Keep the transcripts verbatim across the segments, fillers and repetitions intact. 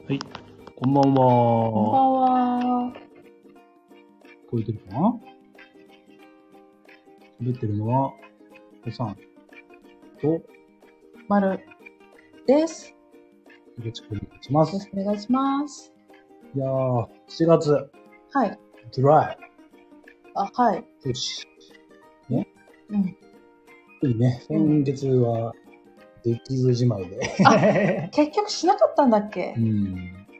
はい、こんばんこんばは。 んは。 聞こえてるかな？喋ってるのは、おさんと、 まるです。 よろしくお願いしまよろしす。 くお願いします。 いやー、しちがつ、 はい。 ドライ。 あ、はい。 よし。ね。 うん。 いいね。先月は、できずじまいで。 結局しなかったんだっけ？ うん。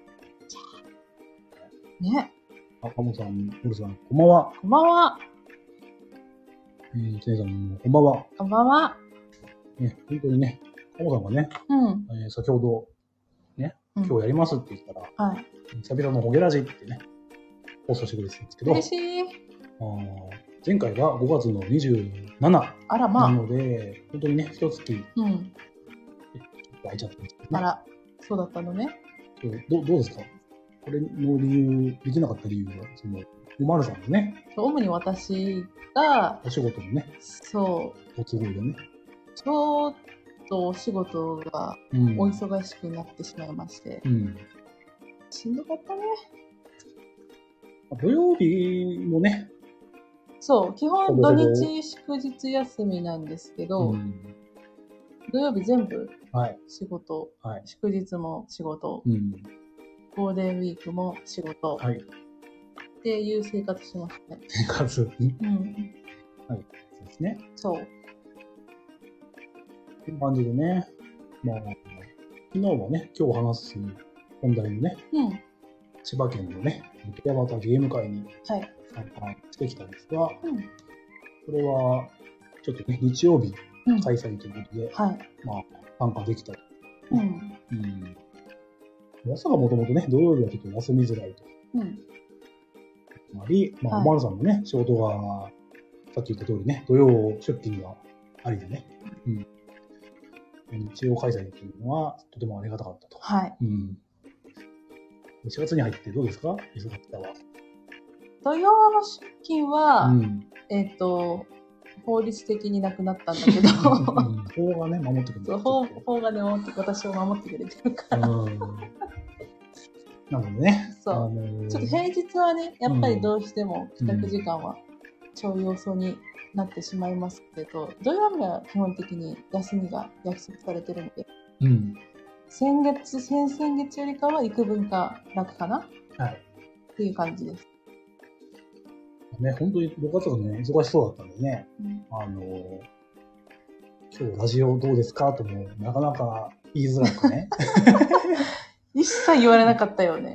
ね。 あ、カモさん、モルさん、こんばんは。 こんばんは。 えー、テネさんも、こんばんは。 こんばんは。 ね、本当にね、カモさんがね、 うん。 えー、先ほど、ね、 うん今日やりますって言ったら、 はい。 久々のホゲラジってね、放送してくれてたんですけど、 嬉しい。 あー前回がごがつのにじゅうしちあらまあ。 なので、本当にね、一月、 うん。 ちょっと空いちゃったんですけどね。 あら、そうだったのね。 どうどうですか？これの理由、できなかった理由は、その、おまるさんのね、 主に私が、 お仕事のね、 そう、 ご都合でね。 ちょっとお仕事がうん。 お忙しくなってしまいまして、 うん。 しんどかったね。 土曜日もね、 そう、基ほ本土ぼほぼ日祝日休みなんですけど、 うん。 土曜日全部はい。 仕事、 はい。 祝日も仕事、 うん。 ゴールデンウィークも仕事はい。 っていう生活しましたね。 生活に。 うん。 そうですね。 そう。 っていう感じでね、まあ、昨日はね、今日話す本題のね、 うん。 千葉県のね、八幡ゲーム会にはい。 参加してきたんですが、 うん。 これは、ちょっとね、日曜日うん。 開催ということで、 はい。 まあ、参加できたと。 うん。 うん。朝がもともとね、土曜日はちょっと休みづらいと。 うん。 つまり、まあ、 はいおまるさんのね、仕事が、さっき言った通りね、土曜出勤がありでね、うん。日曜開催というのは、とてもありがたかったと。 はい。 うん。しがつに入ってどうですか？忙しさは。 土曜の出勤は、 うん。 えっと、法律的になくなったんだけど、 うん法がね、守ってくれる。 そう法法がね、守って私を守ってくれてるから。 うん。なのでね、 そうあのーちょっと平日はね、やっぱりどうしても帰宅時間はちょい遅になってしまいますけど、土曜日は基本的に休みが約束されてるので、 うん。 先月、先々月よりかは幾分か楽かなはい。 っていう感じです。 ね、本当にろくがつがね、忙しそうだったんでね、 うん、 あのー今日ラジオどうですかとも、なかなか言いづらくね。 一切言われなかったよね。 うん。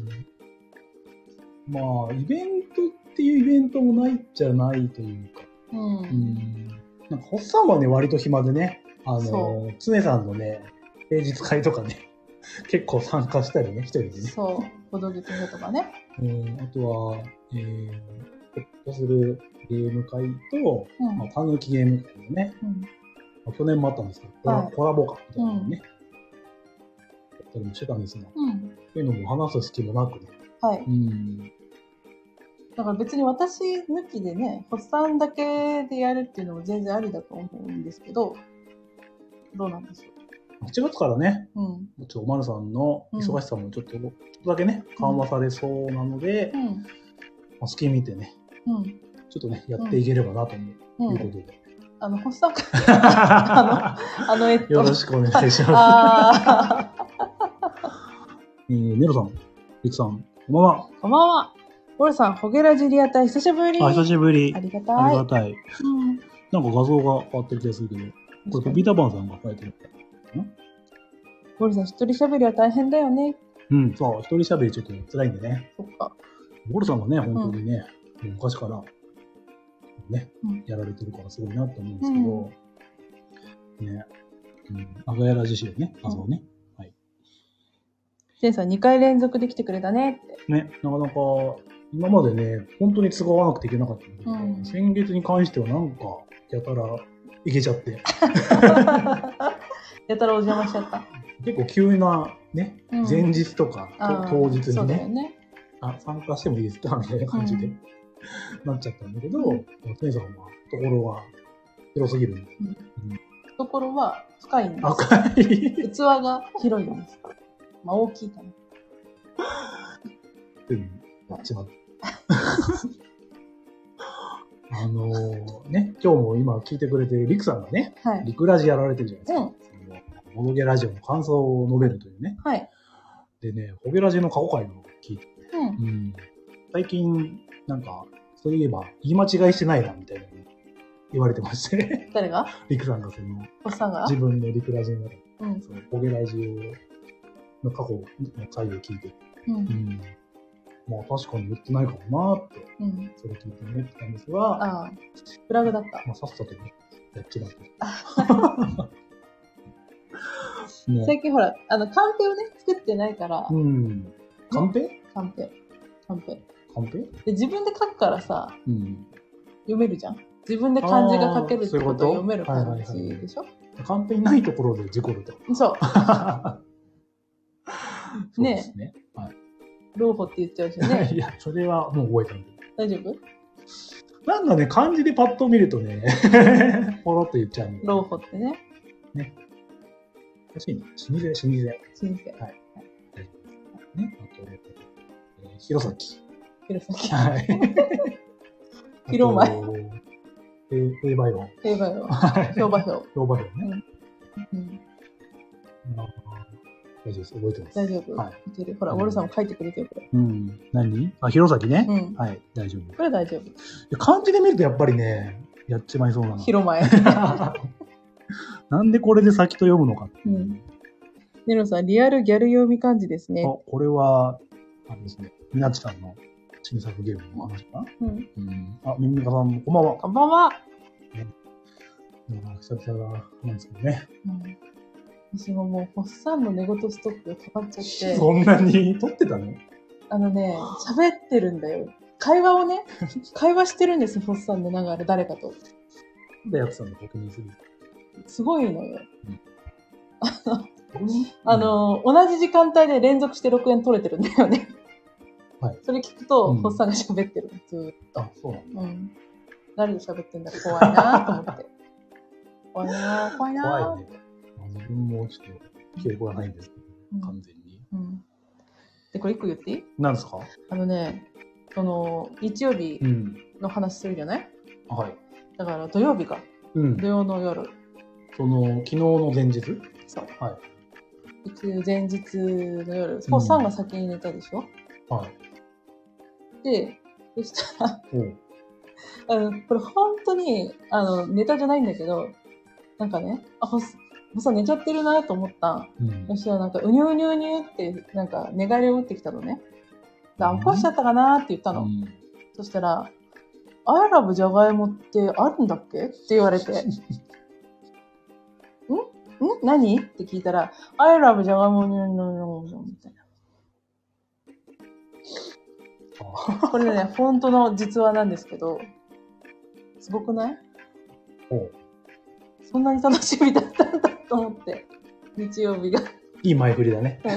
まあ、イベントっていうイベントもないじゃないというか。 うん。 うん。なんか、ホッサンはね、割と暇でね、あのそー、常さんのね、平日会とかね、結構参加したりね、一人でね。 そう。ボドゲカフェとかね。 うん、あとは、えー、ほっとするゲーム会と、 うん。 まあ、たぬきゲーム会のね、 うん。 まあ、去年もあったんですけど、コラ,、 はいコラボ会みたいなのね、やったりもしてたんですが、 うん。 そういうのも話す隙もなくね。 はい。 うん。 だから別に私抜きでね、ホッサンだけでやるっていうのも全然ありだと思うんですけど、どうなんでしょはちがつからね、 う。うん。 ちょっとおまるさんの忙しさもちょっと、ちょっとだけね、緩和されそうなので、 うん。 まあ、隙見てね、 うん。 ちょっとね、やっていければなと思う、 うん。 いうことで。 あの、ホッサン会、あの、あの、えっと。 よろしくお願いします。 あえー、ネロさん、リクさん、こんばんは。 ー、こんばんは。オルさん、ホゲラジリアタイ久しぶり。 あ、久しぶり。 ありがたい。 ありがたい。 うん。 なんか画像が変わってる気がするけど、これピピーターパンさんが書いてる。 オルさん、一人喋りは大変だよね。 うん、そう、一人喋りちょっと辛いんでね。 そっか。 ボルさんはね、本当にね、もう昔から、ね、 うんやられてるからすごいなって思うんですけど、ね、うん、アガヤラ自身ね、画像ね。はい。 ジェンさん、にかい連続で来てくれたねって。 ね、なかなか、今までね、本当に都合合わなくていけなかったんだけど、 うん先月に関してはなんか、やたらいけちゃって、 やたらお邪魔しちゃった。 結構急なね、 うん前日とか、 あー当日そうにね、 だよね。 あ、参加してもいいですかみたいな感じで、 うんなっちゃったんだけど、 うんテンさんは、ところが広すぎるんで。 ところは深いんです。 赤い。 器が広いんです。 まあ大きいかな。 うん、やっちまう。あのー、ね、今日も今聞いてくれてるリクさんがね、 はい。 リクラジやられてるじゃないですか。 うん。 そのボドゲラジオの感想を述べるというね。 はい。 でね、ホゲラジの過去回を聞いて、 うん。 うん、最近、なんか、そういえば言い間違いしてないな、みたいな言われてましてね。 誰が？ リクさんがその、 おっさんが？ 自分のリクラジの中で、 うん。 そのホゲラジの過去の回を聞いて、 うん。 うん、まあ確かに言ってないかもなーって、 うん、 それ聞いて思ってたんですが、 ああ、フラグだった。 まあさっさとね、やっちまって。 ね、最近ほら、あの、カンペをね、作ってないから。 うん。カンペ？ カンペ。カンペ。 カンペ？ で、自分で書くからさ、 うん、 読めるじゃん。自分で漢字が書けるってことを読める感じでしょ？ カンペにないところで事故ると。 そう。 そうですね。はい。 老婆って言っちゃうしね。 いや、それはもう覚えたんで。 大丈夫？ なんかね、漢字でパッと見るとね、ポロッと言っちゃうんで。 老婆ってね。 ね。欲しいね。老舗、老舗。老舗。はい。 はい。 大丈夫です。ね。あと、えー、弘前。 弘前。 はい。 広前。 平和よ。 平和よ。評判表。 評判表ね。 うん。 大丈夫です。覚えてます。 大丈夫。 はい。 見てる。ほら、ウォルさんも書いてくれてるこれ。 うん。何？あ、弘前ね。 うん。 はい。大丈夫。 これ大丈夫。 漢字で見るとやっぱりね、やっちまいそうなの。 広前。 なんでこれで先と読むのか。 うん。ネロさん、リアルギャル読み漢字ですね。 あ、これは、あれですね。みなちさんの新作ゲームの話かな。うん。うん。あ、ミミカさんもこんばんは。 こんばんは。 ね、久々なんですけどね。 うん。私ももう、ホッサンの寝言ストックが溜まっちゃって。 そんなに撮ってたの？ あのね、喋ってるんだよ。会話をね、会話してるんですよ、ホッサンでながら誰かと。 なんでやってたの？確認する。 すごいのよ。 うん、 あの、同じ時間帯で連続して録音取れてるんだよね。 はい。 それ聞くと、 うん、 ホッサンが喋ってる。ずーっと。 あ、そうなんだ。 うん。誰で喋ってんだろう、怖いなと思って。怖いな怖いな怖いね。自分もちょっと記憶がないんですけど、うん、完全に。 うん。で、これ一個言っていい？ 何ですか？ あのね、その、日曜日の話するじゃない？ うん、はい。 だから土曜日か。うん。土曜の夜。その、昨日の前日？ そう。 はい。 行く前日の夜、ホッサンが先に寝たでしょ？ はい。 で、そしたら、うん、あの、これ本当に、あの、ネタじゃないんだけど、なんかね、あ、ホッサン寝ちゃってるなと思った。うん、そしたらなんか、うにゅうにゅうにゅうって、なんか、寝返りを打ってきたのね。あ、起こしちゃったかなって言ったの。うん、そしたら、I love じゃがいもってあるんだっけって言われて。んん何って聞いたら、I love じゃがいもみたいな。これね、本当の実話なんですけど、すごくない？おそんなに楽しみだったんだと思って、日曜日が。 いい前振りだね。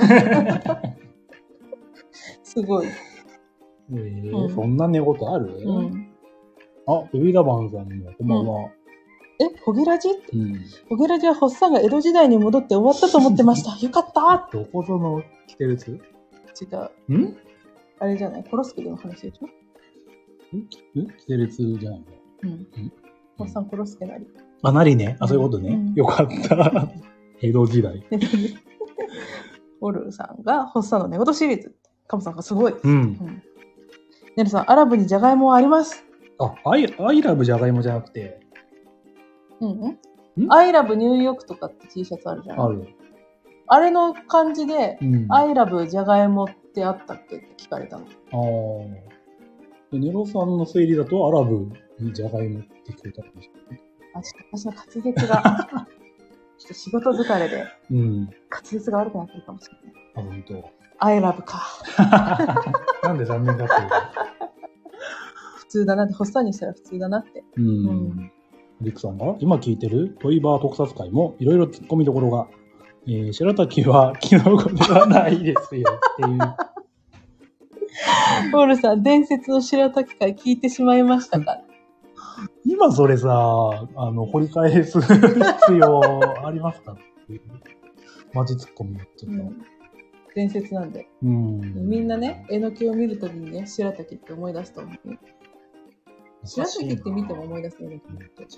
すごい。 えーうん、そんな寝言ある？うん、あ、ベビーダバンさんもこんばんは。 うん、え、ホゲラジ？うん、ホゲラジはホッサンが江戸時代に戻って終わったと思ってました。よかったどこぞのキテレツ？違う。ん？あれじゃない？コロスケの話でしょ？ ん？キテレツじゃないの？うん。 ホッサンコロスケなり。 あ、なりね。あ、そういうことね。うん、よかった。江戸時代。 オルさんがホッサンの寝言シリーズ。カモさんがすごい。うん。うん、ネルさん、アラブにジャガイモはあります。 あ、アイ、アイラブジャガイモじゃなくて。 うんうん。アイラブニューヨークとかって T シャツあるじゃん。ある。あれの感じで、うん、アイラブジャガイモってあったっけって聞かれたの。 ああ。ネロさんの推理だとアラブにジャガイモって聞こえたんですかね。 あ、ちょっと私の滑舌が、ちょっと仕事疲れで、うん、滑舌が悪くなってるかもしれない。 あ、本当。 アイラブか。 なんで残念だっていうか。 普通だなって、ホッサンにしたら普通だなって。うん。うん、 リクさんが今聞いてるトイバー特撮会もいろいろ突っ込みどころが、えー、白滝はキノコではないですよっていう。 ポールさん、伝説の白滝会聞いてしまいましたか？ 今それさ、あの、掘り返す必要ありますかっていう。マジ突っ込みになっちゃった。うん、 伝説なんで。 うん。 みんなね、えのきを見るたびにね、白滝って思い出すと思う。白滝って見ても思い出すえのきって。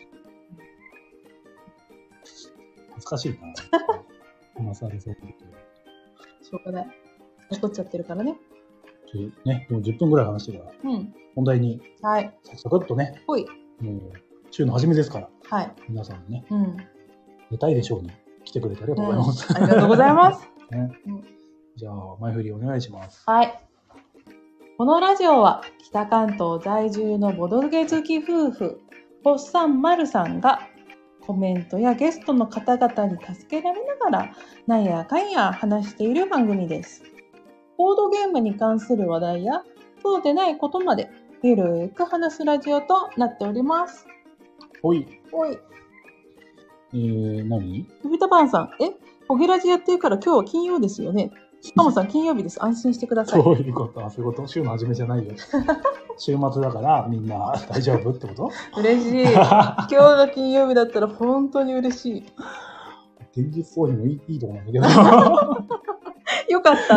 懐かしいな。今更そう言うと。 しょうがない。残っちゃってるからね。 ね、でもじゅっぷんぐらい話してから、うん、本題に、はい。サクサクっとね、ほい。もう、週の初めですから、はい。皆さんね、うん、寝たいでしょうに来てくれてありがとうございます。 うん、ありがとうございます。 ね、うん、じゃあ、前振りお願いします。 はい。このラジオは、北関東在住のボドゲ好き夫婦、ホッサンマルさんが、コメントやゲストの方々に助けられながら、なんやかんや話している番組です。ボードゲームに関する話題や、そうでないことまで、ゆるーく話すラジオとなっております。 おい。 おい。 えー、何？ ビビタパンさん、え、ホゲラジやってるから今日は金曜ですよね。カモさん、金曜日です。安心してください。 そういうこと、そういうこと。週の初めじゃないよ。週末だからみんな大丈夫ってこと？ 嬉しい。今日が金曜日だったら本当に嬉しい。 現実そうにもいい、いいと思うんだけど。 よかったって。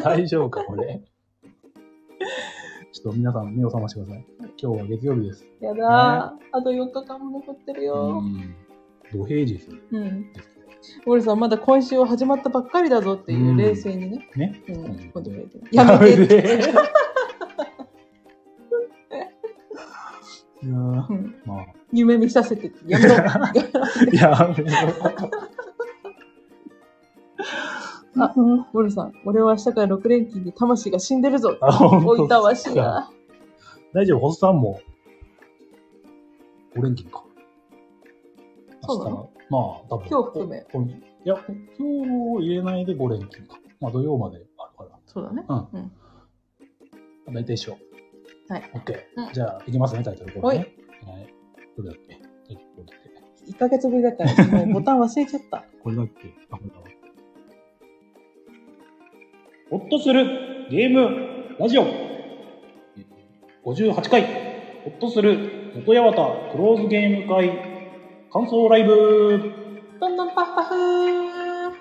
大丈夫か、これ。ちょっと皆さん目を覚ましてください。今日は月曜日です。 やだー、ね。あとよっかかんも残ってるよ。うん。 土平日です。うん。 俺さん、まだ今週は始まったばっかりだぞっていう冷静にね。 うん、ね。 うん。うん、やめてって。 いやー、うん、まあ。 夢見させてって。やめろ。やめろ。あ、モルさん、俺は明日からろく連勤で魂が死んでるぞ。おいたわしや。 大丈夫、ホッサンもご連勤か。 そうなの？ まあ、多分。 今日含め。 いや、今日入れないでご連勤か。まあ、土曜まであるから。 そうだね。 うん。うん、大体一緒。 はい。 OK、うん。じゃあ、いきますね、タイトルコールね。はい。どれだっけ？タイトルコールって。 いっかげつぶりだから、もうボタン忘れちゃった。 これだっけ？あ、これだわ。ホッとするゲームラジオごじゅうはちかい、ホッとする元八幡クローズゲーム会感想ライブ。 どんどんパフパフー。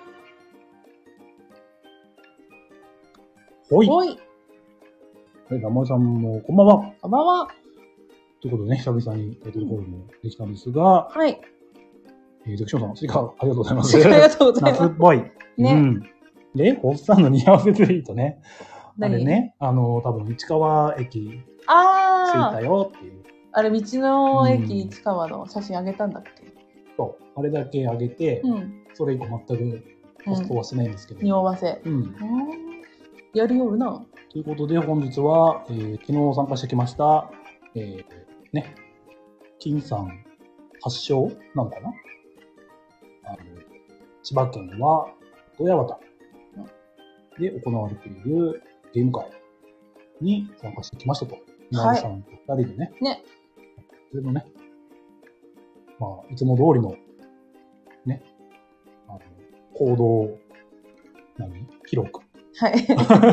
ほい。 ほい。 はい、ラマさんもこんばんは。 こんばんは。 ということでね、久々にタイトルコールもできたんですが、 はい。 えー、ゼクションさん、スイカありがとうございます。 ありがとうございます。 夏っぽい。 ね。 うん。で、ホッサンの似合わせツイートね。あれね、あの、多分市川駅着いたよっていう。 あれ、道の駅市川の写真あげたんだっけ？ そう。あれだけあげて、うん、それ以降全くポストはしないんですけど。 匂わせ。うん。やりよるな。 ということで、本日は、えー、昨日参加してきました、えー、ね、金さん発祥なのかな？あの、千葉県は戸八幡で行われているゲーム会に参加してきましたと。今井さんと二人でね。 ね。 それのね、まあ、いつも通りの、ね、あの、行動、何？記録。 はい。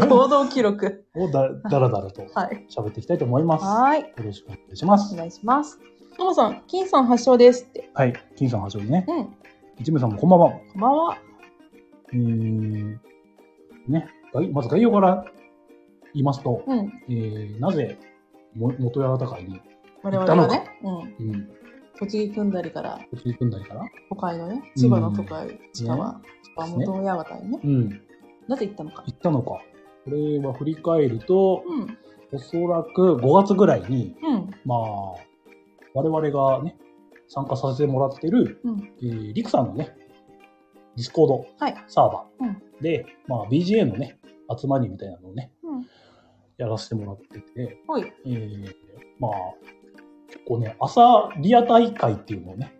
行動記録。 をだ、だらだらと喋っていきたいと思います。 はい。よろしくお願いします。 お願いします。トモさん、金さん発祥ですって。 はい。金さん発祥でね。うん。一名さんもこんばんは。 こんばんは。 えー、ね、まず概要から言いますと、うん、えー、なぜ元八幡会に行ったのか。我々がね、うんうん、 栃木組んだりから、 栃木組んだりから、 都会のね、千葉の都会、千葉、元八幡にね、うん、なぜ行ったのか。 行ったのか。これは振り返ると、うん、おそらくごがつぐらいに、うん、まあ、我々がね、参加させてもらってる、うんえー、リクさんのね、ディスコードサーバーで、はいうん、まあ ビージーエー のね、集まりみたいなのをね、うん、やらせてもらってて、はいえー、まあ、結構ね、朝リア大会っていうのをね、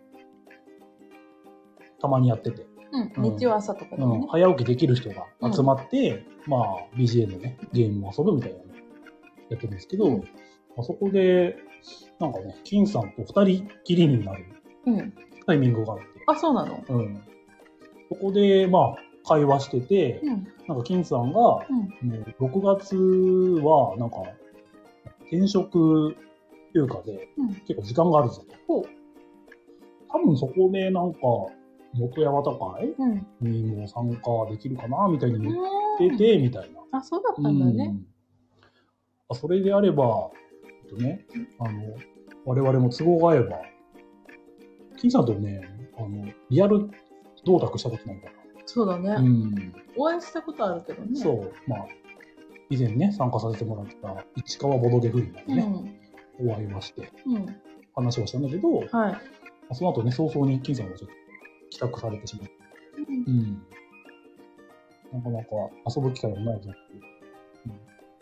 たまにやってて、 うん、日曜朝とかでね、うん、 早起きできる人が集まって、うん、まあ ビージーエー のね、ゲームを遊ぶみたいなのをやってるんですけど、うんまあ、そこで、なんかね、金さんと二人きりになるタイミングがあって。 あ、そうなの？ うん。そこで、まあ、会話してて、うん、なんか金さんが、うん、もうろくがつは、なんか、転職休暇で、結構時間があるぞと。うん、多分そこでなんか、 元八幡会にも参加できるかなみたいに言ってて、みたいな。 あ、そうだったんだね。 うん、それであれば、えっとね、あの、我々も都合が合えば、金さんとね、あの、リアル同卓したことないから。 そうだね。うん。お会いしたことあるけどね。 そう。まあ、以前ね、参加させてもらった市川ボドゲフリーでね、うん、お会いはして、うん、話はしたんだけど、はい、その後ね、早々に金さんがちょっと帰宅されてしまって、うんうん、なかなか遊ぶ機会もないぞっていう。うん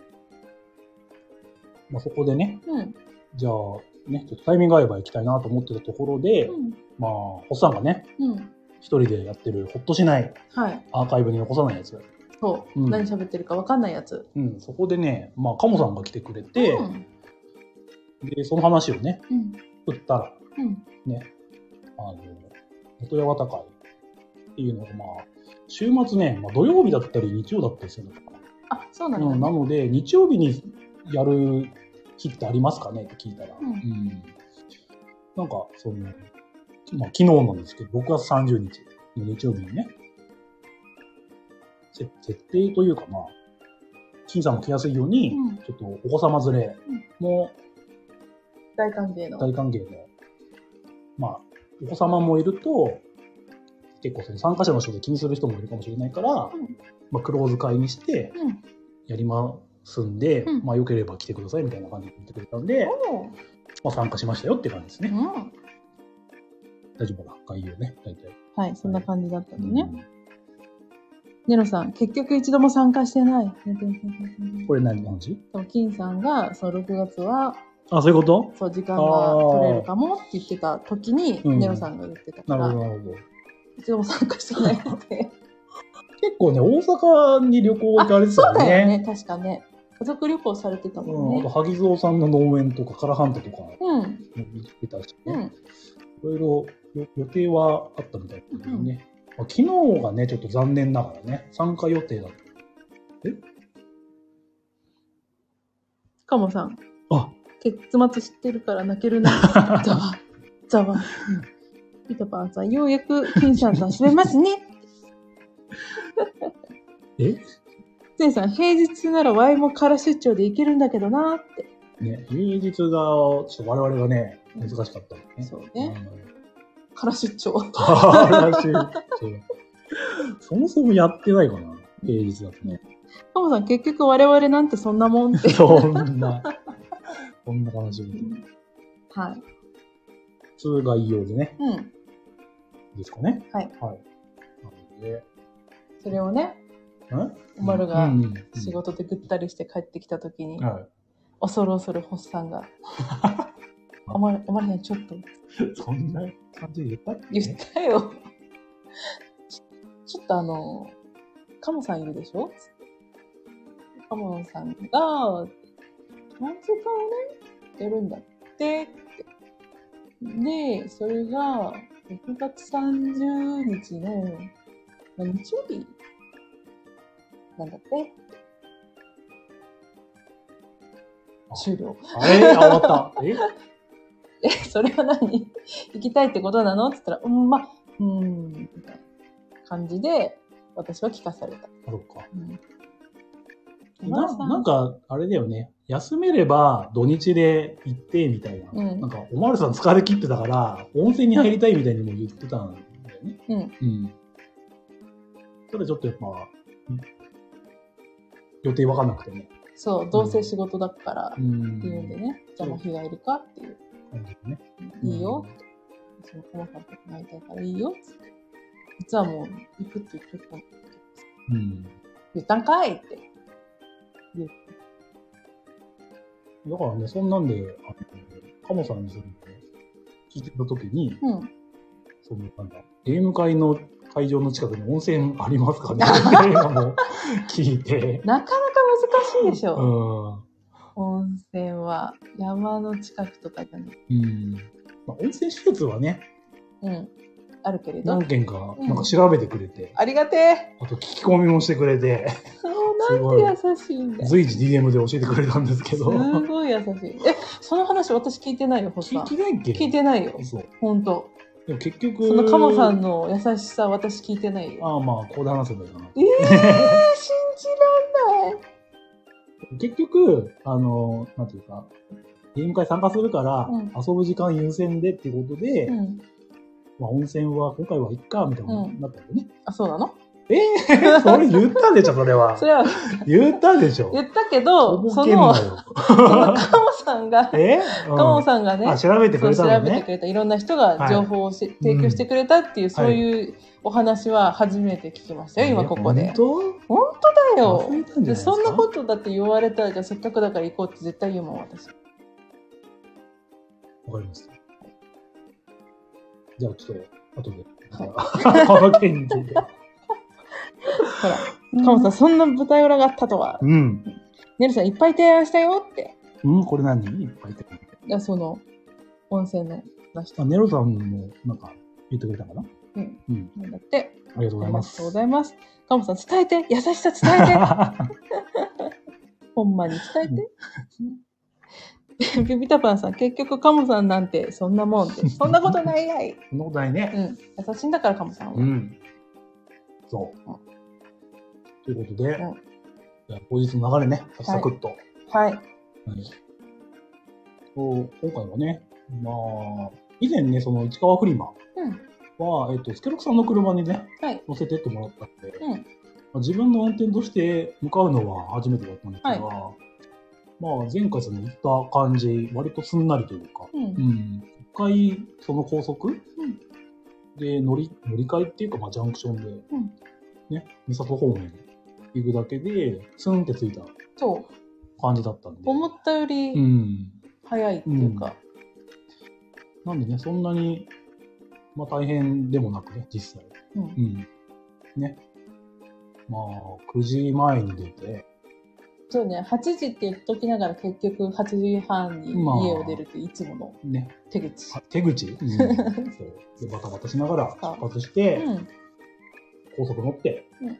まあ、そこでね、うん、じゃあ、ね、ちょっとタイミング合えば行きたいなと思ってたところで、うん、まあ、ホッさんがね、うん、一人でやってるほっとしない、はい、アーカイブに残さないやつ。 そう、うん、何喋ってるか分かんないやつ。 うん、そこでね、まあ、カモさんが来てくれて、うん、で、その話をね、うん、振ったら、うん、ね、あの、元八幡会っていうのが、まあ、週末ね、まあ、土曜日だったり日曜だったりするのかな。 あ、そうなんだ、ね、うん。 なので、日曜日にやる日ってありますかねって聞いたら、うんうん、なんか、その、まあ、昨日なんですけど、ろくがつさんじゅうにちの日曜日にね、設定というか、まあ、金さんも来やすいように、うん、ちょっとお子様連れも、 うん、大歓迎の。 大歓迎の。まあ、お子様もいると、結構その参加者の人で気にする人もいるかもしれないから、うん、まあ、クローズ会にして、やりますんで、うん、まあ、よければ来てくださいみたいな感じで言ってくれたんで、うん、まあ、参加しましたよって感じですね。うん、大丈夫かな概要ね、大体。 はい、そんな感じだったのね。うんネロさん、結局一度も参加してない。 これ何の話？ 金さんが、そう、ろくがつは、 あ、そういうこと？ そう、時間が取れるかもって言ってた時に、ネロさんが言ってたから、うん、なるほど、なるほど。一度も参加してないので。 結構ね、大阪に旅行行かれてたよね。そうだよね、 確かね。家族旅行されてたもんね。 うん、あと、萩蔵さんの農園とか、唐半島とか、うん。行ってたしね。うん。いろいろ予定はあったみたいだけどね。うん昨日がね、ちょっと残念ながらね、参加予定だった。えカモさん。あ結末知ってるから泣けるな。ざわ、ざわ。ピタパンさん、ようやく金さんと遊べますね。 えゼンさん、平日ならワイも空出張で行けるんだけどなって。 ね、平日が、ちょっと我々がね、難しかったんでね。 そうね。うん空出張。 空出張。そもそもやってないかな、平日だとね。 カモさん、結局我々なんてそんなもんって。 そんな、そんな話、うん。 はい。 通概要でね。うん。ですかね。 はい。はい。なので。それをね、おまるが仕事でぐったりして帰ってきたときに、はい、恐る恐るホッサンが、おまる、おまるね、ちょっと。 そんな感じで言ったっけ？ 言ったよ。ち, ちょっとあの、カモさんいるでしょ？カモさんが、トランスファーをね、やるんだってって。で、それが、ろくがつさんじゅうにちの、まあ、日曜日なんだって。終了。 えー、終わった。ええ、それは何行きたいってことなのって言ったら、うん、まあ、うーん、みたいな感じで、私は聞かされた。 そうか。うん、な, なんか、あれだよね。休めれば土日で行って、みたいな。うん、なんか、おまるさん疲れ切ってたから、温泉に入りたいみたいにも言ってたんだよね。うん。うん。それちょっとやっぱ、予定わかんなくてね。 そう、どうせ仕事だからっていうんでね、うん、じゃあもう日帰りかっていう。ね、いいよって。そのコマさんと会いたいからいいよって。実はもう行くって言ってたんだけど。うん。言ったんかいって言って。 だからね、そんなんで、あの、カモさんにそれ聞いてたときに、うん。そのなんだ、ゲーム会の会場の近くに温泉ありますかねっていうのも聞いて。 なかなか難しいでしょ。うん。温泉は山の近くとかじゃない。うん。 まあ、温泉施設はね。 うん。あるけれど。 何軒か、なんか調べてくれて。 うん、ありがてえ。 あと聞き込みもしてくれて。 そう、なんて優しいんだ。 随時 ディーエム で教えてくれたんですけど。 すごい優しい。え、その話私聞いてないよ、ホッサン。 聞いてないっけ？ 聞いてないよ。そう。ほんと。 でも結局そのカモさんの優しさ私聞いてないよ。 ああ、まあここで話せばいいかな。 ええー、信じらんない。 結局あのなんていうかゲーム会参加するから、うん、遊ぶ時間優先でっていうことで、うん、まあ温泉は今回はいっかみたいなになったんだよね。うん、 あ、そうなの？ えー、それ言ったでしょ、それは。 それは言ったでしょ。 言ったけど、その、そのカモさんが、えーうん、カモさんがね、 あ、調べてくれたのね。 調べてくれた。いろんな人が情報を、はい、提供してくれたっていう、うん、そういうお話は初めて聞きましたよ、はい、今ここで。 本当？ 本当だよ。でそんなことだって言われたら、じゃあせっかくだから行こうって絶対言うもん、私。 わかりました。じゃあちょっと、後で。はい、この件について。 ほら、カモさん、そんな舞台裏があったとは。 うん。 ネルさん、いっぱい提案したよって。 うん、これ何？いっぱい提案。 いや、その、温泉の出して。 あ、ネルさんも、なんか、言ってくれたかな？ うん。うん。なんだって。 ありがとうございます。 ありがとうございます。カモさん、伝えて。優しさ伝えて。ほんまに伝えて。ビビタパンさん、結局カモさんなんて、そんなもんって。そんなことないやい。 そんなことないね。 うん。優しいんだから、カモさんは。 うん。そう。うんということで、うん、じゃあ当日の流れね、サクッと。 はい。はい。はい、 そう今回はね、まあ、以前ね、その市川フリマは、うん、えっと、スケロクさんの車にね、はい、乗せてってもらったんで、うんまあ、自分の運転として向かうのは初めてだったんですが、はい、まあ、前回その行った感じ、割とすんなりというか、うん。うん、一回、その高速、うん、で乗り、乗り換えっていうか、まあ、ジャンクションで、うん、ね、三郷方面行くだけでスンってついた感じだったんで、 思ったより早いっていうか、 うんうん、なんでねそんなにまあ大変でもなくね実際、うんうん、ねまあくじまえに出てそうねはちじって言っときながら結局はちじはんに家を出るっていつもの手口、 まあね、手口、うん、そうでバタバタしながら出発して、うん、高速乗って、うん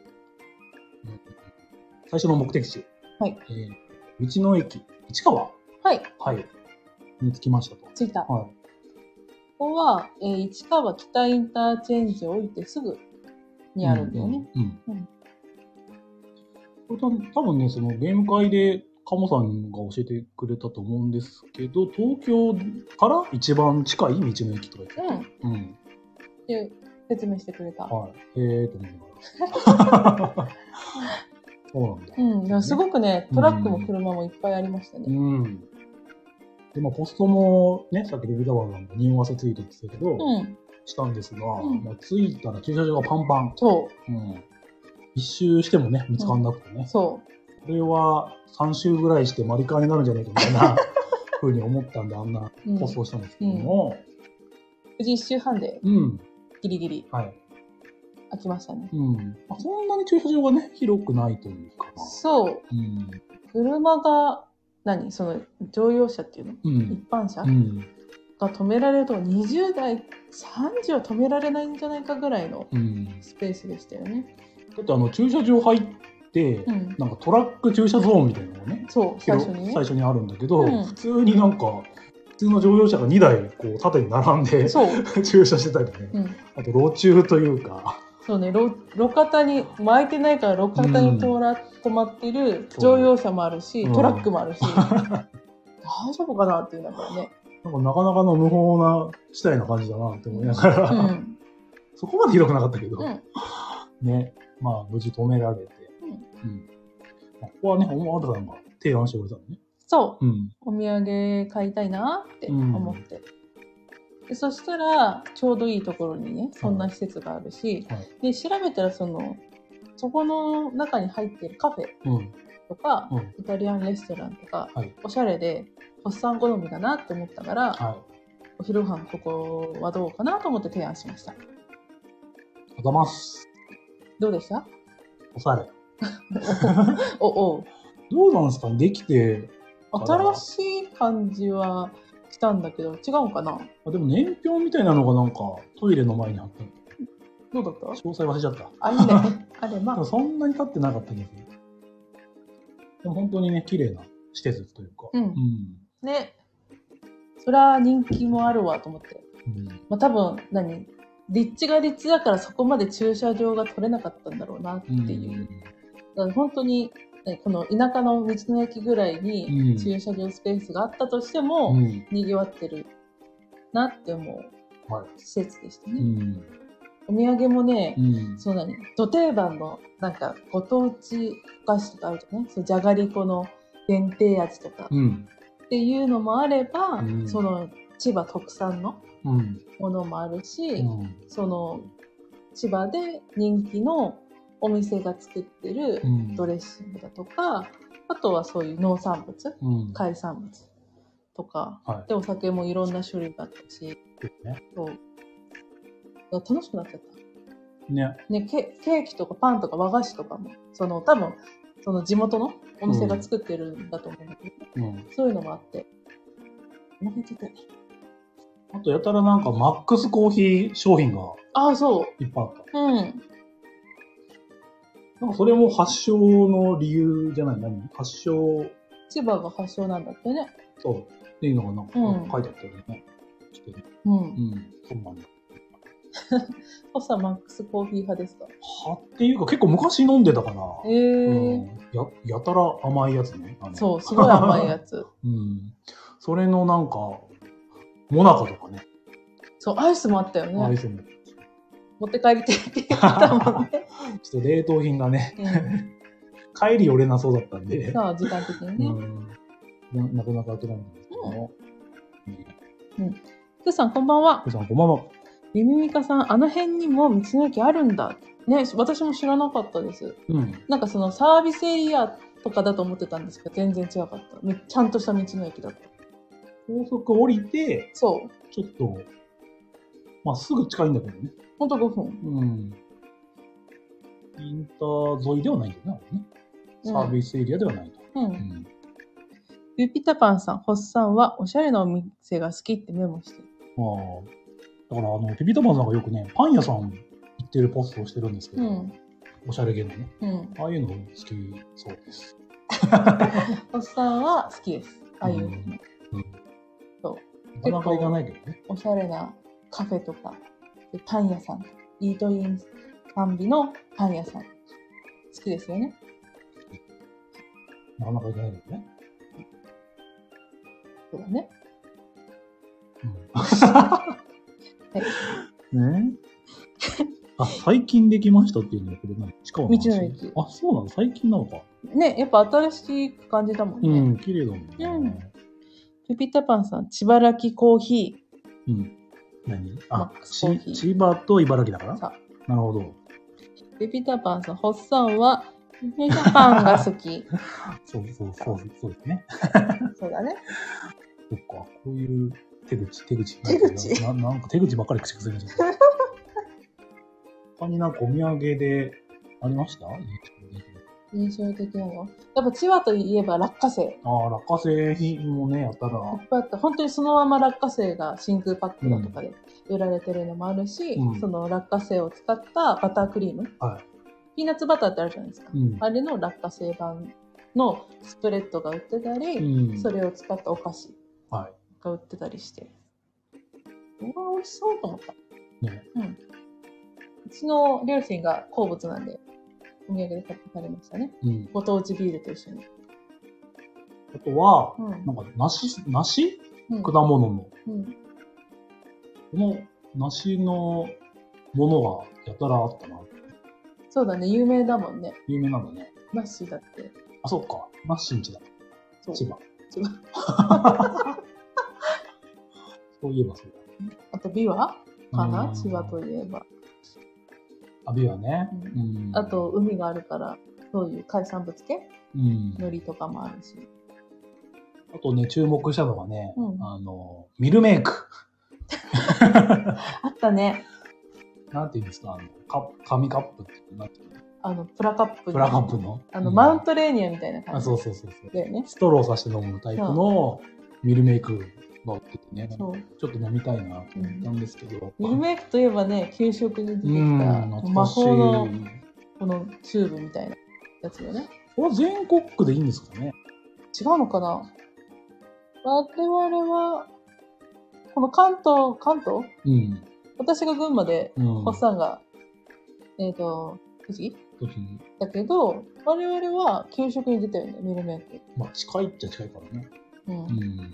最初の目的地、はいえー、道の駅市川、 はいはい、に着きましたと。 着いた。はい、ここは、えー、市川北インターチェンジを降りてすぐにあるんだよね。うんうんうん、 これ多分ねそのゲーム会でカモさんが教えてくれたと思うんですけど東京から一番近い道の駅とか言って、うんうん、 で説明してくれた。 はい、えーと思いながら。そうなんだ。 うん、ね、すごくね、トラックも車もいっぱいありましたね。うん。 で、まあ、ポストもね、さっきビビタワーなんか匂わせついてってたけど、うん、したんですが、うん、まあ、着いたら駐車場がパンパン。そう。うん。一周してもね、見つかんなくてね。うん、そう。これはさん周ぐらいしてマリカーになるんじゃないかみたいなふうに思ったんで、あんなポストをしたんですけども。 無事いっ周半で、うん。ギリギリ。はい。開きましたね。 うん。まあ、そんなに駐車場がね、広くないというか。 そう。うん、車が、何その、乗用車っていうの、うん、一般車、うん、が止められると、にじゅうだい、さんじゅうは止められないんじゃないかぐらいのスペースでしたよね。 うん、だってあの、駐車場入って、うん、なんかトラック駐車ゾーンみたいなのがね、 そう、最初にね。 最初にあるんだけど、うん、普通になんか、普通の乗用車がにだいこう縦に並んで駐車してたりね、うん、あと路中というか、 そうね、路、路肩に、巻いてないから路肩に通ら、うん、止まってる乗用車もあるし、トラックもあるし、大丈夫かなっていうのがね。 なんかなかなかの無法な地帯な感じだなって思いながら、うん、そこまで広くなかったけど、うん、ね、まあ無事止められて、うんうんまあ、ここはね、大和田さんが提案してくれたのね。 そう、うん、お土産買いたいなって思って。うんでそしたらちょうどいいところにねそんな施設があるし、はい、で調べたらそのそこの中に入ってるカフェとか、うん、イタリアンレストランとか、はい、おしゃれでおっさん好みだなって思ったから、はい、お昼ご飯ここはどうかなと思って提案しました。 ありがとうございます。 どうでした？ おしゃれ。 おおどうなんですかねできて新しい感じはしたんだけど違うんかなあでも年表みたいなのがなんかトイレの前にあったどうだった詳細忘れちゃったあれねあれまあそんなに経ってなかったけどでも本当にね綺麗な施設というか、うんうん、 ねそりゃ人気もあるわと思ってうんまあ、多分何立地が立地だからそこまで駐車場が取れなかったんだろうなっていう。うん、だから本当にこの田舎の道の駅ぐらいに駐車場スペースがあったとしても、うん、賑わってるなって思う施設でしたね。はいうん、お土産もね、うん、そうなに、ど定番のなんかご当地お菓子とかあるじゃない？そうじゃがりこの限定味とか、うん、っていうのもあれば、うん、その千葉特産のものもあるし、うん、その千葉で人気のお店が作ってるドレッシングだとか、うん、あとはそういう農産物、うん、海産物とか、はい、でお酒もいろんな種類があったし、ね、そう楽しくなっちゃった。ね。ねケ、ケーキとかパンとか和菓子とかも、その多分その地元のお店が作ってるんだと思うんだけど、うん、そういうのもあって、お腹ちょっとね。 あとやたらなんかマックスコーヒー商品がああそういっぱいあった。うん。なんかそれも発祥の理由じゃない何発祥。 千葉が発祥なんだってね。 そう。っていうのがなんか書いてあったよね。うん。うん。そうなんだ。 ホッさんマックスコーヒー派ですか？ はっていうか結構昔飲んでたかな。へえーうん。や、やたら甘いやつね。 そう、すごい甘いやつ。 うん。それのなんか、モナカとかね。 そう、アイスもあったよね。 アイスも。 持って帰りてって言ったもんね。 ちょっと冷凍品がね、うん、帰り寄れなそうだったんで。 そう、時間的にね。 うん、な, なかなか開けないんですけども。 うん。ふ、う、さん、こんばんは。 ふうさん、こんばんは。 ゆみみかさん、あの辺にも道の駅あるんだ。ね、私も知らなかったです。うん。なんかそのサービスエリアとかだと思ってたんですけど、全然違かった。ちゃんとした道の駅だった。 高速降りて、 そう。 ちょっと、まあすぐ近いんだけどね。 ほんとごふん。 うん。インター沿いではないんだよね。サービスエリアではないと。うん。うん、 ピピタパンさん、ホッさんはおしゃれなお店が好きってメモしてる。 ああ。だからあの、ピピタパンさんがよくね、パン屋さん行ってるポストをしてるんですけど、うん、おしゃれげのね、うん。ああいうの好きそうです。 ホッさんは好きです。ああいうの。うん。うん、そう。 なかなか行かないけどね。 おしゃれなカフェとか、パン屋さん、イートイン完備のパン屋さん、好きですよね。 なかなか行かないけどね。 そうだね。 うん、ねあ、最近できましたっていうのはこれ何？近くの道の駅。 あ、そうなの？最近なのか。 ね、やっぱ新しく感じたもんね。 うん、綺麗だもんね。うん。 ピピタパンさん、千葉らきコーヒー。うん。何？あ、ち千葉と茨城だから？さなるほど。 ピピタパンさん、ホッサンは、ピピタパンが好き。 そうそうそう、そうですね。 そうだね。 そっか、こういう手口、手口。 手口ななんか手口ばっかり口癖になっちゃった。他になんかお土産でありました？ 印象的なの。やっぱ千葉といえば落花生。 ああ、落花生品もね、やったら。 いっぱいあった。本当にそのまま落花生が真空パックだとかで売られてるのもあるし、うん、その落花生を使ったバタークリーム。はい、ピーナッツバターってあるじゃないですか。うん、あれの落花生版のスプレッドが売ってたり、うん、それを使ったお菓子が売ってたりして。うわ、美味しそうと思った。ね。うん。うちの両親が好物なんで、お土産で買ってかれましたね。うん、ご当地ビールと一緒に。 あとは、うん、なんか梨、梨、うん、果物の。うん、この梨のものがやたらあったな。 そうだね、有名だもんね。 有名なんだね。 ナッシーだって。 あ、そっか。ナッシーんちだ。そう千葉。 千葉。 そういえばそうだ。あと、ビワかな、千葉といえば。 あ、ビワね、 うん。あと、海があるから、そういう海産物系、うん、海苔とかもあるし。 あとね、注目したのがね、うん、あの、ミルメイク。 あったね。 なんて言うんですか、あの、カ紙カップってなんていうの？ あの、プラカップ。 プラカップの。 あの、うん、マウントレーニアみたいな感じ。 あ、そうそうそうそう。 だよね。 ストローさして飲むタイプのミルメイクが売っててね、そうちょっと飲みたいなと思ったんですけど。 うん、ミルメイクといえばね、給食に出てきた魔法のこのチューブみたいなやつよね。 これは全国区でいいんですかね？ 違うのかな？我々はこの関東、関東うん。 私が群馬で、 うん、 おっさんが、えっ、ー、と、栃木栃木。 だけど、我々は給食に出たよね、ミルメーク。 まあ、近いっちゃ近いからね。うん。うん、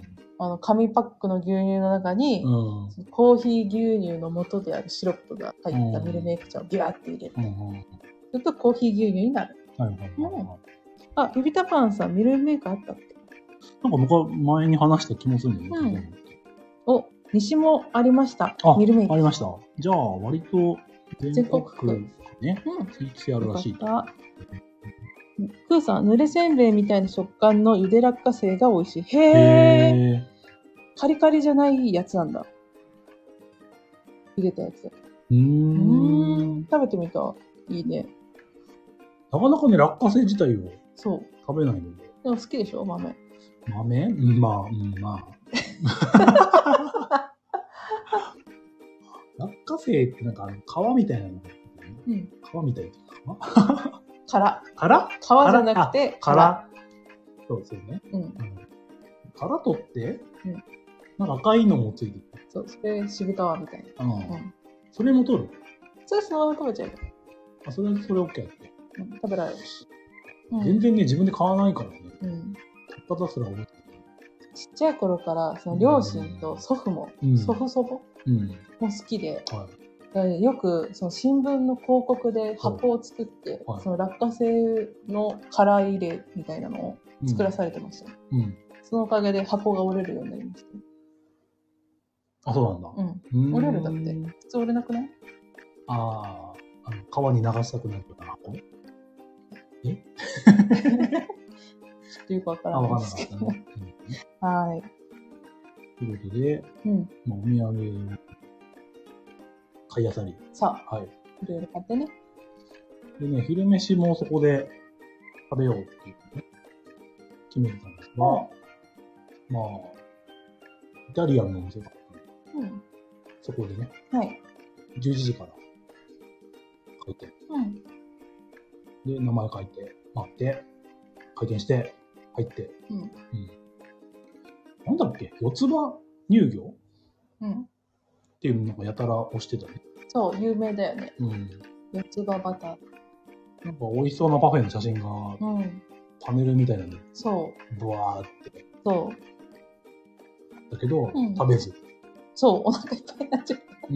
あの、紙パックの牛乳の中に、うん、コーヒー牛乳の元であるシロップが入ったミルメーク茶をビャーって入れて、うんうん、するとコーヒー牛乳になる。はいはいはいはい、うん。あ、ビビタパンさん、ミルメークあったって。 なんか僕は前に話した気もするんだよね。 うん、お、西もありました。ミルメーク。 ありました。じゃあ、割と全国区ね、地域性あるらしい。 クーさん、濡れせんべいみたいな食感のゆで落花生が美味しい。へー。カリカリじゃないやつなんだ。茹でたやつ。うーん。食べてみた。いいね。 なかなかね、落花生自体をそう食べないので。 でも好きでしょ、豆。 豆？うん、まあ、うん、まあ。落花生ってなんか皮みたいなの、うん、皮みたいっていうか皮殻。 殻？ 皮じゃなくて殻。そうですよね。うん。うん、殻取って、うん、なんか赤いのもついてる。 そう、それ渋皮みたいな。うん。うん、 それも取る？ それそのまま食べちゃうよ。 あ、それ、それ OK だって。 うん、食べられるし。 うん、全然ね、自分で買わないからね。うん。食べ方すら覚えてない。 ちっちゃい頃から、その両親と祖父も、うん、祖父祖母も好きで、うんはい、よくその新聞の広告で箱を作って、はい、その落花生の殻入れみたいなのを作らされてました。うんうん、そのおかげで箱が折れるようになりました。 あ、そうなんだ。 うん。折れるだって。普通折れなくない？ ああ、あの川に流したくなるような箱？えちょっとよくわからないですけど。ねうん、はい。 ということで、うんまあ、お土産買いあさり。 さあ、はい。いろいろ買ってね。 でね、昼飯もそこで食べようっていうね、決めてたんですが、うん、まあ、イタリアンのお店があったので、うん、そこでね、はい、じゅういちじから書いて、うん、で、名前書いて、待って、開店して、入って、うんうん、なんだっけ四つ葉乳業、うん、っていうのがやたら押してたね。 そう、有名だよね。うん、四つ葉バター。 なんか美味しそうなパフェの写真が、うん、パネルみたいなので、 そう。 ブワーって。 そう。 だけど、うん、食べず。 そう、お腹いっぱいになっちゃった。 うん。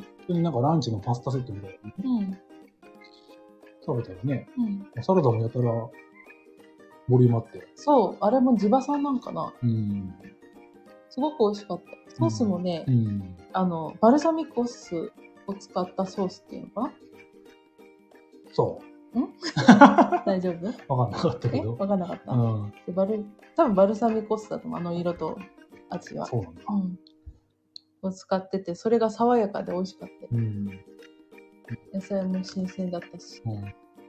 普通になんかランチのパスタセットみたいな、ね。うん。食べたよね。うん。サラダもやたら、ボリュームあって。 そう、あれも地場産なんかな。うん。すごく美味しかった。ソースもね、うん、あの、バルサミコ酢を使ったソースっていうのかな？ そう。 ん大丈夫？ わかんなかったけど。 わかんなかった。うん。バル、多分バルサミコ酢だと思う、あの色と味は。 そうなんだ。うん。 を使ってて、それが爽やかで美味しかった。うん。野菜も新鮮だったし。うん。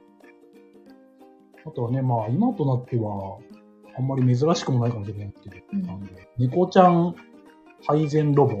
あとはね、まあ今となっては、あんまり珍しくもないかもしれないけど、うん、あの猫ちゃん配膳ロボ。うん。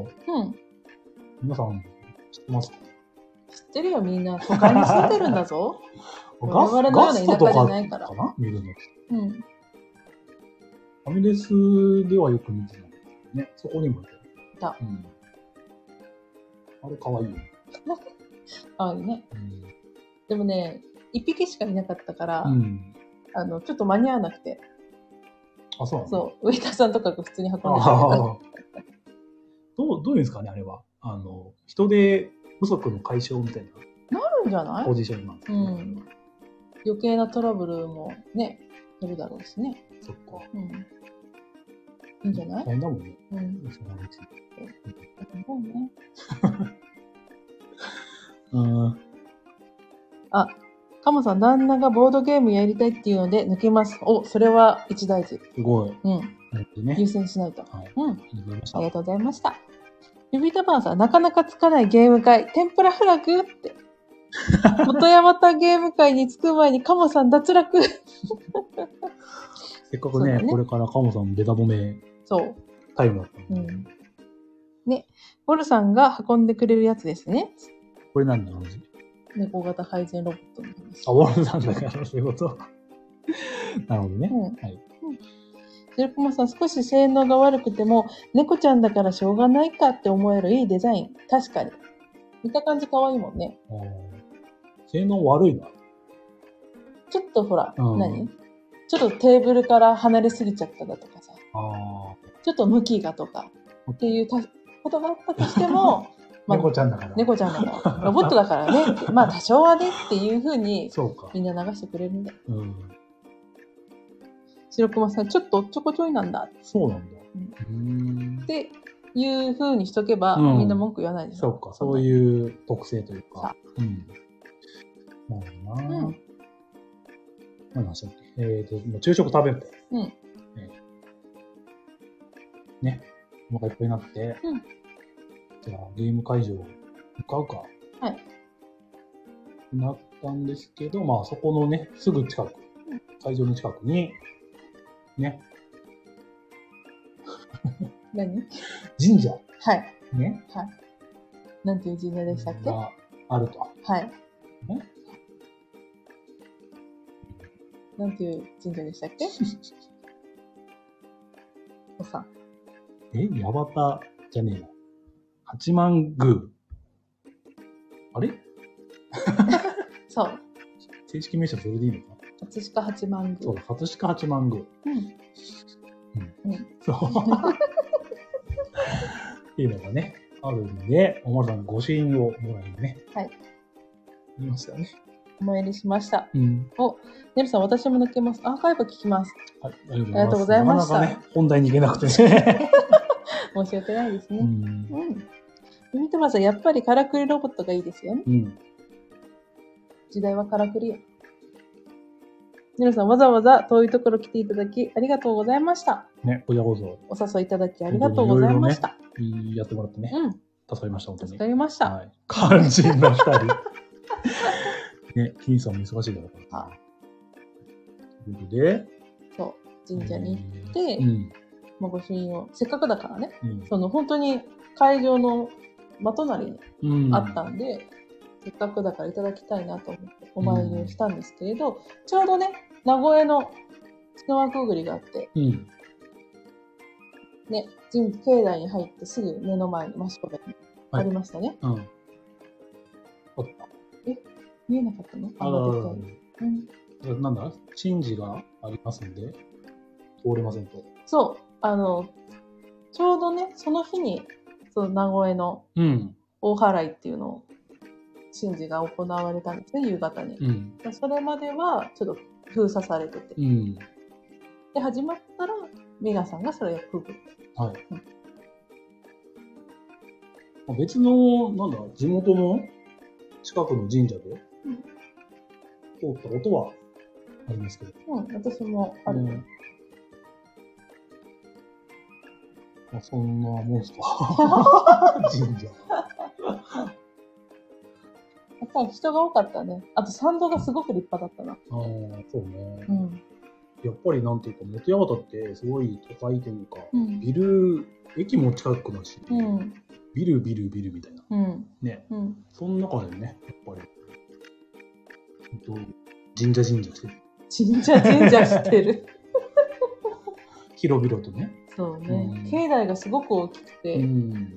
皆さん知ってますか？ 知ってるよ、みんな。都会に住んでるんだぞ。 ガス、ガストとかかな見るの。うん。ファミレスではよく見てたんですけどね。そこにもいた。いた。うん。あれかわいいよね。 かわいいね。うん、でもね、一匹しかいなかったから、うん、あの、ちょっと間に合わなくて。 あ、そうなの？ そう。ウェイターさんとかが普通に運んでたけど。どう、どういうんですかね、あれは。あの、人手不足の解消みたいな。なるんじゃない？ ポジションなんですね。うん。 余計なトラブルもね、減るだろうしね。 そっか。 うん。いいんじゃない？ 大変だもんね。うん。そのうち。 大変ね。 うん。 あ、カモさん、旦那がボードゲームやりたいっていうので抜けます。お、それは一大事。 すごい。 うん。ね、優先しないと。はい。うん。ありがとうございました。ビビタパンさん、なかなかつかないゲーム会、天ぷらフラグって。元山田ゲーム会に着く前にカモさん脱落。 せっかく ね, ね、これからカモさんベタ褒め。 そう。 タイムだったの、うん。 ね、ボルさんが運んでくれるやつですね。 これ何の話？ 猫型配膳ロボットの話。 あ、ボルさんだからそういうこと。なるほどね。うん、はい。 白熊さん、少し性能が悪くても、猫ちゃんだからしょうがないかって思えるいいデザイン。確かに。見た感じ可愛いもんね。 性能悪いな。 ちょっとほら、うん、何ちょっとテーブルから離れすぎちゃっただとかさ。あちょっと向きがとかっていうことがあったとしても、 まあ、猫ちゃんだから。 猫ちゃんだから。ロボットだからね。まあ多少はねっていうふうにみんな流してくれるんだよ。うん、白熊さん、ちょっとおっちょこちょいなんだ。 そうなんだ。 うん、っていうふうにしとけば、うん、みんな文句言わないでしょ。 そうか、そういう特性というか。うん。そうだな。うん。何でしたっけ？えっと、今昼食食べると。うん。えー、ね。お腹いっぱいになって。うん。じゃあ、ゲーム会場向かうか。はい。なったんですけど、まあ、そこのね、すぐ近く。うん、会場の近くに、ね。 何？ 神社。 はい。 ね。 はい。なんていう神社でしたっけ？ があると。 はい。ね。なんていう神社でしたっけ？おさん。 え、八幡じゃねえな。八幡宮。あれそう。 正式名称それでいいのか？ 葛飾八幡宮。 そうだ、葛飾八幡宮。うん。うん。うん、そう。っていうのがね、あるんで、おまるさんご朱印をもらいにね。はい。言いましたよね。 お参りしました。うん。お、ねるさん、私も抜けます。アーカイブ聞きます。はい、ありがとうございました。なかなかね、 本題に行けなくてね。 申し訳ないですね。うん。うん。みてまさん、やっぱりからくりロボットがいいですよね。うん。時代はからくりよ。ねるさん、わざわざ遠いところ来ていただき、ありがとうございました。 ね、こちらこそ。 お誘いいただき、ありがとうございました。 いろいろね、やってもらってね。うん。助かりました、本当に。 助かりました。はい。 肝心な二人。ね、金さんも忙しいだろうから。ということで、 そう、神社に行って、うん、まあ、ご朱印を、せっかくだからね、うん、その本当に会場の真隣にあったんで、うん、せっかくだからいただきたいなと思ってお参りをしたんですけれど、うん、ちょうどね、名古屋の篠和くぐりがあって、うん、ね、神境内に入ってすぐ目の前に真正面にありましたね。はい、うん、え見えなかったの？あの、 うん。なんだ神事がありますんで、通れませんと。 そう。あの、ちょうどね、その日に、その名古屋の大祓いっていうのを、神事が行われたんですね、夕方に。うん、それまでは、ちょっと封鎖されてて。うん、で、始まったら、皆さんがそれをくぐる。はい。 うん、別の、なんだ、地元の近くの神社で、うん、通ったことはありますけど。 うん、私もある。うん、 まあ、そんなもんすか。神社。 やっぱり人が多かったね。あと参道がすごく立派だったな。ああ、そうね。うん、やっぱりなんていうか、元八幡ってすごい都会というか、うん、ビル、駅も近くだし、うん、ビルビルビルみたいな。うん、ね、うん。その中でね、やっぱり。神社神社してる。 神社神社してる。 広々とね。 そうね、うん。境内がすごく大きくて、うん、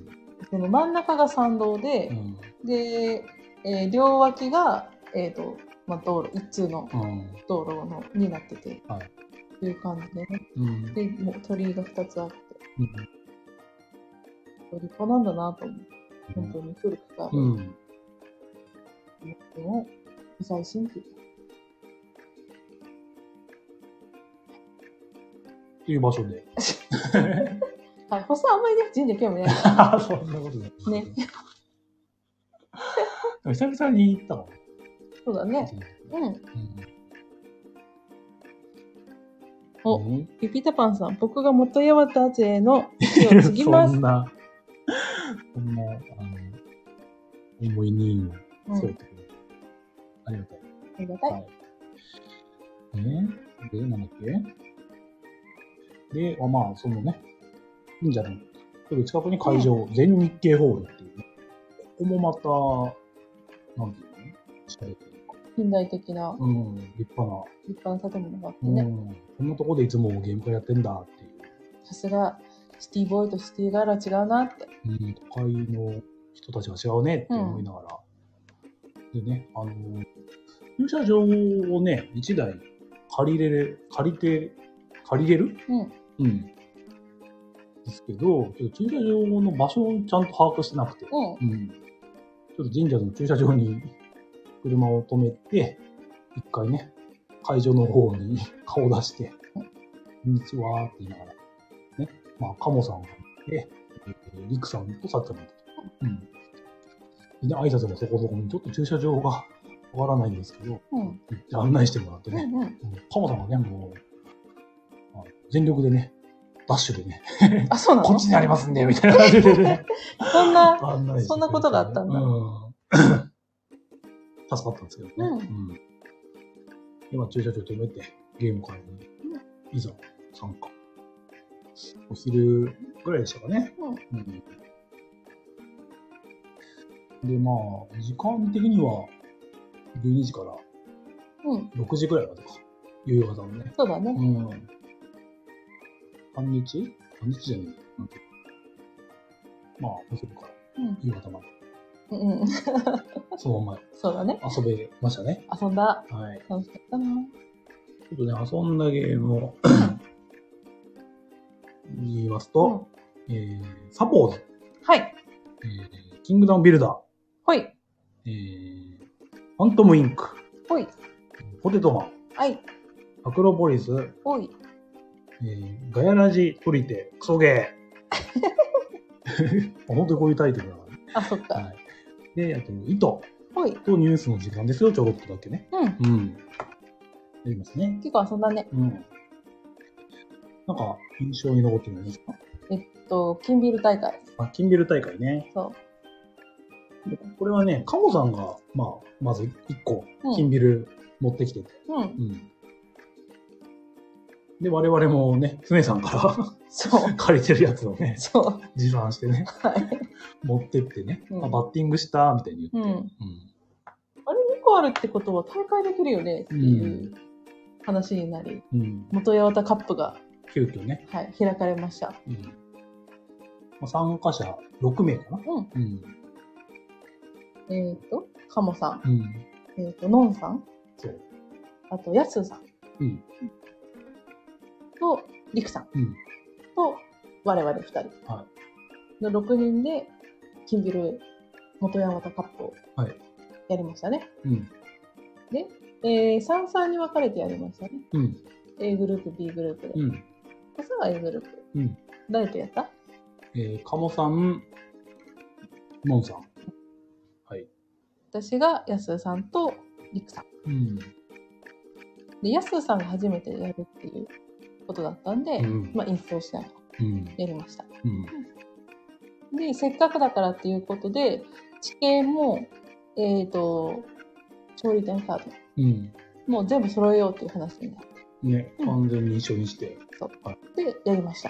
その真ん中が参道で、うん、で、えー、両脇が、えーとまあ、道路、一通の道路の、うん、になってて、はい、という感じでね。うん、で、もう鳥居がふたつあって、うん、立派なんだなと思って、本当に古くから。うん。でも不在神秘という場所で。 はい、ほさあんまりね、神社興味ない。 そんなことない。ね。久々に行ったの？ そうだね。うん。うん、お、うん、ピピタパンさん、僕が元八幡勢の息を継ぎます。 そんな、そんな、あの、重い任を添えてくれる。ありがたい。 ありがたい。はい、 えで、なんだっけで、あまあ、そのね、いいんじゃない。すぐ近くに会場、うん、全日経ホールっていうね。ここもまた、なんていうの近いというか。 近代的な。 うん、立派な。 立派な建物があってね。うん。こんなとこでいつもゲーム会やってんだっていう。 さすがシティボーイとシティガールは違うなって。 うん、都会の人たちが違うねって思いながら。うん、でね、あの、駐車場をね、一台借りれる、借りて、借りれるうん。うん。ですけど、駐車場の場所をちゃんと把握してなくて、うん。うん、ちょっと神社の駐車場に車を止めて、一回ね、会場の方に顔出して、こんにちはって言いながら、ね、まあ、カモさんがいて、リクさんとサッチャンがいて、うん。で、挨拶もそこそこに、ちょっと駐車場がわからないんですけど、うん、案内してもらってね、うんうん、カモさんがね、もう、全力でね、ダッシュでね、あ、そうなのこっちにありますんで、みたいな感じでね。 そんな、そんなことがあったんだ。うん、 助かったんですけどね。うんうん、今、駐車場止めて、ゲーム会に、いざ参加。お昼ぐらいでしたかね。うんうん、で、まあ、時間的には、じゅうにじからろくじぐらいまでか。夕方のね。 そうだね。うん。 半日半日じゃねえなんて。まあ、お昼から夕方まで。うん。そのまま。 そうだね。 遊べましたね。 遊んだ。 はい。 楽しかったな。 ちょっとね、遊んだゲームを言いますと、うん、えー、サポーズ。 はい。 えー、キングダムビルダー。 はい。 えー、ファントムインク。 はい。 ポテトマン。 はい。 アクロポリス。はい。えー、ガヤラジトリテ、クソゲー。本当にこういうタイトルだからね。 あ、そっか。はい。 で、あと、糸。はい。とニュースの時間ですよ、ちょろっとだけね。うん。うん。やりますね。 結構遊んだね。うん。 なんか、印象に残ってるんですか？ えっと、金ビル大会。 あ、金ビル大会ね。 そう。 でこれはね、カモさんが、まあ、まずいっこ、金ビル持ってきてて。うん。うん。で、我々もね、船さんからそう。借りてるやつをね、そう。持参してね、はい。持ってってね、うん、あ、バッティングしたみたいに言って。うん。うん、 あれにこあるってことは大会できるよねっていう話になり、うん、元八幡カップが、 急遽ね、 はい、開かれました。うん。まあ、参加者ろくめいかな。うん。うん、 えっ、ー、と、カモさん。うん。えっ、ー、と、ノンさん。そう。あと、ヤスーさん。うん。と、リクさん。うん。と、我々ふたり。はい。のろくにんで、金ビル元八幡カップをやりましたね。はい。うん。で、えー、さんさんに分かれてやりましたね。うん。A グループ、B グループで。うん。朝は A グループ。うん。誰とやった？ えー、カモさん、モンさん。はい。 私がヤスーさんとリクさん。うん。で、ヤスーさんが初めてやるっていうことだったんで、うん、まあ、インストールしながらやりました。うんうん、で、せっかくだからっていうことで、地形も、えっ、ー、と、勝利点カード、うん、もう全部揃えようっていう話になって。 ね、完全に一緒にして。 そう。はい、で、やりました。はい。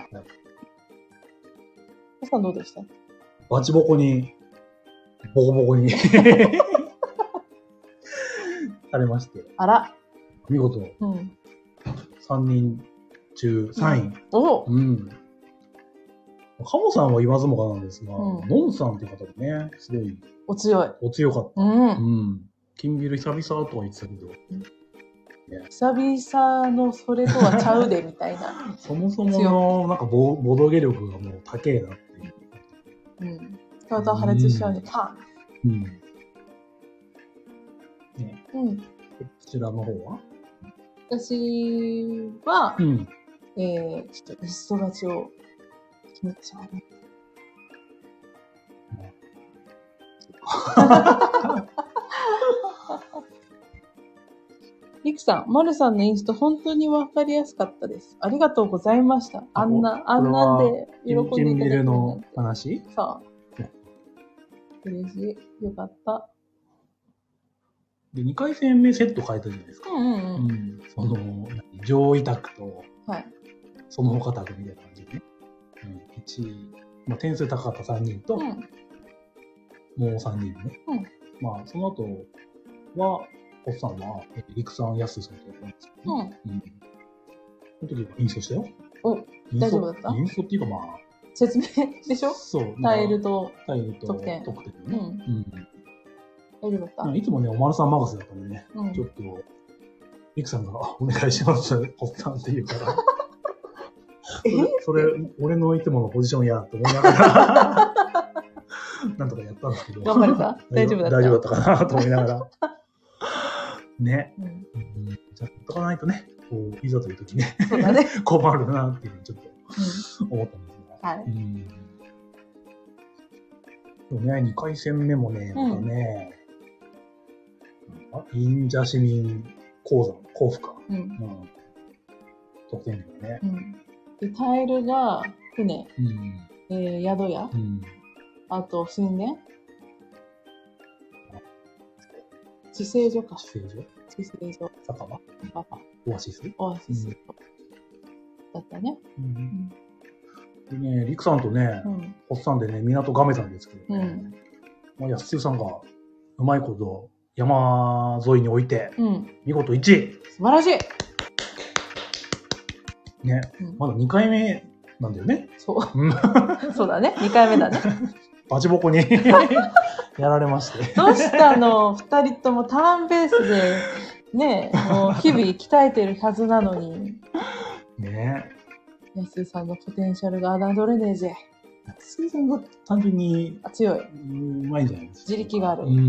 皆さんどうでした？ バチボコに、ボコボコにされまして。 あら。 見事、うん、さんにん中さんい。うん、おうん。カモさんは言わずもがなんですが、うん、ノンさんっていう方がね、すごい。 お強い。 お強かった。うん。うん。金ビル久々とは言ってたけど。うんね、久々のそれとはちゃうでみたいな。 そもそものなんかボボドゲ力がもう高えなっていう。 うん。体破裂しちゃうね。パン。うん。 ね。うん。こちらの方は？ 私は、うん、えー、ちょっとリスト勝ちを決めてしまいました。リクさん、マルさんのインスト本当にわかりやすかったです。ありがとうございました。あんな、あんなんで喜んでいただけるなんて。 金ビルの話？ そう。嬉しい。よかった。 で、にかい戦目セット変えたじゃないですか。うんうんうん。うん、その、上位卓と、はい。その他卓みたいな感じでね。うん。いちい、まあ、点数高かったさんにんと、うん、もうさんにんね。うん。まあ、その後は、おっさんは、リクさん、ヤスさんとやったんですけど、ね。うん。うん。その時は演奏したよ。お、 大丈夫だった？ インストっていうかまあ。 説明でしょ？ そう。 タイルとタイルと得点。 得点ね。うん。うん、 大丈夫だった？ いつもね、おまるさん任せだからね、うん、ちょっと、リクさんがお願いします、ホッさんって言うから。それ、それ俺のいつものポジションやと思いながら、なんとかやったんですけど。 頑張れた？大丈夫だった？ 大丈夫だったかなと思いながら。ね。うん。じゃあ、やっとかないとね、こう、いざという時ね、そうだね困るなっていうふうにちょっと思ったんですが。はい。うん。でもね、にかい戦目もね、またね、うん、忍者市民鉱山、甲府か。うん。うん、得点力ね。うんで、タイルが船、うんえー、宿屋、うん、あと神殿、治世所か。 治世所治世所。 酒場酒場オアシスオアシス、うん、だったね。 うんうん、でね、リクさんとね、うん、ホッサンでね、港がめたんですけどね、うんまあ、安代さんがうまいこと山沿いに置いて、うん、見事いちい。 素晴らしいね、うん、まだにかいめなんだよね。 そう。そうだね。にかいめだね。 バチボコにやられまして。 どうしたの？二人ともターンベースで、ね、もう日々鍛えてるはずなのに。 ねえ。安井さんのポテンシャルが侮れねえぜ。 安井さんが単純に強い。 うまいんじゃないですか。 自力がある。うん。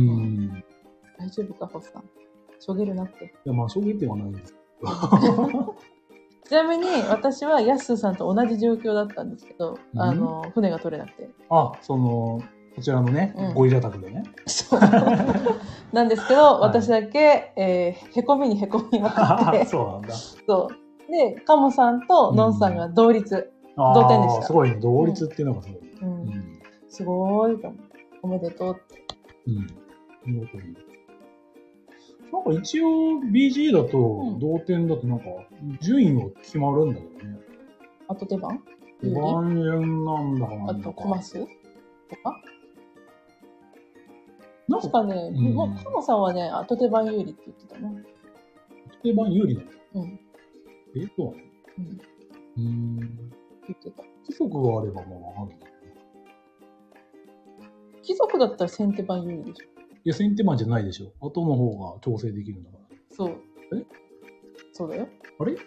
大丈夫か、ホッさん。しょげるなって。 いや、まあ、しょげてはないんですけど。 ちなみに私はヤッスーさんと同じ状況だったんですけど、うん、あの船が取れなくて。 あ、そのこちらのね、うん、ゴリラ宅でね。 そうなんですけど、はい、私だけ、えー、へこみにへこみまくって。 そうなんだ。 そうでカモさんとノンさんが同率、うん、同点でした。 すごいね、同率っていうのがすごい。うんうん、すごいと思う。おめでとうって。 うん。見事に。なんか一応 ビージー だと、同点だとなんか順位が決まるんだけどね。 あと手番？ 手番順なんだかな。 あとコマ数とか確かね、うん、もうカモさんはね、後手番有利って言ってたな。後手番有利なの？ うん。 え、そうなの？うん。うーん。 言ってた。 貴族があればまあわかるんだけど。貴族だったら先手番有利でしょ。 いや、先手番じゃないでしょ。後の方が調整できるんだから。 そう。 え？ そうだよ。 あれ？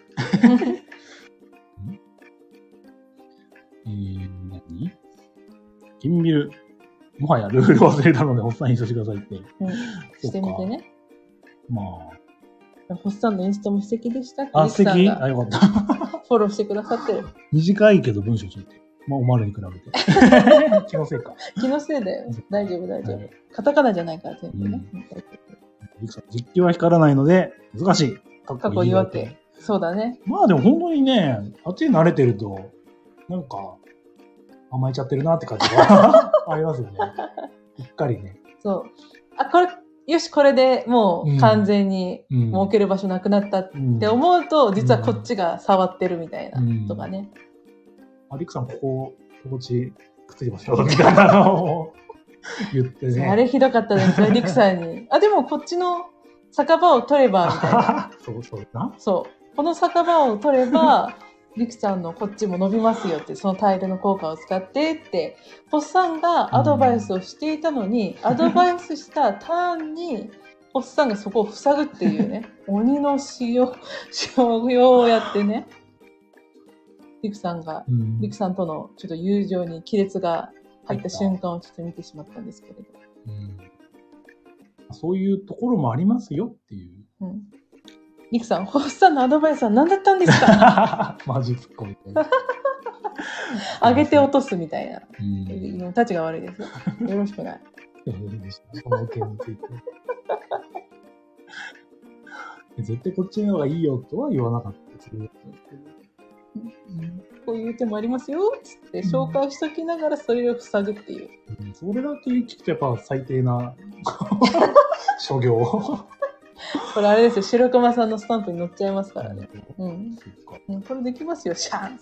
えー、何？金ビル。もはやルール忘れたので、ホッサンインストしてくださいって。うん。 してみてね。 まあ。ホッサンのインストも素敵でしたって。 あ、素敵？あ、よかった。フォローしてくださってる。 短いけど文章ついてる。まあ、おまるに比べて。気のせいか。 気のせいだよ。大丈夫、大丈夫。はい、カタカナじゃないから全部ね。うん、 実況は光らないので、難しい。 過去言い訳。そうだね。 まあでも本当にね、あっちに慣れてると、なんか、甘えちゃってるなって感じがありますよね。うっかりね。 そう。あ、これ、よし、これでもう完全に設ける場所なくなったって思うと、うん、実はこっちが触ってるみたいな、うん、とかね。 あ、リクさん、ここ、心地くっついてますよ、みたいなのを言ってね。 あれひどかったですよ、リクさんに。あ、でもこっちの酒場を取れば、みたいな。 そうそうな。 そう。この酒場を取れば、リクさんのこっちも伸びますよって、そのタイルの効果を使ってって、ホッサンがアドバイスをしていたのに、うん、アドバイスしたターンに、ホッサンがそこを塞ぐっていうね、鬼の塩、塩用をやってね。リクさんが、うん、リクさんとのちょっと友情に亀裂が入った瞬間をちょっと見てしまったんですけれど。うん、 そういうところもありますよっていう。うん、 リクさん、ホッサンのアドバイスは何だったんですか？ マジツッコミ。 上げて落とすみたいな。うん、たちが悪いですよ。よろしくない。 その件について。絶対こっちの方がいいよとは言わなかったですね。 うん、こういう手もありますよつって紹介しときながらそれを塞ぐっていう、 うん、それだけ聞くとやっぱ最低な諸行。 これあれですよ、白熊さんのスタンプに載っちゃいますからね。うん、うん、これできますよ、シャーン。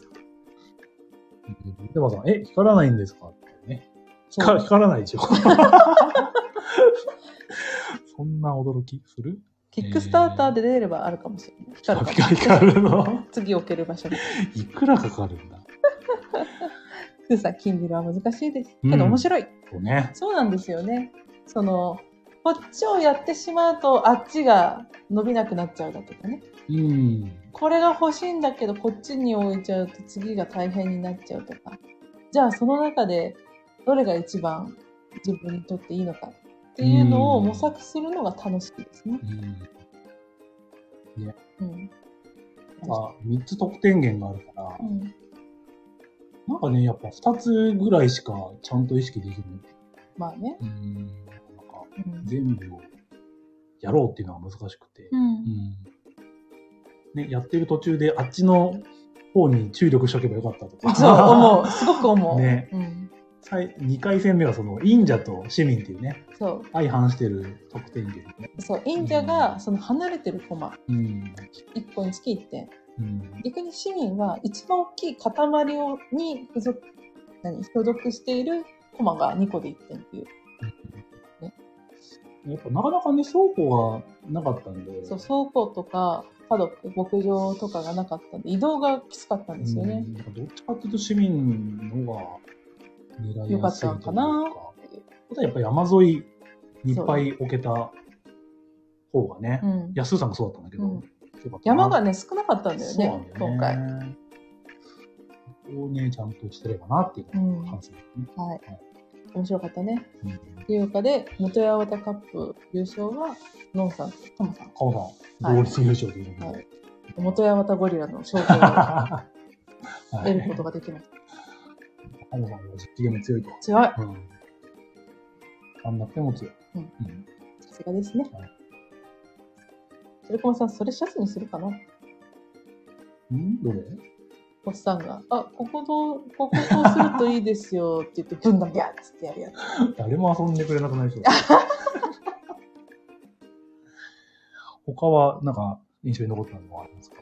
でもさん、え、光らないんですかってね。光, 光らないでしょ。そんな驚きする？ キックスターターで出ればあるかもしれない。 光るかも。光るの？ 次置ける場所に。 いくらかかるんだ？ でさ、Kindle は難しいです。けど面白い。 うん、そうね。 そうなんですよね。その、こっちをやってしまうと、あっちが伸びなくなっちゃうだとかね。 うん。 これが欲しいんだけど、こっちに置いちゃうと次が大変になっちゃうとか。じゃあその中で、どれが一番自分にとっていいのかっていうのを模索するのが楽しいですね。 うん。ね。 うん。 あ、みっつ得点源があるから、うん、なんかね、やっぱふたつぐらいしかちゃんと意識できない。 まあね。 うん。なんか、全部をやろうっていうのは難しくて。うん。うん、ね、やってる途中であっちの方に注力しとけばよかったとか。 そう、思う。すごく思う。 ね。うん、にかい戦目はその、忍者と市民っていうね。そう。相反してる得点源ね。 そう、忍者がその離れてるコマ。うん。いっこにつきいってん。うん、逆に市民は一番大きい塊をに付属、何、所属しているコマがにこでいってんっていう。 ね、やっぱなかなかね、倉庫がなかったんで。 そう、倉庫とか、パドック、牧場とかがなかったんで、移動がきつかったんですよね。 うん、どっちかっていうと市民のが狙いやすいというか。よかったのかな。やっぱり山沿いにいっぱい置けた方がね、うん、安さんもそうだったんだけど、うん、 山がね、少なかったんだよね、よね今回。 ここをね、ちゃんとしてればなっていうのが反省ですね、 うん。はい。面白かったね。うん、っていうかで、元八幡カップ優勝は、ノンさんとカモさん。 カモさん。同率優勝ということで、はい。 元八幡ゴリラの賞状を得ることができました。 カモさんは実機でも強いと。 強い。 うん。あんなくても強い。うん。 さすがですね。はい。それこもさん、それシャツにするかな？ んどれ？ おっさんが、あ、ここどう、こここうするといいですよって言って、ブンダンビャーッつってやるやつ。 誰も遊んでくれなくなりそう。他は、なんか、印象に残ったのはありますか？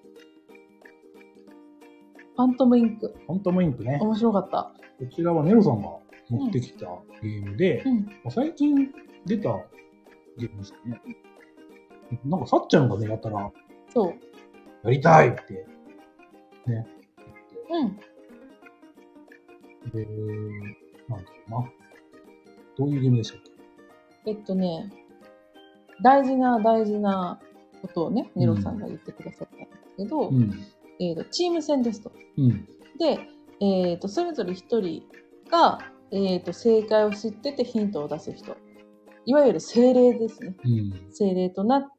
ファントムインク。 ファントムインクね。 面白かった。 こちらはネロさんが持ってきたゲームで、うんうん、最近出たゲームですね。なんか、さっちゃんがね、やったら、 そう。 やりたいって、ね。 うん。 で、なんだろうな。どういうゲームでしたっけ？えっとね、大事な大事なことをね、ネロさんが言ってくださったんですけど、うん、えっと、チーム戦ですと。うん、で、えっと、それぞれ一人が、えっと、正解を知っててヒントを出す人。いわゆる精霊ですね。うん、精霊となって、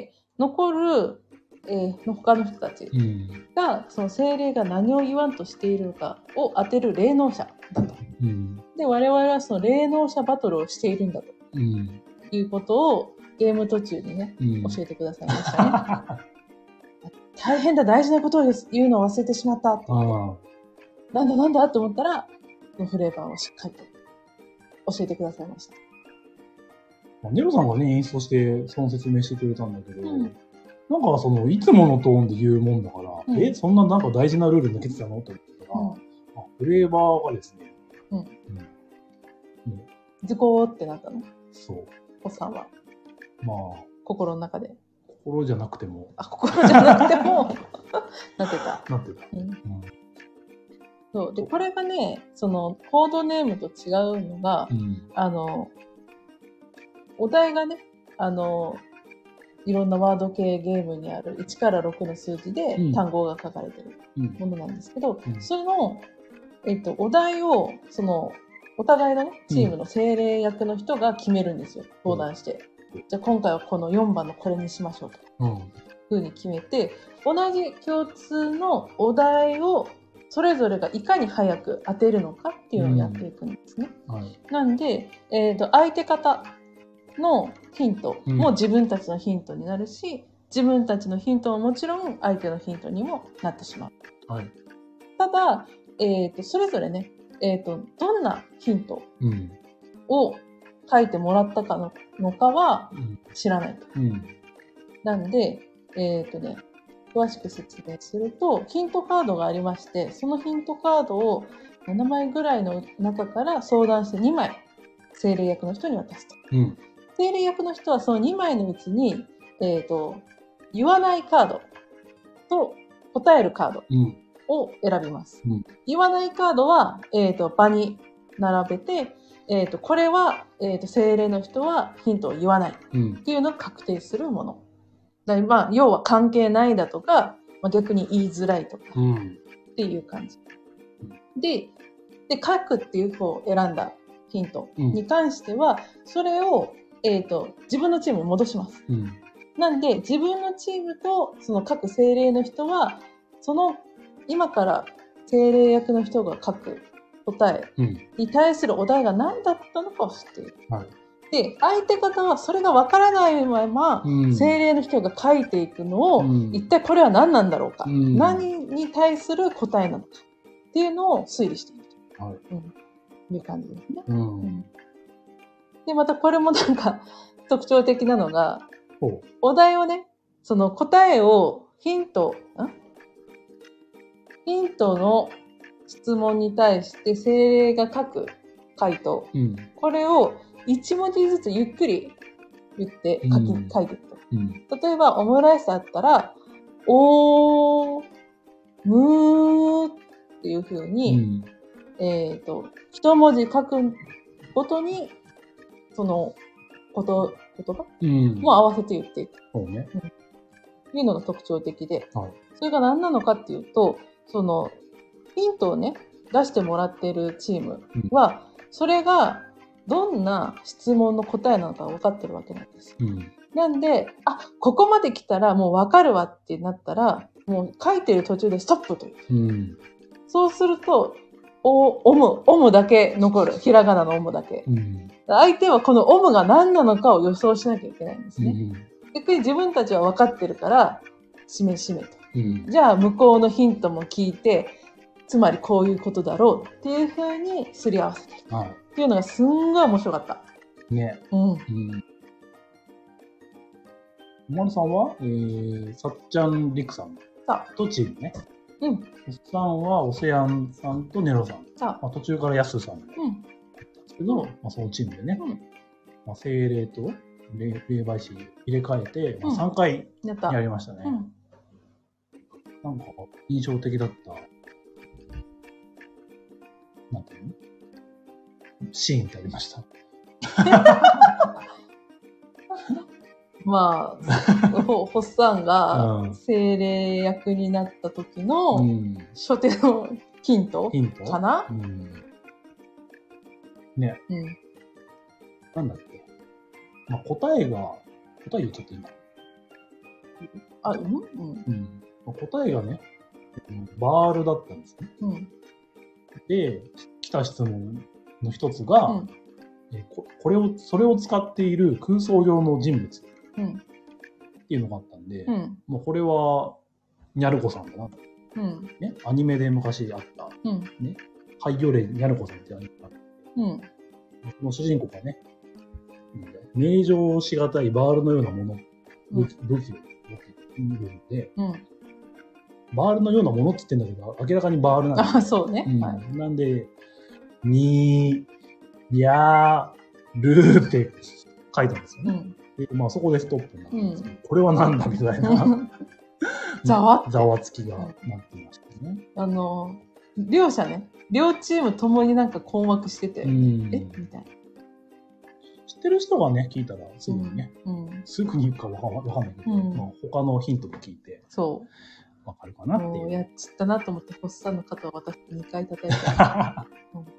残る、えー、の他の人たちが、うん、その精霊が何を言わんとしているのかを当てる霊能者だと。うん、で、我々はその霊能者バトルをしているんだと、うん、いうことをゲーム途中にね、うん、教えてくださいましたね。大変だ、大事なことを言うのを忘れてしまったって言って。なんだなんだと思ったら、そのフレーバーをしっかりと教えてくださいました。 ネロさんがね、演出してその説明してくれたんだけど、うん、なんかその、いつものトーンで言うもんだから、うん、え、そんななんか大事なルール抜けてたのと思ったら、うん、あ、フレーバーがですね、うん。うん。 ズコーってなったの？ そう。 おさんは。 まあ。 心の中で。 心じゃなくても。 あ、心じゃなくても、なってた。 なってた。うん。うん、 そう。で、これがね、その、コードネームと違うのが、うん、あの、お題がね、あの、いろんなワード系ゲームにあるいちからろくの数字で単語が書かれてるものなんですけど、うんうん、その、えっと、お題を、その、お互いのね、チームの精霊役の人が決めるんですよ。相談して。うん、じゃあ今回はこのよんばんのこれにしましょうと。うん。ふうに決めて、同じ共通のお題をそれぞれがいかに早く当てるのかっていうのをやっていくんですね。うん、はい、なんで、えっと、相手方のヒントも自分たちのヒントになるし、うん、自分たちのヒントももちろん相手のヒントにもなってしまう。はい、ただ、えっと、それぞれね、えっと、どんなヒントを書いてもらったかの、のかは知らないと。うん、なんで、えっとね、詳しく説明すると、ヒントカードがありまして、そのヒントカードをななまいぐらいの中から相談してにまい、精霊役の人に渡すと。うん、精霊役の人はそのにまいのうちに、えっと、言わないカードと答えるカードを選びます。 うん、 言わないカードは、えっと、場に並べて、えっと、これは、えっと、精霊の人はヒントを言わないっていうのを確定するもの。だまあ、要は関係ないだとか、まあ、逆に言いづらいとかっていう感じ。うん、で、で、書くっていう方を選んだヒントに関しては、それを、えっと、自分のチームに戻します。 うん、 なんで、自分のチームとその各精霊の人は、その今から精霊役の人が書く答えに対するお題が何だったのかを知っている。 うんはい、 で、相手方はそれが分からないまま、うん、精霊の人が書いていくのを、うん、一体これは何なんだろうか、うん、何に対する答えなのかっていうのを推理していると、はいうん、いう感じですね、うんうん。で、またこれもなんか特徴的なのが、お題をね、その答えをヒント、んヒントの質問に対して精霊が書く回答、うん、これを一文字ずつゆっくり言って書き、うん、書いていくと、うん。例えばオムライスあったら、おー、むーっていう風に、うん、えっと、一文字書くごとに、そのこと、言葉、うん、も合わせて言っていく。 そうね。うん、 いうのが特徴的で、 はい、 それが何なのかっていうと、その、ヒントをね、出してもらっているチームは、うん、それがどんな質問の答えなのか分かってるわけなんです。うん、なんで、あ、ここまで来たらもう分かるわってなったら、もう書いてる途中でストップという。うん、そうすると、お、オム、オムだけ残る。ひらがなのオムだけ。うん、相手はこのオムが何なのかを予想しなきゃいけないんですね。うん、逆に自分たちは分かってるから、しめしめと。うん、じゃあ向こうのヒントも聞いて、つまりこういうことだろうっていう風にすり合わせていく、はい、っていうのがすんごい面白かった。 ね。うん。うん。まるさんは、えー、さっちゃんりくさんとチームね。うん。おっさんはオセアンさんとネロさん。まあ、途中からヤスさんも。うん。ですけど、まあ、そのチームでね。うん。まあ、精霊と霊媒師入れ替えて、まあ、さんかいやりましたね。うん。なんか印象的だった。なんていうの？シーンってありました。 まあ、ホッサンが精霊役になった時の初手のヒントかな、うんうん、 ね、うん。なんだっけ、まあ、答えが、答え言っちゃって今。 あ、うん、うんうんまあ、答えがね、バールだったんですね。うんで、来た質問の一つが、うんえこ、これを、それを使っている空想上の人物っていうのがあったんで、うん、もうこれは、ニャルコさんだなと、うんね。アニメで昔あった、うんね、廃魚霊ニャルコさんってアニメがあって、うん、その主人公がね、名状しがたいバールのようなもの、武器を持っているので、うんバールのようなものって言ってんだけど、明らかにバールなんで。 あ、そうね。 うんはい、なんで、に、や、るって書いたんですよね。うん、でまあそこでストップになったんですけど、うん、これはなんだみたいな。 ざわざわつきがなっていましたね。 あの、両者ね、両チームともになんか困惑してて、うん、えみたいな。 知ってる人がね、聞いたらすぐにね、うんうん、すぐに言うかわかんないけど、うんまあ、他のヒントも聞いて。 そう。 わかるかなっていう。 もうやっちったなと思って、ホッサンの肩を私にかい叩いた。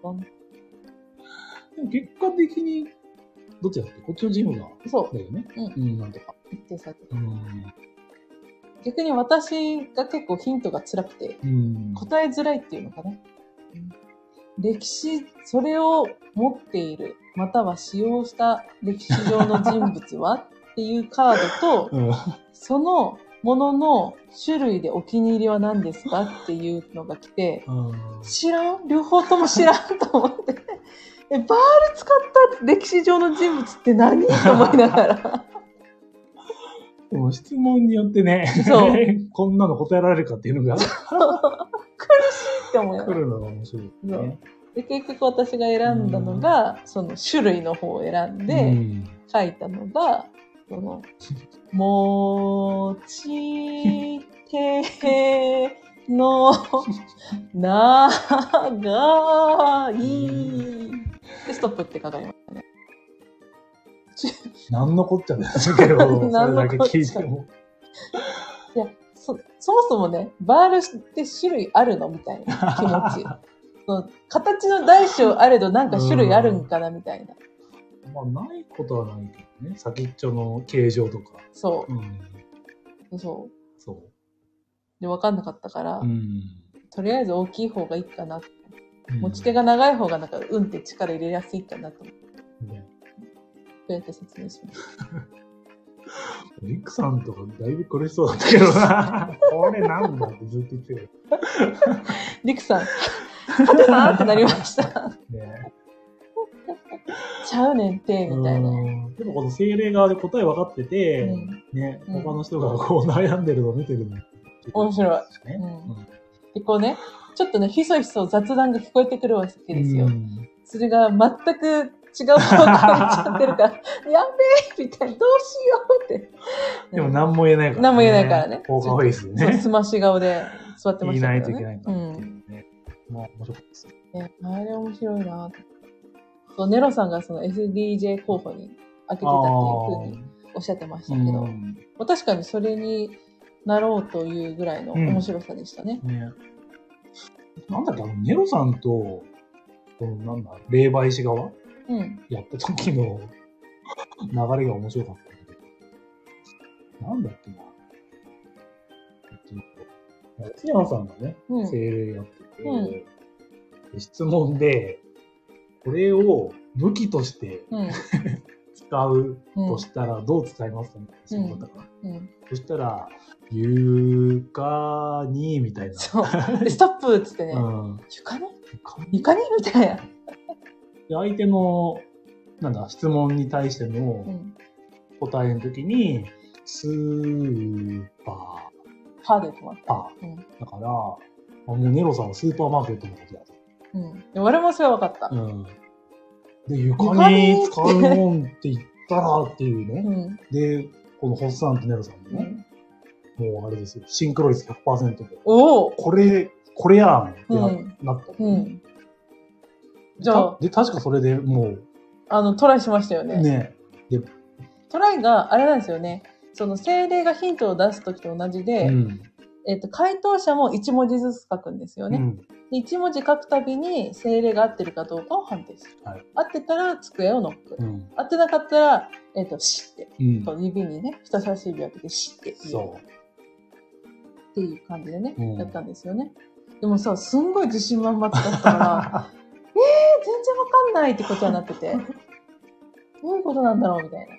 でも結果的に、どっちだっけこっちのチームが。 そう。 だよね。うん。うん、なんとか。 一定されてた。逆に私が結構ヒントが辛くて、うん、答えづらいっていうのかな。うん、歴史、それを持っている、または使用した歴史上の人物はっていうカードと、うん、その、ものの種類でお気に入りは何ですかっていうのが来て、知らん両方とも知らんと思って。え、バール使った歴史上の人物って何と思いながら。 でも質問によってね、そうこんなの答えられるかっていうのが。苦しいって思いながら。 来るのが面白い、ね。 で、結局私が選んだのが、その種類の方を選んで、書いたのが、その、もちての、長い。で、ストップってかかりましたね。 何のこっちゃですけど、それだけ聞いても。 いや、そ、そもそもね、バールって種類あるのみたいな気持ち。その形の大小あれどなんか種類あるんかなみたいな。 まあ、ないことはないけどね。先っちょの形状とか。 そう。 うん、 そう。 そう。 で、分かんなかったから、 うん、 とりあえず大きい方がいいかなって。うん、持ち手が長い方がなんか、うんって力入れやすいかなと思って。ね、どうやって説明しますリクさんとかだいぶ苦しそうだったけどな。これなんだってずっと言ってる。 リクさん、ハテさんってなりました。ね、ちゃうねんって、みたいな。 でもこの精霊側で答え分かってて、うん、ね、うん、他の人がこう悩んでるのを見てるの、ね。 面白い。うんうん、で、こうね、ちょっとね、ひそひそ雑談が聞こえてくるわけですよ。うん、それが全く違う方向に行っちゃってるから、やべえみたいな、どうしようって。 でも何も言えないからね。 何も言えないからね。 ポーカーフェイスでね。 すまし顔で座ってましたけどね。言いないといけないからっていうね。 うん、まあ面白かったですね。あれ面白いなと。ネロさんがその エスディージェー 候補に開けてたっていうふうにおっしゃってましたけど、うん、まあ、確かにそれになろうというぐらいの面白さでしたね。うん、ね、 なんだっけ、あのネロさんと、このなんだ、霊媒師側、うん、やった時の流れが面白かったけど。なんだっけな。津山さんがね、うん、精霊やってて、うん、質問で、これを武器として、うん、使うとしたらどう使いますかみたいな質問だったから。うんうん、そしたら、床に、みたいな。 そう。で、ストップっつってね、うん、床に床にみたいな。で、 相手の、なんだ、質問に対しての答えの時に、スーパー。 パーで止まった。 パー。うん、だから、もうネロさんはスーパーマーケットのことだと。 うん。で俺もそれは分かった。うん。 で、床に使うもんって言ったらっていうね。うん、で、このホッサンとネロさんもね、うん、もうあれですよ、シンクロ率 ひゃくパーセント で。おおこれ、これやんってな、うん、なった、ね。うん。じゃあ。で、確かそれでもう。 あの、トライしましたよね。ね。で、トライが、あれなんですよね。その精霊がヒントを出すときと同じで、うん、えっと、回答者もいち文字ずつ書くんですよね。うん、いち文字書くたびに精霊が合ってるかどうかを判定する。はい、合ってたら机をノック。うん、合ってなかったら、えっと、シって。うん、指にね、人差し指を当ててシって言う。そう。っていう感じでね、うん、やったんですよね。でもさ、すんごい自信満々だったから、えー、全然わかんないってことになってて、どういうことなんだろうみたいな。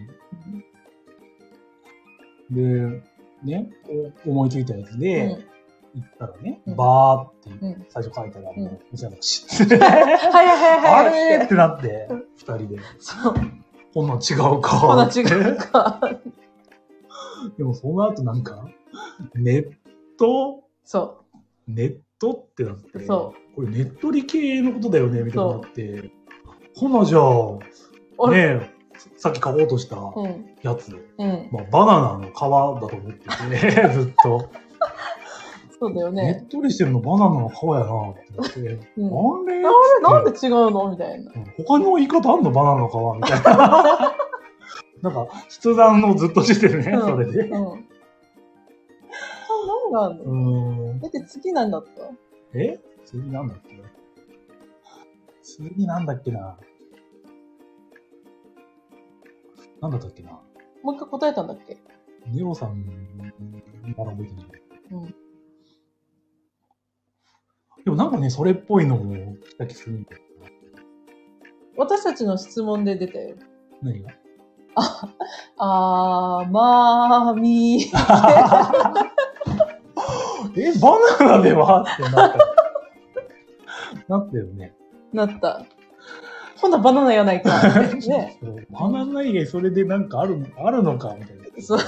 うん、で、ね、思いついたやつで、うん、言ったらね、うん、バーって最初書いたら、もう、みたいな、シッて。はいはいはい。あれーってなって、二人で。そう。こんなん違うか。 こんなん違うか。 でもその後なんか、ネットそう。ネットってなって、そう。これネット理系のことだよね、みたいになって、ほなじゃあ、ねえ、さっき買おうとしたやつ、うんうんまあ、バナナの皮だと思ってて、ずっと。 そうだよね。 ねっとりしてるのバナナの皮やなって思って、うん、 あれなんで違うのみたいな。 他の言い方あんのバナナの皮みたいな。なんか、筆談をずっとしてるね、うん、それで。うん。 何があるのうん。だって次なんだったえ次なんだっけ次なんだっけななんだったっけなもう一回答えたんだっけネオさんなら覚えてない。うん。でもなんかね、それっぽいのも来た気するんだよな。 私たちの質問で出たよ。 何があ、あー、まーみー。 え、バナナではってなった。なったよね。 なった。ほなバナナやないか。ね。 バナナ以外それでなんかある、あるのかみたいな。そう。ず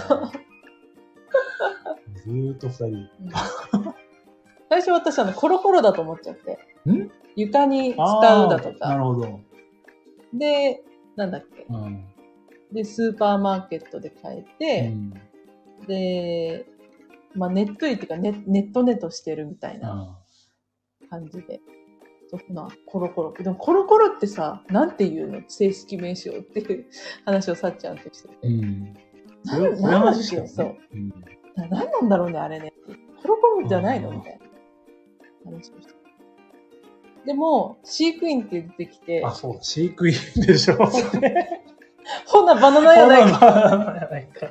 ーっと二人。うん、 最初私あのコロコロだと思っちゃって。ん床に使うだとか。 なるほど。 で、なんだっけ。うん、で、スーパーマーケットで買えて、うん、で、 まあねっとりっていうかね、ネットネトしてるみたいな感じで。そんな、コロコロ。でもコロコロってさ、なんて言うの正式名称っていう話をさっちゃんとしてて。うん。なんだっけ、そう。うん、な何なんだろうね、あれね。コロコロじゃないのみたいな話をして。でも、飼育員って出てきて。 あ、そうだ、飼育員でしょ。 ほな、バナナやないか。バナナやないか。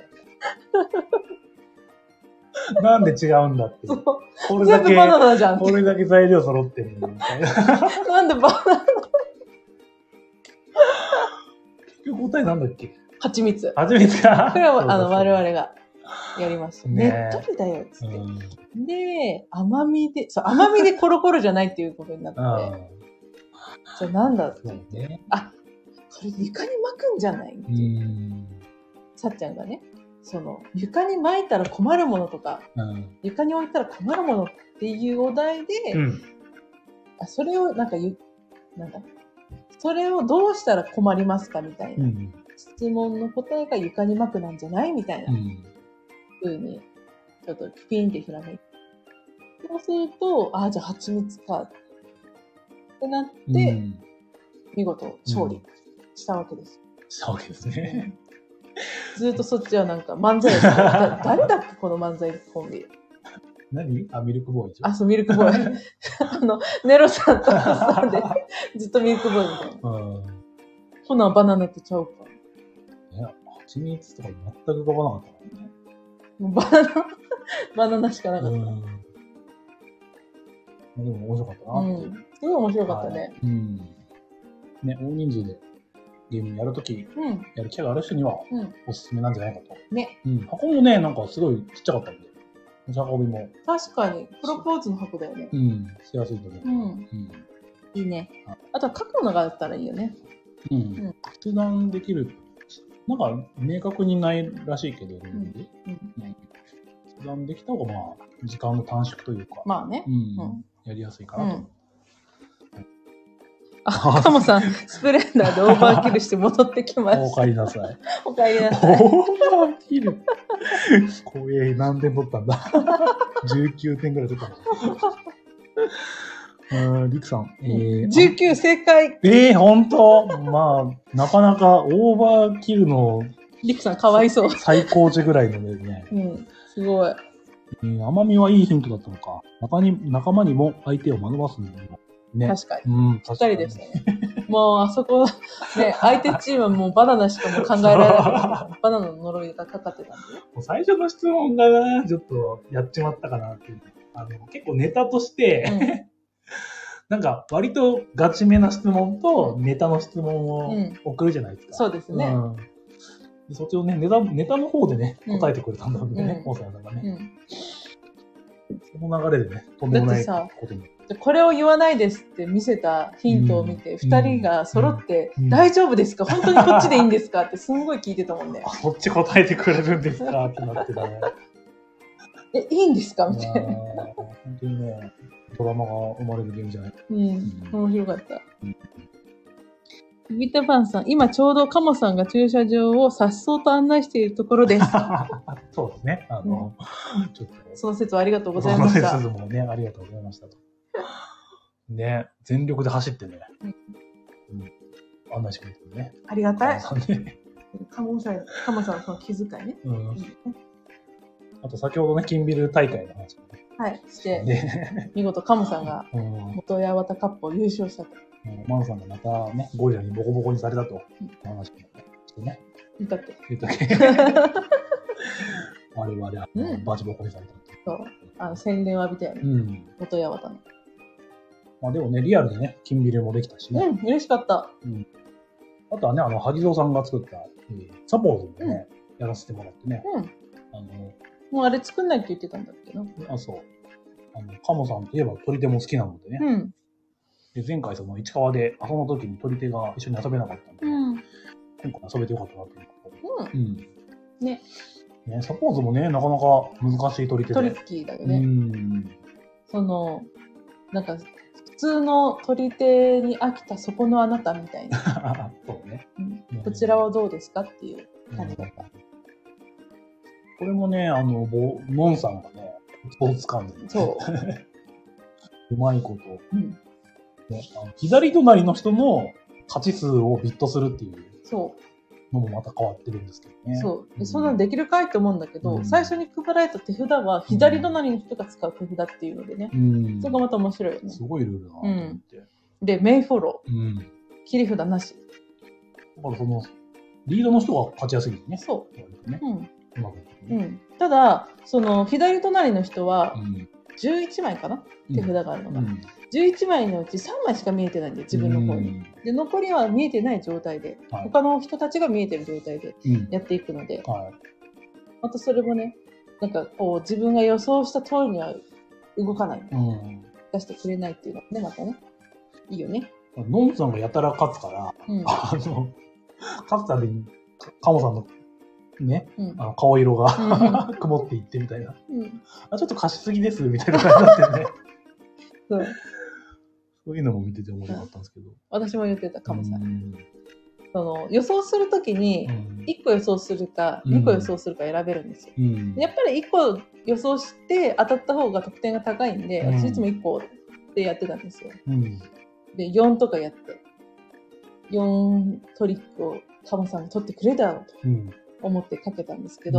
なんで違うんだって。これだけ、バナナじゃん。 これだけ材料揃ってるのみたいな。 なんでバナナ結局答えなんだっけ？ 蜂蜜。 蜂蜜か。 これは、あの、我々がやりました。ねっとりだよ、つって。うん、で、甘みで、そう、甘みでコロコロじゃないっていうことになって。じゃあなんだって言って。ね、あ、これ床に巻くんじゃないっていう。さっちゃんがね。その床に巻いたら困るものとか、うん、床に置いたら困るものっていうお題で、うん、あそれをなんかゆなんだそれをどうしたら困りますかみたいな、うん、質問の答えが床に巻くなんじゃないみたいな、うん、風にちょっとピンってひらめいて、そうするとあじゃあ蜂蜜かってなって、うん、見事勝利したわけです。 うん、したわけですね。 ずっとそっちはなんか漫才だ誰だっけこの漫才コンビ。 何？あ、ミルクボーイあ、そう、ミルクボーイ。あの、ネロさんとさんでずっとミルクボーイみたいな。うん。ほな、バナナとちゃうか。 いや、蜂蜜とか全く浮かばなかったね。 もうバナナ、バナナしかなかった。うん。 でも面白かったなっていう。うん。 すごい面白かったね。 うん。ね、大人数で。ゲームやるとき、うん、やる機会がある人にはおすすめなんじゃないかと。ね。うん。箱もね、なんかすごいちっちゃかったんで。持ち運びも。 確かに。プロポーズの箱だよね。 うん。しやすいと思う。うん。うん、 いいね。あとは書くのがあったらいいよね。 うん。うん、筆談できる。なんか明確にないらしいけど、うん。うん。筆談できた方がまあ、時間の短縮というか。 まあね。 うん。うん、やりやすいかなと。うんあ、カモさん、スプレンダーでオーバーキルして戻ってきました。 お帰りなさい。 お帰りなさい。 オーバーキル怖え、何点取ったんだ。じゅうきゅうてんぐらい取ったんだ。うん、リクさん。 えー、じゅうきゅう正解。 えー、ほんとまあ、なかなかオーバーキルの。 リクさん、かわいそう。 最高値ぐらいのね。 うん、すごい。 えー、甘みはいいヒントだったのか。中に、仲間にも相手を惑わすんだよ。ね、 確かに。うん、ぴったりでしたね。もう、あそこ、ね、相手チームはもうバナナしかも考えられなかった。バナナの呪いがかかってたんで。 もう最初の質問がな、ちょっとやっちまったかなっていう。あの、結構ネタとして、うん、なんか割とガチめな質問とネタの質問を送るじゃないですか。 うん、そうですね。うんでそっちをね、ネタ、ネタの方でね、答えてくれたんだろうね、大沢さんがね。うん、その流れでね、とんでもないことに。 これを言わないですって見せたヒントを見て、二、うん、人が揃って、うん、大丈夫ですか、本当にこっちでいいんですかってすんごい聞いてたもんね。 あ、そっち答えてくれるんですかってなってたね。 え、いいんですかみたいな。 本当にね、ドラマが生まれるゲームじゃないか。 うん、うん、面白かった。うんビタパンさん、今ちょうどカモさんが駐車場を颯爽と案内しているところです。 そうですね。あの、 うん、ちょっとその説はありがとうございました。 その説もね、ありがとうございましたと。ね、全力で走ってね、うんうん、案内してくれてるね。 ありがたい。カモさん、カモさんのその気遣いね。うん、いいね。 あと先ほどね、金ビル大会の話もね。 はい、して、見事カモさんが元八幡カップを優勝したと。 マンさんがまたね、ゴリラにボコボコにされたと、うん、話してね。 言ったっけ言ったっけ我々は、うん、バチボコにされたって。 そう。あの、洗礼を浴びたよね。うん。元八幡の。 まあでもね、リアルでね、金ビルもできたしね。 うん、嬉しかった。うん。 あとはね、あの、萩蔵さんが作った、えー、サポーズもね、うん、やらせてもらってね。うん。あの、 もうあれ作んないって言ってたんだっけな。 あ、そう。あの、カモさんといえば取り手も好きなのでね。うん。で前回その市川で遊んだ時に取り手が一緒に遊べなかったんで、うん、今回遊べてよかったなと思って。うん。うん、ね。ね、サポーズもね、なかなか難しい取り手で。 トリッキーだよね。うん。その、なんか、普通の取り手に飽きたそこのあなたみたいな。 そうね、 うん。こちらはどうですかっていう感じだった。 これもね、あの、ノンさんがね、スポーツ感で、ね、 そう。 うまいこと、うんね、あの左隣の人の勝ち数をビットするっていうのもまた変わってるんですけどね。 そう。で、うん、そんなのできるかいと思うんだけど、うん、最初に配られた手札は左隣の人が使う手札っていうのでね。うん、それがまた面白いよね。 すごいルールだなと思って。 うん、で、メイフォロー。うん、切り札なし。 だからその、リードの人が勝ちやすいね。 そう。ね、うん。うまくね、 うん。ただ、その、左隣の人は、じゅういちまいかな、うん、手札があるのが、うん。じゅういちまいのうちさんまいしか見えてないんで、自分の方に。で、残りは見えてない状態で、はい、他の人たちが見えてる状態でやっていくので、うんはい、またそれもね、なんかこう、自分が予想した通りには動かない。うん、出してくれないっていうのがね、またね、いいよね。 ノンさんがやたら勝つから、うん、あの、勝つたびに、カモさんのね、うん、あの顔色が曇っていってみたいな、うん、あ。ちょっと貸しすぎです、みたいな感じになってね。そう。そういうのも見てて面白かったんですけど。 私も言ってた、カモさん。うん、その予想するときに、いっこ予想するか、うん、にこ予想するか選べるんですよ。うん、やっぱりいっこ予想して当たった方が得点が高いんで、うん、私いつもいっこでやってたんですよ。うん、で、よんとかやって、よんトリックをカモさんが取ってくれたろうと思ってかけたんですけど、うん、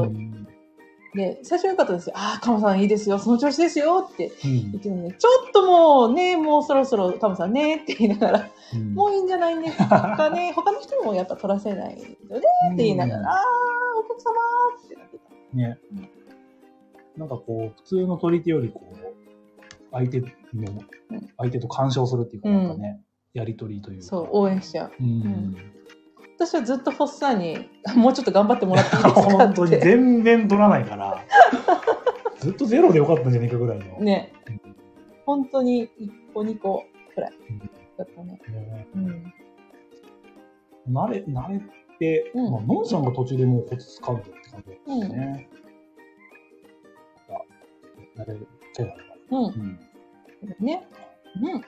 で、最初は良かったですよ。ああ、カモさんいいですよ、その調子ですよって言ってるので、うん、ちょっともうね、もうそろそろカモさんねって言いながら、うん、もういいんじゃないんですかね、他の人もやっぱ取らせないよねって言いながら、うん、ああ、お客様ってなってた。ね。 うん、なんかこう、普通の取り手よりこう、相手の、相手と干渉するっていうかなんかね、うん、やりとりというか。 そう、応援しちゃう。うんうん、私はずっとホッサンにもうちょっと頑張ってもらっていいですかって。 本当に全然取らないから、ずっとゼロでよかったんじゃねえかぐらいの。ね。 うん、本当にいっこにこくらいだったね。うん、 慣れ、慣れて、うん、まあ、ノンさんが途中でもうコツ使うって感じですね。うん、慣れる。うん。うん。 ね。うん。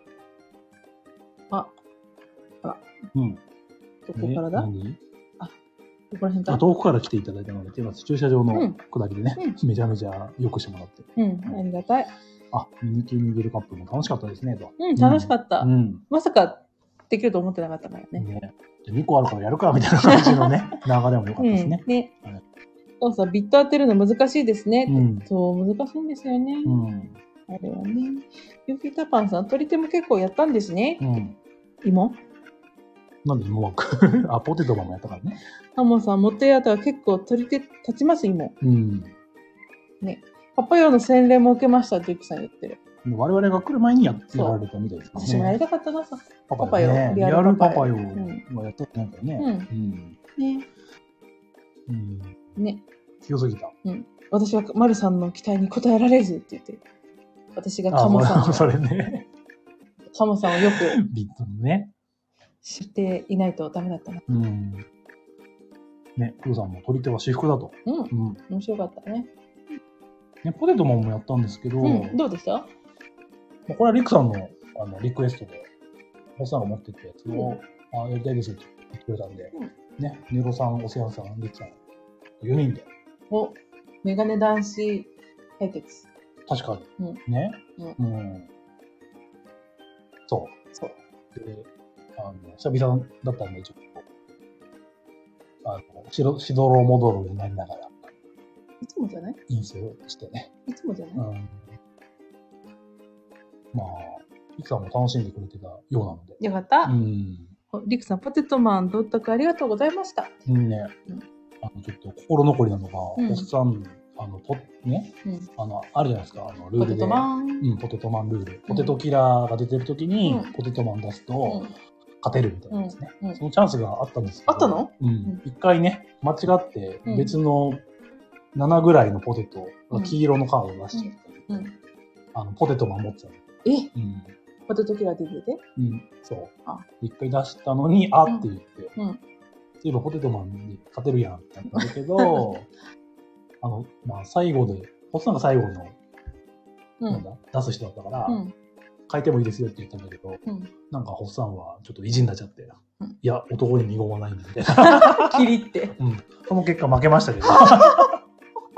あ、あら。うん。どこからだ？何？あ、どこら辺か。 遠くから来ていただいたので、駐車場の下りでね、うん、めちゃめちゃ良くしてもらって。 うん、ありがたい。 あ、ミニキュンゲルカップも楽しかったですね、と。 うん、楽しかった。うん。まさかできると思ってなかったからね。ね。 じゃにこあるからやるか、みたいな感じのね、流れも良かったですね。 うん、ね。はい、そうそう、ビット当てるの難しいですね。うん、そう、難しいんですよね。うん、あれはね。ユーフィータパンさん、取り手も結構やったんですね。うん。芋？ なんで芋枠あ、ポテトマンもやったからね。 タモさん、モテヤータは結構取り手立ちます芋。うん。ね。パパヨの洗礼も受けましたってゆきさん言ってる。 我々が来る前にやられたみたいですね。 私もやりたかったな、さ。 パパヨ。ね、リアルパパヨはやったってないからね。うん。うん、ね。うん。ね。強すぎた。 うん。私はマルさんの期待に応えられずって言ってる。私がカモさんを。 それね。 カモさんをよく。 ビットのね。 知っていないとダメだったな。うん。 ね、クロさんも取り手は私服だと。 うん。うん、面白かったね。 ね、ポテトマンもやったんですけど。 うん、どうでした？ これはリクさんのあのリクエストで、ホさんが持ってったやつを、うん、あやりたいですよって言ってくれたんで、うん、ね、ネロさん、オセアンさん、リクさん、よにんで。 お、メガネ男子対決。 確かに。うん、ね、うん。うん。そう。そう。で、あの、久々だったんで、ちょっと、あの、しろ、しどろもどろになりながら。 いつもじゃない？ いいですよ、してね。 いつもじゃない？うん。 まあ、リクさんも楽しんでくれてたようなので。 よかった。うん。リクさん、ポテトマン、どったくありがとうございました。 うんね。うん、あの、ちょっと心残りなのが、うん、おっさん、あの、ポ、ね、うん、あの、あるじゃないですか、あの、ルールで。 ポテトマン。 うん、ポテトマンルール。ポテトキラーが出てるときに、うん、ポテトマン出すと、うん、勝てるみたいなですね、うんうん。そのチャンスがあったんですけど。 あったの？ うん。一回ね、間違って別のななぐらいのポテト、うん、黄色のカードを出しちゃったり、うんうん、あの、ポテトマン持ってたの。 え、うん、ポテトキラー出てて？ うん、そう。あ、一回出したのに、あって言って、うん。そういえばポテトマンに勝てるやんってなったんだけど、あの、まあ、最後で、ホッサンが最後の、うん、なんだ、出す人だったから、うん、変えてもいいですよって言ったんだけど、うん、なんかホッサンはちょっと意地になっちゃって、うん、いや、男に二言はないんで、みたいな。 キリって。 うん。その結果負けましたけど。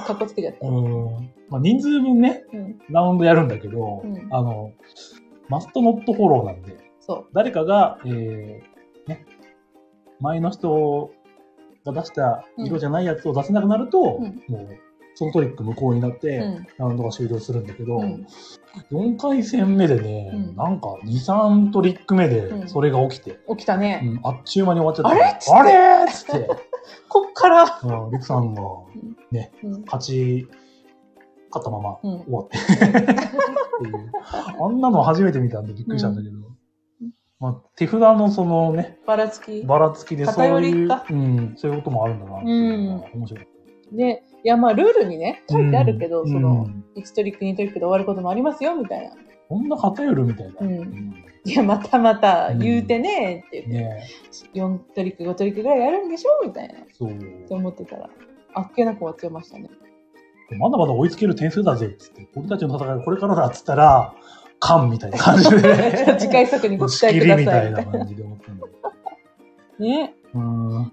っとかっこつけちゃった。 うん。まあ、人数分ね、うん、ラウンドやるんだけど、うん、あの、マストノットフォローなんで、そう。誰かが、えー、ね、前の人が出した色じゃないやつを出せなくなると、うん、もう、そのトリック無効になって、うん、ラウンドが終了するんだけど、うん、よんかい戦目でね、うん、なんかに、さんトリック目でそれが起きて。 うん、起きたね、 うん。あっちゅう間に終わっちゃって。 あれっつって。 あれっつって。 こっから。 うん、リクさんがね、うん、勝ち、勝ったまま終わって。っていうあんなの初めて見たんでびっくりしたんだけど。うん、まあ、手札のそのね、 ばらつき。 ばらつきでそういう、うん、そういうこともあるんだなっていうのが面白い。 で、いやまあルールにね、書いてあるけど、うん、その、いちトリック、にトリックで終わることもありますよ、みたいな。 こんな偏るみたいな。うんうん、いや、またまた言うてねって言って、うんね、よんトリック、ごトリックぐらいやるんでしょみたいな。そう。って思ってたら、あっけなく終わっちゃいましたね。 まだまだ追いつける点数だぜって言って、俺たちの戦いこれからだっつったら、カンみたいな感じで。 次回作にご期待ください。 みたいな感じで思ったんだけど。ね。うん。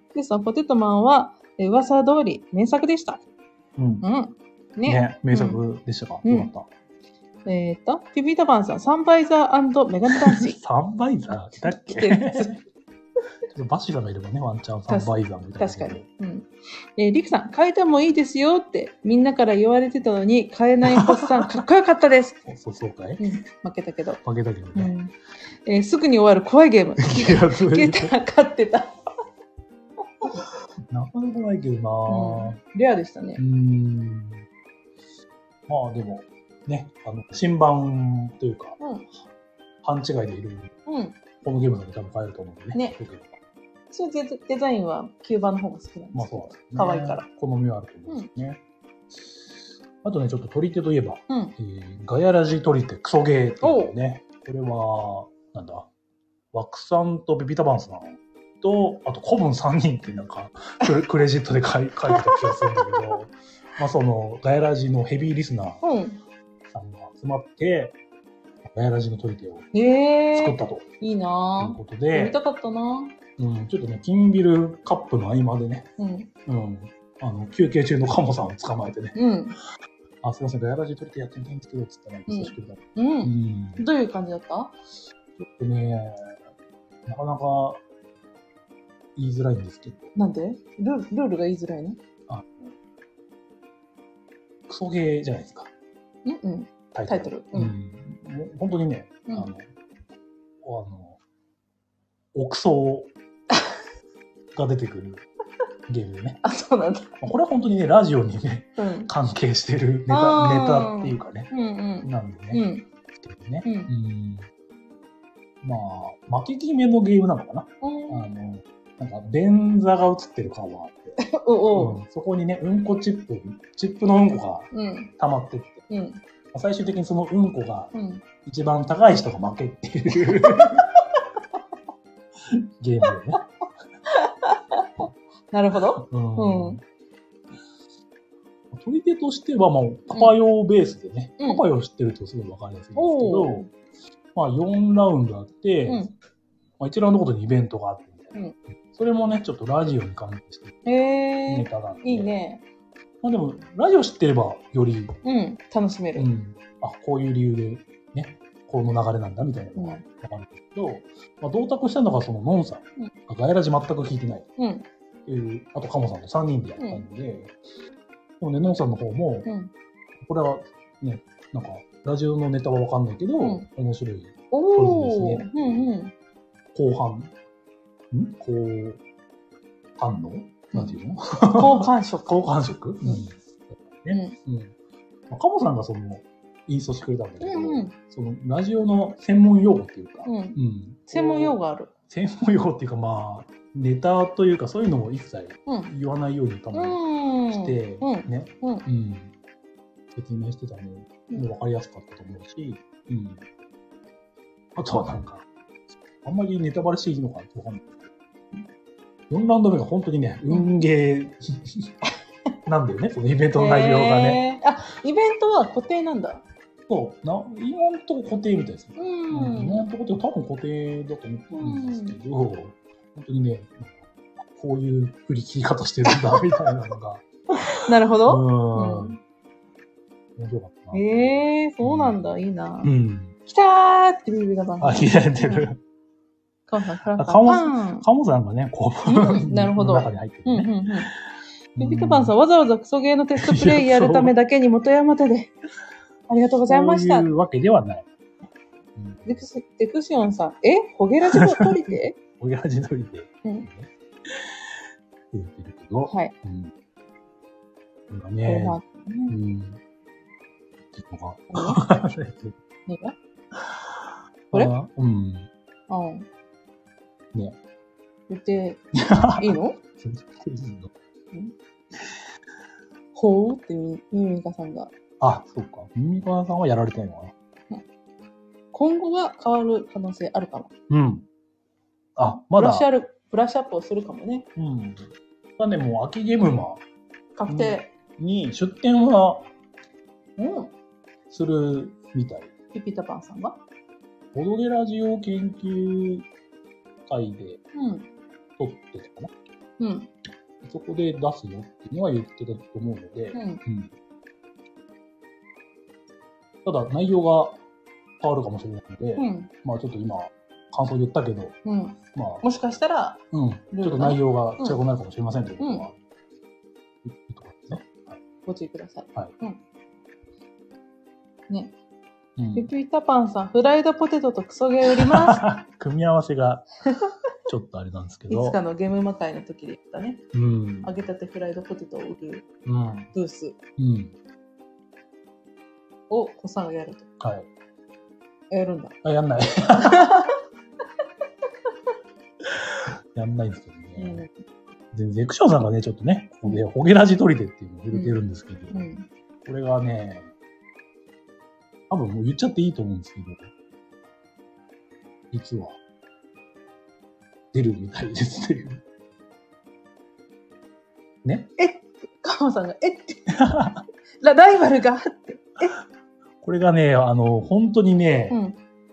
でさ、ポテトマンは、噂通り名作でした。 うん。うん。ね。ね、名作でしたか。うん、よかった。 えっ、ー、と、ピピータパンさん、サンバイザー&メガネ男子。 サンバイザーだっけちょっとバシラがいればね、ワンチャンサンバイザーみたいな。 確かに。うん。えー、リクさん、変えてもいいですよってみんなから言われてたのに、変えないホスさん、かっこよかったです。 そう、そうかい、 うん、負けたけど。 負けたけどね。 うん、えー、すぐに終わる怖いゲーム。ゲター勝ってた。 なかなかないけどな、 うん、レアでしたね。 うーん。まあでも、ね、あの、新版というか、うん、半違いでいる、うん、このゲームなので多分買えると思うんでね。ね。 そういうデザインはきゅうばんの方が好きなんです。 まあそうですね。 可愛いから。 好みはあると思うんですね。うん、あとね、ちょっと取り手といえば、うん、えー、ガヤラジ取り手クソゲーっていうね。これは、なんだ、ワクさんとビビタバンスなのと、あと古文さんにんってなんかク レ, クレジットで書い, 書いてた気がするんだけど、まあそのガヤラジのヘビーリスナーさんが集まって、ガヤラジの取り手を作ったと、 えー、いいなぁ。ということで、 見たかったなうん、ちょっとね、金ビルカップの合間でね、うん、うん、あの休憩中のカモさんを捕まえてね、うん、あ、すいません、ガヤラジ取り手やってみたいんですけど、つったら、久しぶりだ、 うんうんうん。どういう感じだった？ちょっとね、なかなか言いづらいんですけど。 なんで？ルール、ルールが言いづらいの？あ、 クソゲーじゃないですか。 うんうん。タイトル。タイトル。うん。うん、 もう本当にね、うん、あの、あの、オクソが出てくるゲームでね。 あ、そうなんだ。 これは本当にね、ラジオにね、うん、関係してるネタ、ネタっていうかね、うんうん、なんでね。うん。ね、うんうん、まあ、負け決めのゲームなのかな。あのなんか、便座が映ってる顔があって、おうおう、うん、そこにね、うんこチップ、チップのうんこが溜まってって、うん、最終的にそのうんこが一番高い人が負けっていう、うん、ゲームでね。 なるほど。うんうん、取り手としては、まあ、パパ用ベースでね、うん、パパ用知ってるとすごいわかりやすいんですけど、まあ、よんラウンドあって、うん、まあ、いちラウンドごとにイベントがあって、うん、それもね、ちょっとラジオに関係してるネタなんで。 いいね。 まあでも、ラジオ知ってればより、 うん、楽しめる。うん。 あ、こういう理由でね、この流れなんだみたいなのがわかるんですけど、うん、まあ、同卓したのがそのノンさん、うん、ガヤラジ全く聞いてない。うん。っていう、あとカモさんとさんにんでやったんで、うん、でもね、ノンさんの方も、うん、これはね、なんか、ラジオのネタはわかんないけど、うん、面白い取りですね。うんうん。後半。んこう、反応なんていうの、 好感触。 好感触、うん、ね。うん。うん。カモさんがその、インストしてくれたんだけど、うんうん、その、ラジオの専門用語っていうか、うん。うん、 専門用語ある。 専門用語っていうか、まあ、ネタというか、そういうのも一切言わないように多分して、うん、ね、うん。うん。説明してたので、分かりやすかったと思うし、うん。あとはなんか、あんまりネタバレしていいのかわかんない。よんラウンド目が本当にね、運ゲーなんだよね、そのイベントの内容がね。 あ、イベントは固定なんだ。 そう、な今のところ固定みたいですね。うん、今のところ多分固定だと思うんですけど、うん、本当にね、こういう振り切り方してるんだみたいなのがなるほど。 うん。面白かったな。 ええー、そうなんだ。いいな。 うん。 来たーってビビがバン。 あ、聞いてる。 カモさん、カラカカモカモさんがね、こう、なるほど。 中に入ってるね。 うんうんうん。ビビタパンさん、わざわざクソゲーのテストプレイやるためだけに元山手で。ありがとうございました。 そういうわけではない。 デクス、デクシオンさん、えホゲラジ取りでホゲラジ取りで。うん。言ってるけど。 はい。 うん。なんかね、うん。結構が。 何がこれうん。 ああ。 ね。 言っていいのほうってミミカさんが。 あ、そうか。ミミカさんはやられてないのかな。 今後は変わる可能性あるかも。 うん。あ、まだ。 ブラッシュアル、ブラッシュアップをするかもね。 うん。だね、もう秋ゲムマ。 確定。 に出店は、 うん。 するみたい。 ピピタパンさんがボドゲラジオ研究会で、 うん。 撮ってたかな。 うん。 そこで出すよっていうのは言ってたと思うので、 うん。うん、 ただ内容が変わるかもしれないので、うん、まあちょっと今、感想言ったけど、 うん、まあ、もしかしたら、 うん、ちょっと内容が違くなるかもしれませんということは、うん、いいところですね。 はい、ご注意ください。 はい。 うん、ね。うん、ピピタパンさん、フライドポテトとクソゲー売ります。 組み合わせが、ちょっとあれなんですけど。 いつかのゲームマ会の時で言ったね。 うん。 揚げたてフライドポテトを売るブース。 うん。 を、子さんがやると。 はい。 やるんだ。 あ、やんない。やんないんですけどね。うん、で、ゼクションさんがね、ちょっとね、ここで、ホゲラジトリデっていうのを触れてるんですけど、うんうん、これがね、多分もう言っちゃっていいと思うんですけど、実は、出るみたいですっていう。ねえカモさんが、えってラ。ライバルがって。えこれがね、あの、本当にね、うん、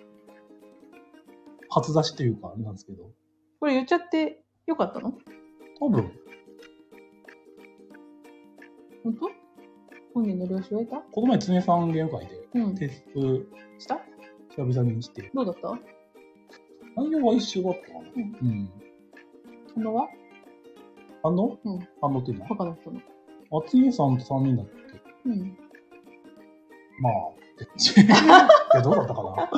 初出しというか、なんですけど。 これ言っちゃってよかったの？ 多分。 本当？本人の了承を得た？ この前、常さんゲーム会で、うん、テストした久々にして。 どうだった？ 内容は一緒だったかな。うん。うん、 反応は？ 反応？ うん。 反応っていうのは？ 他の人の。 あついさんとさんにんだっけ？うん。まあ、いや、どうだったかな。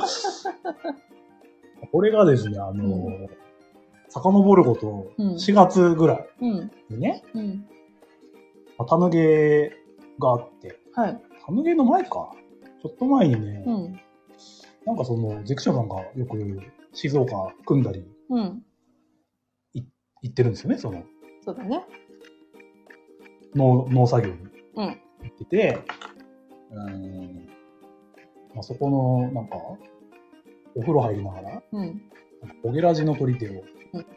これがですね、あの、うん、遡ることしがつぐらいにね、うんうん、まあ、タヌゲーがあって、はい、タヌゲーの前か、ちょっと前にね、うん、なんかその、ゼクションさんがよく静岡組んだり、うん、い行ってるんですよね、その。 そうだね。 農、農作業に行ってて、うん、うんまあ、そこの、なんか、お風呂入りながら、うん、ホゲラジの取り手を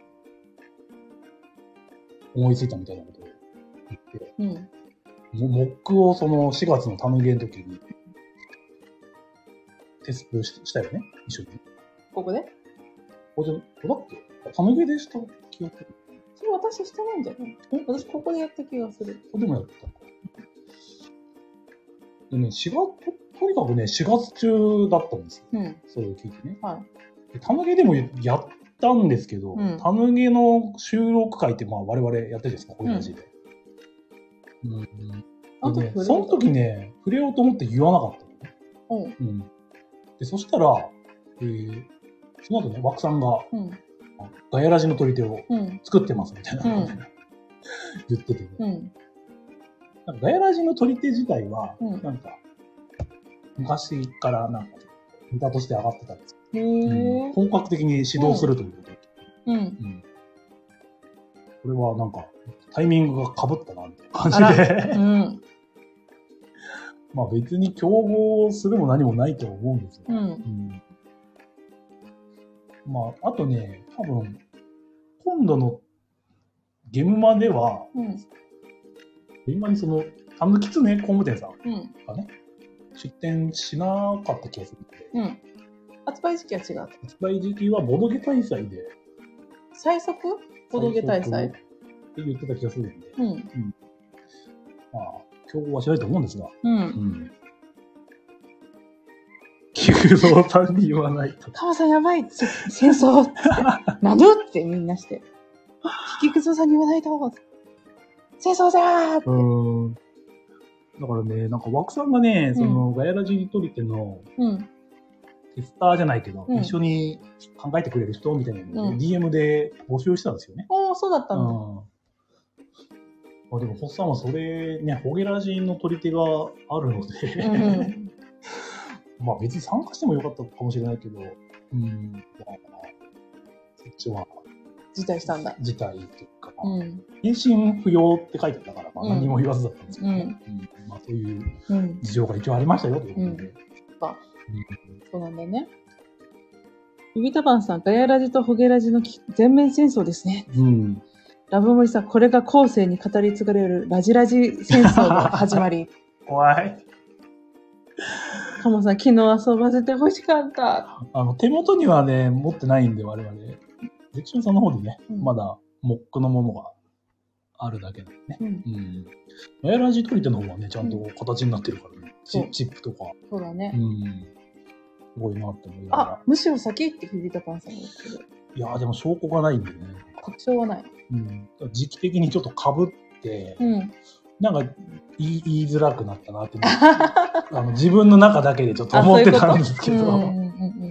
思いついたみたいなことを言って、うん、モックをそのしがつのタヌゲーの時にテスト し, したよね、一緒に。 ここでここで、ここだっけタヌゲーでした気がする。 それ私してないんじゃない私ここでやった気がする。 ここでもやったか。でね、しがつ、とにかくね、しがつ中だったんですよ。うん。それを聞いてね。はい。タヌゲでもやったんですけど、うん、タヌゲの収録会ってまあ我々やってるじゃないですか、こういう感じで。うん。うんでね、その時ね、触れようと思って言わなかったのね。うん。うん。で、そしたら、えー、その後ね、枠さんが、うん、ガヤラジの取り手を作ってますみたいな、うん、言っててね。うん。なんかガヤラジの取り手自体は、うん、なんか、昔からなんか、ネタとして上がってたんですけど、うん、本格的に指導するということで、うんうん、これはなんか、タイミングが被ったな、みたいな感じで、うん、まあ別に競合するも何もないと思うんですよ。うんうん、まあ、あとね、多分、今度のゲームマでは、うん、今にその、タヌキツネ工務店さんがね、うん、出店しなかった気がするんで、うん。 発売時期は違う。 発売時期はボドゲ大祭で。 最速ボドゲ大祭って言ってた気がするんで。うん。うん、 まあ、競合はしないと思うんですが。 うん。 うん。菊蔵さんに言わないと。 タマさんやばい戦争ってなぬってみんなして。菊蔵さんに言わないと戦争だーって。 うん。だからね、なんか枠さんがね、その、うん、ガヤラジ取り手の、うん、テスターじゃないけど、うん、一緒に考えてくれる人みたいなのを、うん、ディーエム で募集したんですよね。 おー、そうだったんだ。うん、 あでも、ホッサンはそれ、ね、ホゲラジの取り手があるので、うん、まあ別に参加してもよかったかもしれないけど、うん、まあ、そっちは。 辞退したんだ。 辞退っていうか、まあ、うん、返信不要って書いてあったから、まあ何も言わずだったんですけど、ね、うんうん、まあそういう事情が一応ありましたよということで。うん、 そうなんだね。ビビタパンさん、ガヤラジとホゲラジの全面戦争ですね。うん。ラブモリさん、これが後世に語り継がれるラジラジ戦争の始まり。 怖い。 カモさん、昨日遊ばせてほしかった。 あの、手元にはね、持ってないんで、我々。ゼクションさんの方でね、うん、まだ、モックのものがあるだけなんでね。うん。うん。ガヤラジ取り手の方はね、ちゃんと形になってるからね。うん、チップとか。 そうだね。 うん。すごいなって思いながら。 あ、むしろ先ってビビタパンさんが言ってる。 いやー、でも証拠がないんでね。 確証はない。 うん。時期的にちょっと被って、うん。なんか言い、言いづらくなったなって、ね、あの自分の中だけでちょっと思ってたんですけど。うんうんうん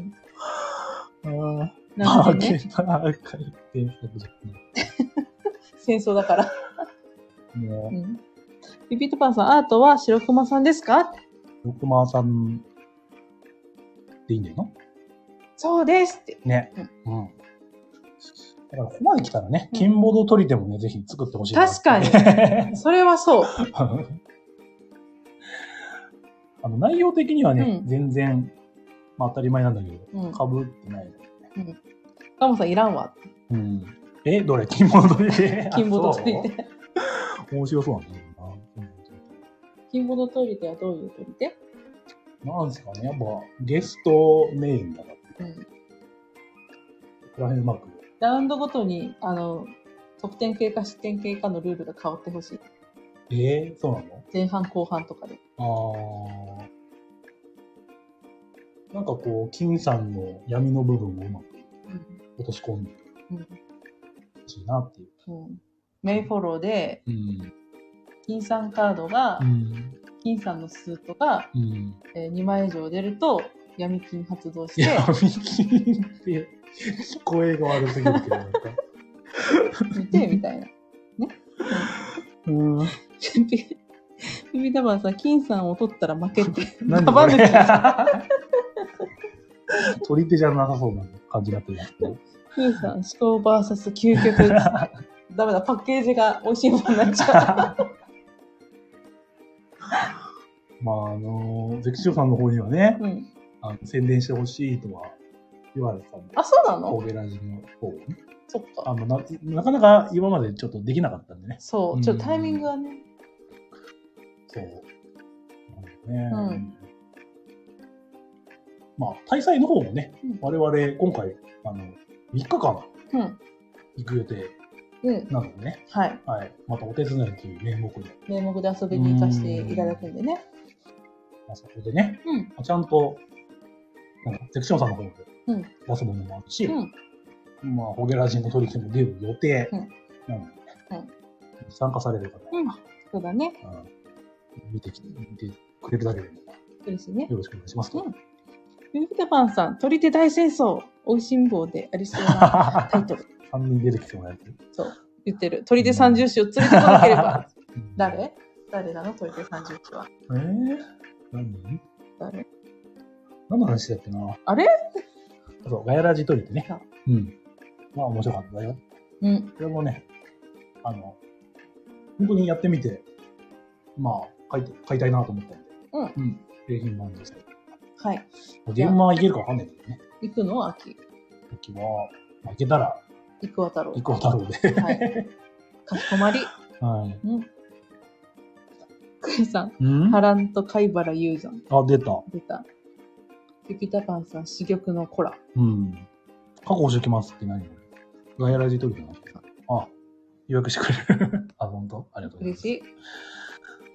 うん。ああ、けたら赤い原作じゃない。 戦争だから。ね、うん。ビビットパンさん、アートは白熊さんですか？ 白熊さんでいいんだよな？ そうですって。 ね。うん。うん、だからここまで来たらね、金ボード取り手もね、ぜひ作ってほしいな。 確かに。それはそう。 あの内容的にはね、うん、全然、まあ当たり前なんだけど、うん、被ってない。うん。 カモさんいらんわ。 うん。え、どれ金ボード取り手？ 金ボード取り手。 面白そうなんだよな。 金ボード取り手はどういう取り手？ なんですかね、やっぱゲストメインだから。うん。ここら辺うまく。 ラウンドごとに、あの、得点経過、失点経過のルールが変わってほしい。 えー、そうなの？ 前半後半とかで。ああ。 なんかこう、金さんの闇の部分をうまく落とし込んでほしいなっていう。 うんうん、メイフォローで、うん、金さんカードが、うん、金さんのスートが、うんえー、にまい以上出ると、闇金発動して。 闇金って聞こえが悪すぎるけど、なんか。 見て、みたいな。ね。うん。うん。ビビタバンさん、金さんを取ったら負けって。 何これ取り手じゃなさそうな感じになってるんですけど。 金さん、思考 ブイエス 究極。ダメだ、パッケージが美味しいものになっちゃう。 まあ、あのー、ゼクシオさんの方にはね、うん、あの宣伝してほしいとは言われたんで。 あ、そうなの？ コーゲラジの方をね。 そっか。 あのな、なかなか今までちょっとできなかったんでね。 そう、うん、ちょっとタイミングがね。 そう。ね、うん。まあ、大祭の方もね、うん、我々今回、あの、みっかかん、行く予定なのでね、うん、はい。はい。またお手伝いという名目で。 名目で遊びに行かせていただくんでね。 まあ、そこでね、うん、ちゃんと、なんかセクションさんの方で出すものもあるし、うん、まあ、ホゲラジンの取り手も出る予定なので、うんうん、参加される方は、 うん、そうだね。 見てきて、見てくれるだけでも、 嬉しいね。 よろしくお願いしますと。うんビビタパンさん、取り手大戦争、おいしん坊でありそうなタイトル。 さんにん出てきそうなやつ。 そう、言ってる。取り手三十種を連れてこなければ。誰誰なの取り手三十種は。 えー、何誰何の話だっけな。 あれそう、ガヤラジ取り手ね。うん。まあ面白かったよ。うん。これもね、あの、本当にやってみて、まあ、買い、買いたいなと思ったんで。うん。うん。景品版ですけど。はい。現場はいけるかわかんないけどね。 行くの秋。 秋は、行けたら。 行くわ太郎。 行くわ太郎で。はい。 かしこまり。はい。うん。クエさん。うん波乱と貝原雄山。 あ、出た。 出た。ピピタパンさん、珠玉のコラ。 うん。確保してきますって何ガヤラジ取りだな。あ、予約してくれる。あ、ほんとありがとうございます。 嬉しい。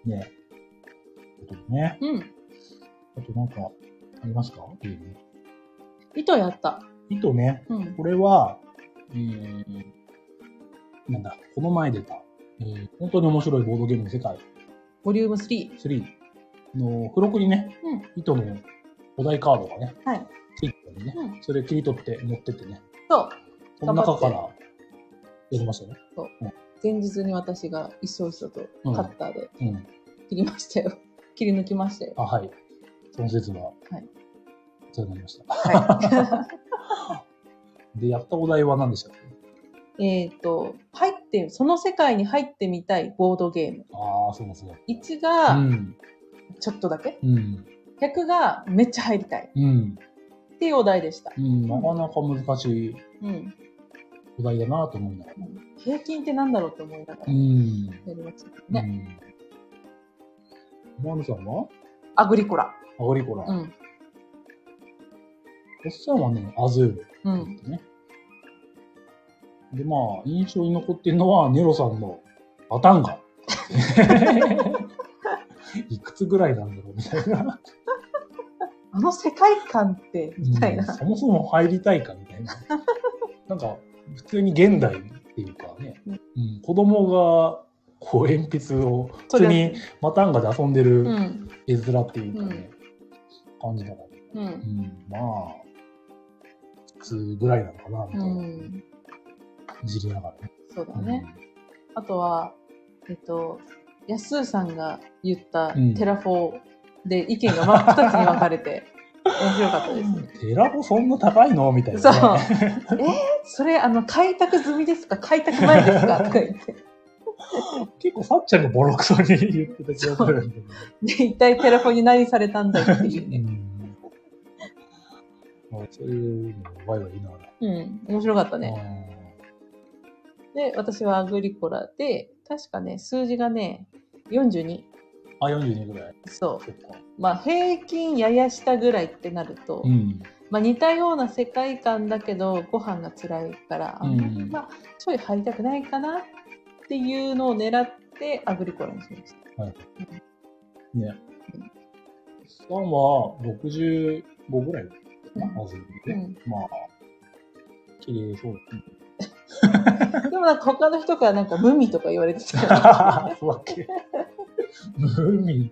ね。あとね。 うん。 あとなんか、ありますか？ゲーム。 糸やった。 糸ね。うん、これは、えー、なんだ、この前出た、えー、本当に面白いボードゲームの世界。 ボリュームスリー。 スリーの付録にね、うん、糸のお題カードがね、はい。ついてるね、うん。それを切り取って持ってってね。そう。その中からやりましたね。 そう。うん、前日に私が一生一緒とカッターで切りましたよ。うんうん、切り抜きましたよ。 あ、はい。その説は。はい。そうなりました。はい。で、やったお題は何でしたっけ？ えっと、入って、その世界に入ってみたいボードゲーム。 ああ、そうですね。 いちが、ちょっとだけ。うん。ひゃくが、めっちゃ入りたい。うん。っていうお題でした。 うん、なかなか難しい。うん。お題だなと思いながら。 平均ってなんだろうと思いながら。うん。やりましたね。 うん。マヌさんは？ アグリコラ。 アグリコラ。うん。おっさんはね、アズール。うん。ね。で、まあ、印象に残ってるのは、ネロさんのバタンガ。いくつぐらいなんだろうみたいな。 あの世界観って、みたいな、 うん。そもそも入りたいかみたいな。なんか、普通に現代っていうかね、うん、子供が、こう、鉛筆を、普通にバタンガで遊んでる絵面っていうかね、うん、感じだから、ね。うん。うん、まあ、普通ぐらいなのかな、みたいな。うんじりながらね。 そうだね。うん、あとは、えっと、やすーさんが言ったテラフォで意見が真っ二つに分かれて、面白かったですね。 テラフォそんな高いのみたいな、 ね。そう。えー、それ、あの、開拓済みですか？開拓前ですか？とか言って。 結構、さっちゃんがボロクソに言ってた気がするんだけど。 で、一体テラフォに何されたんだっていうね。 うん、あそういうのワイワイ言いながら。 うん、面白かったね。で、私はアグリコラで、確かね、数字がね、よんじゅうに。 あ、よんじゅうにぐらい。 そう。まあ、平均やや下ぐらいってなると、うん、まあ、似たような世界観だけど、ご飯が辛いから、うん、まあ、ちょい入りたくないかなっていうのを狙って、アグリコラにしました。はい。 うん、ね。さんはろくじゅうごぐらいかな、まずね。うん、まあ、綺麗そうですね。 でもなんか他の人からなんか無味とか言われてた。 そうだっけ？無味。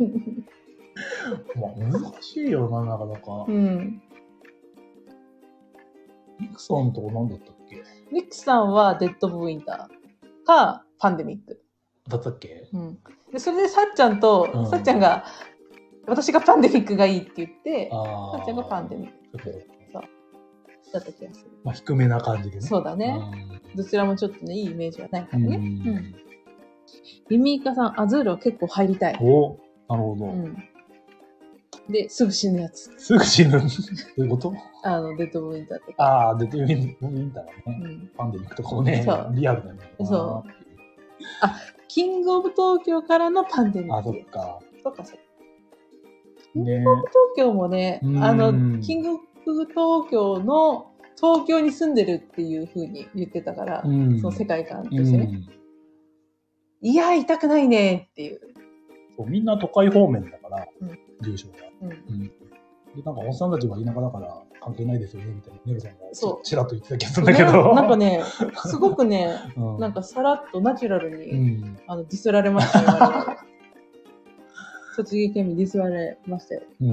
まあ難しいよな、なかなか。うん。ニクさんとこ何だったっけ？ ニクさんはデッド・オブ・ウィンターかパンデミック。 だったっけ？うん。 で、それでさっちゃんと、うん、さっちゃんが、私がパンデミックがいいって言って、さっちゃんがパンデミック。そう。だった気がする。 まあ低めな感じでね。 そうだね。どちらもちょっとね、いいイメージはないからね。うん。ミミイカさん、アズールは結構入りたい。 お、なるほど。うん。 で、すぐ死ぬやつ。 すぐ死ぬどういうこと？ あの、デッド・オブ・ウィンターとか。 ああ、デッド・オブ・ウィンターはね、うん。パンデミックとかもね、リアルなんだよな。そう。 あ、キング・オブ・東京からのパンデミック。 あ、そっか。 そっか、そっか。キング・オブ・東京もね、あの、キング・オブ・東京の東京に住んでるっていう風に言ってたから、うん、その世界観としてね。うん、いや、痛くないねっていう。 そうみんな都会方面だから、うん、住所が。うんうん、で、なんか、おっさんたちは田舎だから関係ないですよね、みたいな。ネルさんがちらっと言ってた気がするんだけど。 なんかね、すごくね、うん、なんかさらっとナチュラルに、うん、あのディスられましたよ。栃木県民ディスられましたよ。うん。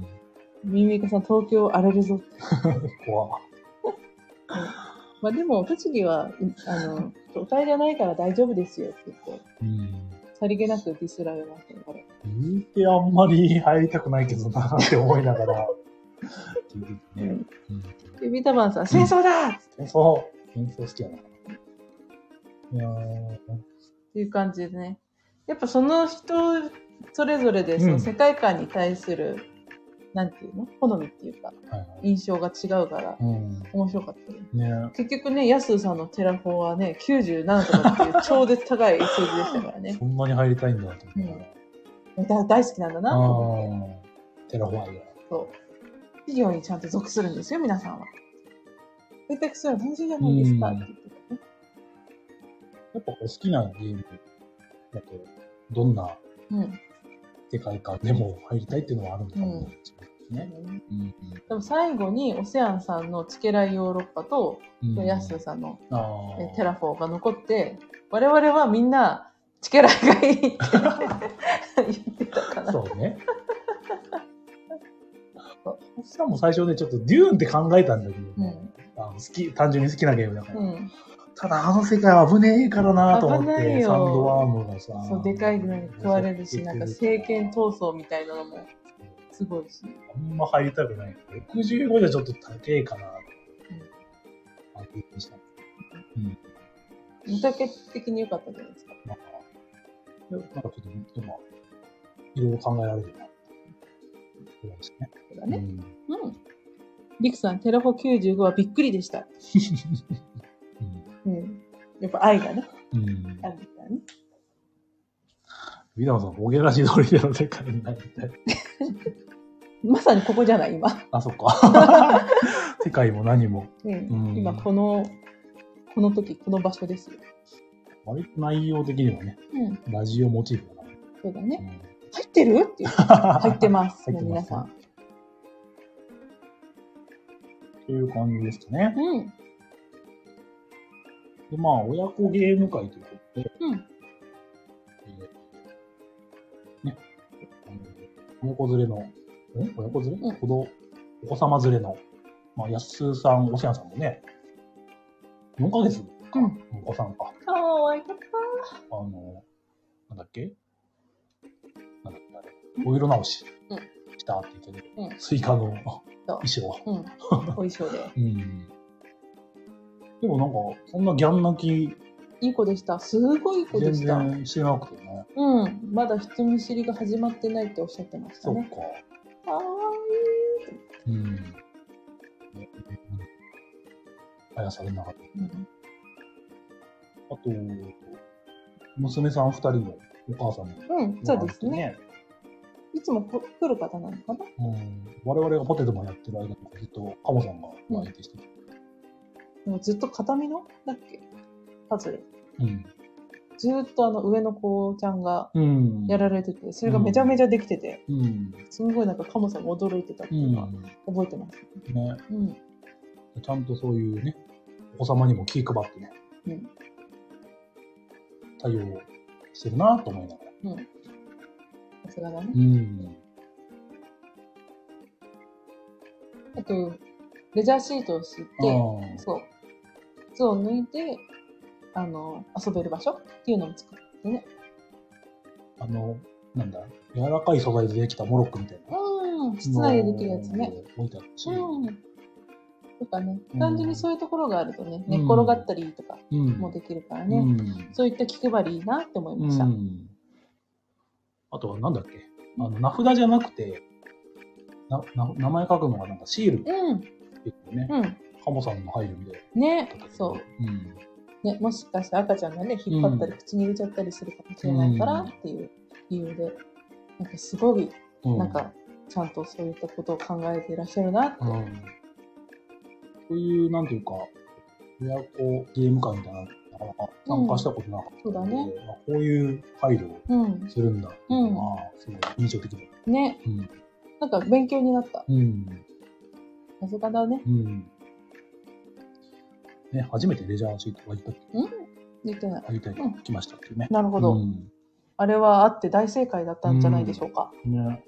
ミミイカさん、東京荒れるぞって。怖っ。まあでも、栃木は、あの、都会じゃないから大丈夫ですよって言って、うん、さりげなくディスられましたから。 言うてあんまり入りたくないけどなって思いながら。 ね、うん。で、ビタバンさん、戦争だ、うん、 戦争戦争好きやな。いやー。 っていう感じでね。やっぱその人、それぞれでその世界観に対する、うん、なんていうの好みっていうか、はいはい、印象が違うから、うん、面白かったね。ね結局ね、ヤスーさんのテラフォはね、きゅうじゅうななとかっていう超絶高い数字でしたからね。 そんなに入りたいんだと思って、 うんだ。大好きなんだなと思って。テラフォ愛が。 そう。企業にちゃんと属するんですよ、皆さんは。選択するの楽しいじゃないですかって言ってたね。 やっぱ好きなゲームだと、どんな世界観でも入りたいっていうのはあるのかもしれないですね。 うんうん、でも最後にオセアンさんのチケライヨーロッパと、うん、ヤッスーさんのテラフォーが残って、我々はみんなチケライがいいって言ってたかな。 そうね。しかも最初ね、ちょっとデューンって考えたんだけど、うん、あの好き、単純に好きなゲームだから。うん、ただあの世界は危ねえからなと思って、サンドワームがさ。 そう、でかいのに食われるし、なんか政権闘争みたいなのもすごいし。 あんま入りたくない。ろくじゅうごじゃちょっと高えかなと。うん。あ、びっくりした。 うん。見かけ的に良かったじゃないですか。 なんか、なんかちょっと、でも、いろいろ考えられるな。そうですね。 そうだね。うん。うん。リクさん、テラフォきゅうじゅうごはびっくりでした。うん。うん。やっぱ愛がね。うん。あるからね。 ウィダムさん、ボゲラジ通りでの世界になりたい。 まさにここじゃない、今。 あ、そっか。世界も何も。 うん。うん、今、この、この時、この場所ですよ。 割と内容的にはね、うん、ラジオモチーフだから。 そうだね。うん、入ってるっていう。入ってます。もう皆さん。 という感じですかね。うん。で、まあ、親子ゲーム会ということで、うん。えー、ね、親子連れの、ん親子連れ、うん、子供、お子様連れの、まあ、やすさん、おせやさんもね、よんかげつか、うん、お子さんか。 かわいかった。 あの、なんだっけなんだっけあれ、お色直ししたって言ってね、うん、スイカの衣装。 うん、お衣装で。うん。 でもなんか、そんなギャン泣き。 いい子でした。すごいいい子でした。 全然してなくてね。 うん。まだ人見知りが始まってないっておっしゃってましたね。 そっか。 かわいい。うん。 あやされなかった。うん、あと、娘さん二人のお母さんも、ね。 うん、そうですね。いつも来る方なのかな。 うん。我々がポテトもやってる間とかずっとカモさんが相手してて。 うん、でもずっと片身のだっけパズル。うん。ずっとあの上の子ちゃんがやられてて、それがめちゃめちゃできてて、うん、すごいなんかカモさんも驚いてたっていうのは覚えてます。ね。 うん。ちゃんとそういうね、お子様にも気配ってね、うん、対応してるなと思いながら。うん。 さすがだね。うん。あと、レジャーシートを敷いて、そう。靴を脱いで、あの、遊べる場所っていうのを作ってね。 あの、なんだ、柔らかい素材でできたモロックみたいな。 うん、室内でできるやつね。 置いてあるし。 うん。とかね、単純にそういうところがあるとね、寝、うん、っ転がったりとかもできるからね、うん、そういった気配りいいなって思いました。うん、 あとはなんだっけ、あの名札じゃなくて、なな名前書くのがなんかシールって言ってね、うん、カモさんも入るんで。 ね、そう。うんね、もしかして赤ちゃんがね、引っ張ったり口に入れちゃったりするかもしれないからっていう理由で、なんかすごい、なんかちゃんとそういったことを考えていらっしゃるなって。うんそういう、なんていうか、親子ゲーム会みたいなのなかなか参加したことなかったので、うん、そうだね、こういう配慮をするんだっていうのは、すごい印象的だ。 ね、うん。なんか勉強になった。うん。さすがだね。うん。 ね、初めてレジャーシートがいたっけ？ うん。言ってない。 あげてきましたっていうね。 なるほど。うん、あれはあって大正解だったんじゃないでしょうか。うん、ね。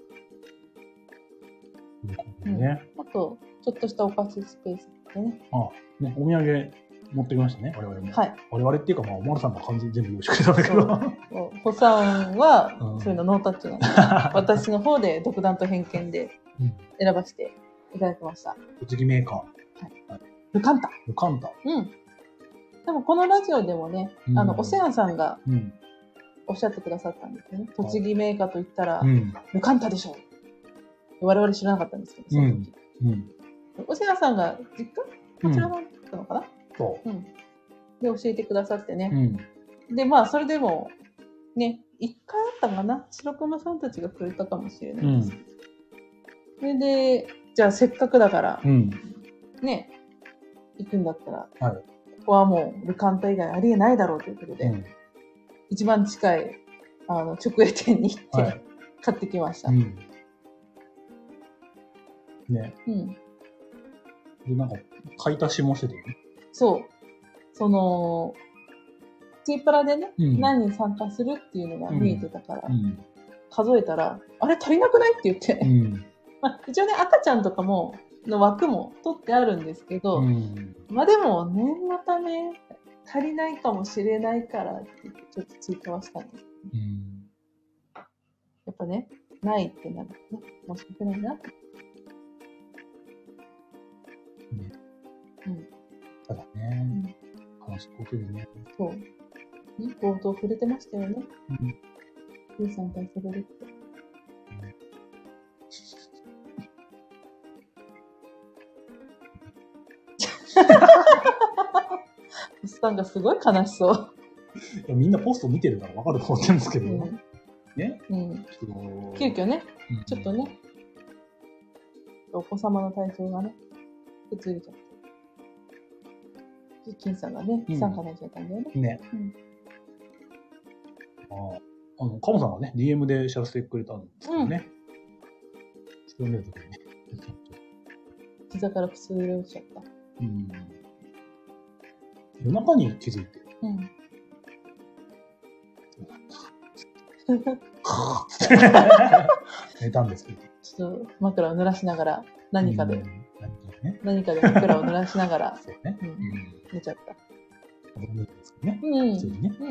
ね、うん、あと、ちょっとしたお菓子スペースでね。 ああ、ね、お土産持ってきましたね、我々も。はい。我々っていうか、まあ、おまるさんが完全に全部用意してくれたんだけど。ホさんは、そういうのノータッチなんで、私の方で独断と偏見で選ばせていただきました。 栃木メーカー。はい。 ルカンタ。 ルカンタ。 うん。でも、このラジオでもね、うん、あの、おせやんさんがおっしゃってくださったんですよね。栃木メーカーと言ったら、うん、ルカンタでしょう。我々知らなかったんですけど、その時。うんうん、おせやさんが実家こちらだったのかな、うん、そう、うん。で、教えてくださってね。うん、で、まあ、それでも、ね、一回あったかな白熊さんたちがくれたかもしれないです。うん、それで、じゃあせっかくだから、うん、ね、行くんだったら、はい、ここはもうルカンタ以外ありえないだろうということで、うん、一番近いあの、直営店に行って、はい、買ってきました。うん。 ね。うん。で、なんか、買い足しもしてたよね。 そう。その、T プラでね、うん、何人参加するっていうのが見えてたから、うんうん、数えたら、あれ足りなくないって言って、うん、まあ、一応ね、赤ちゃんとかも、の枠も取ってあるんですけど、うん、まあでも、念のため、足りないかもしれないからって言って、ちょっと追加はしたんです、うん。やっぱね、ないってなるとね、申し訳ないなって。 ね、うん。ただね、うん、話しことでね。 そう。ね、冒頭触れてましたよね。うん。ゆうさんと遊べるって。おっさんがすごい悲しそう。 いやみんなポスト見てるから分かると思ってるんですけど、うん、ね、 うん、急遽ね、うん、ちょっとね、お子様の体調がね、崩れちゃって、金さんがね、参加ないちゃったんだよね。うん、ね。うん、 ああ、あの、カモさんがね、ディーエム で知らせてくれたんですけどね。うん、ね、 膝から崩れ落ちちゃった。うん。 夜中に気づいて。うん。寝たんですけど。 ちょっと枕を濡らしながら、何かで、うん、何かね、何かで枕を濡らしながら、そうね、うんうん、寝ちゃった。 寝たんですけどね。うん。普通にね。うん。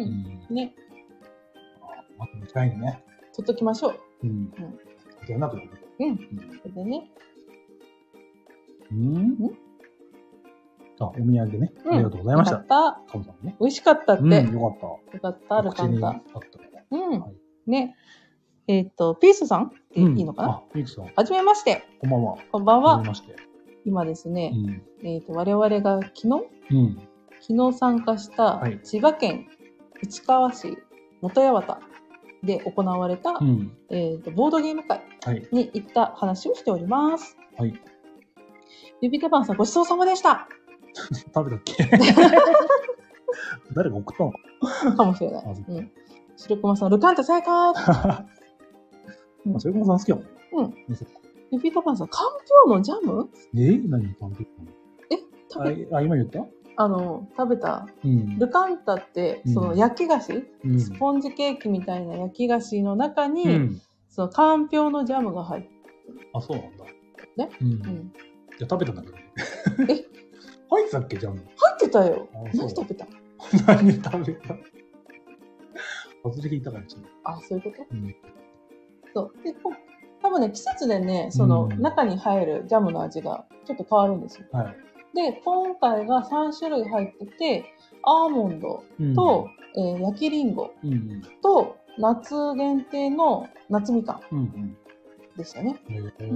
ね。あ、また寝たいのね。 取っときましょう。うん。うん。 取なということ。うん。 それでね。 うん。あ、お土産でね。ありがとうございました。 よかった。ね、美味しかったって。うん、 よかった。 よかった、ルカンタ。うん。はい、ね。えっ、ー、と、ピースさんっていいのかな、うん、あ、 ピースさん。 はじめまして。 こんばんは。 こんばんは。 はじめまして。 今ですね、うん、えっ、ー、と、我々が昨日、うん、昨日参加した千葉県市川市本八幡で行われた、うん、えっ、ー、と、ボードゲーム会に行った話をしております。はい。ゆびたばんさんごちそうさまでした。 食べたっけ誰が送ったのかもしれない。うん。白熊さん、ルカンタ最高うん、白熊さん好きやもん。 うん。ゆびたばんさん、かんぴょうのジャムえ何かんぴょうのえ食べあ、今言ったあの、食べた。うん、ルカンタって、その焼き菓子、うん、スポンジケーキみたいな焼き菓子の中に、うん、そのかんぴょうのジャムが入ってる。 あ、そうなんだ。 ね。うん。うん、 じゃ食べたんだけどね。え入ってたっけジャム。 入ってたよ。何食べた何食べた外れていたからちょっと。 あ、そういうこと、うん、そう。で、多分ね、季節でね、その、うん、中に入るジャムの味がちょっと変わるんですよ。はい。で、今回がさん種類入ってて、アーモンドと、うんえー、焼きリンゴと、うん、夏限定の夏みかんでしたね。うんうん、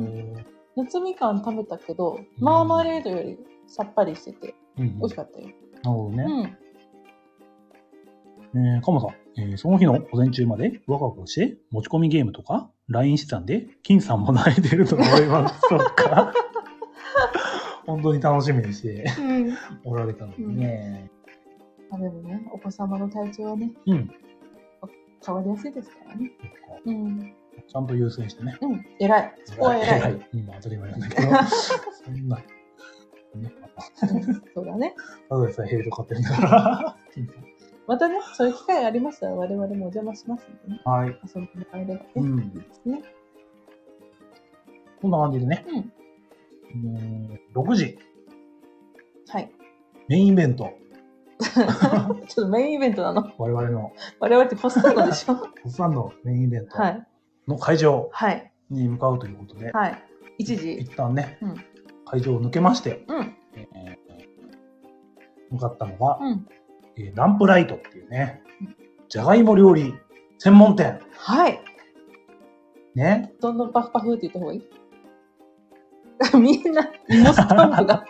夏みかん食べたけど、マーマレードよりさっぱりしてて、美味しかったよ。なるほどね。うん。えー、カモさん、えー、その日の午前中までワクワクして持ち込みゲームとか ライン してたんで、金さんも泣いてると思います。そっか。本当に楽しみにしておられたのでね。 うん、あでもね、お子様の体調はね、うん、変わりやすいですからね。 うん、ちゃんと優先してね。 うん、偉い。そこは偉い。偉い。 うん、当たり前なんだけど。そんな。ね、 そうだね。 ただでさえヘイト買ってるんだから。 またね、そういう機会ありましたら我々もお邪魔しますのでね。 はい。 遊びに入ればね。うん。いいですね。 こんな感じでね。うん。えー、ろくじ。 はい。 メインイベント。 ちょっとメインイベントなの我々の。 我々ってポスタンドでしょポスタンドメインイベントの会場に向かうということで。 はい。一時。 一旦ね、うん、会場を抜けまして、うんえー、向かったのが、うんえー、ランプライトっていうね、じゃがいも料理専門店。 はい。 ね。 どんどんパフパフって言った方がいいみんな、芋スタンプが。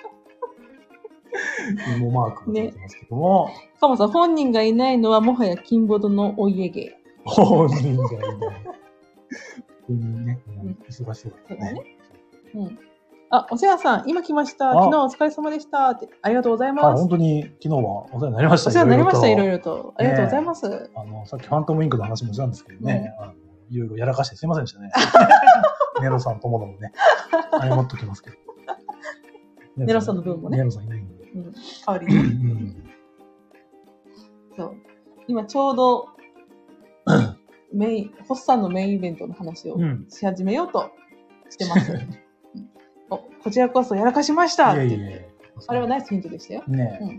芋マークが出てますけども。 ね、カモさん、本人がいないのはもはや金ボドのお家芸。 本人がいない。本人ね、うん、忙しそうだね。 うん。 あ、お世話さん、今来ました。昨日お疲れ様でしたって。ありがとうございます。 はい、本当に昨日はお世話になりました。 お世話になりました、いろいろと。ありがとうございます。 ね、あの、さっきファントムインクの話もしたんですけどね、うん、あのいろいろやらかしてすいませんでしたね。ネロさんともどもね、謝っときますけど。 ネロさんの分もね。 ネロさんいないんで。 うん。代わりに。うん、そう。今ちょうど、メイン、ホッサンのメインイベントの話をし始めようとしてます。うん、お、こちらこそやらかしましたって言って。いやいやいや、あれはナイスヒントでしたよ。ねえ。うん。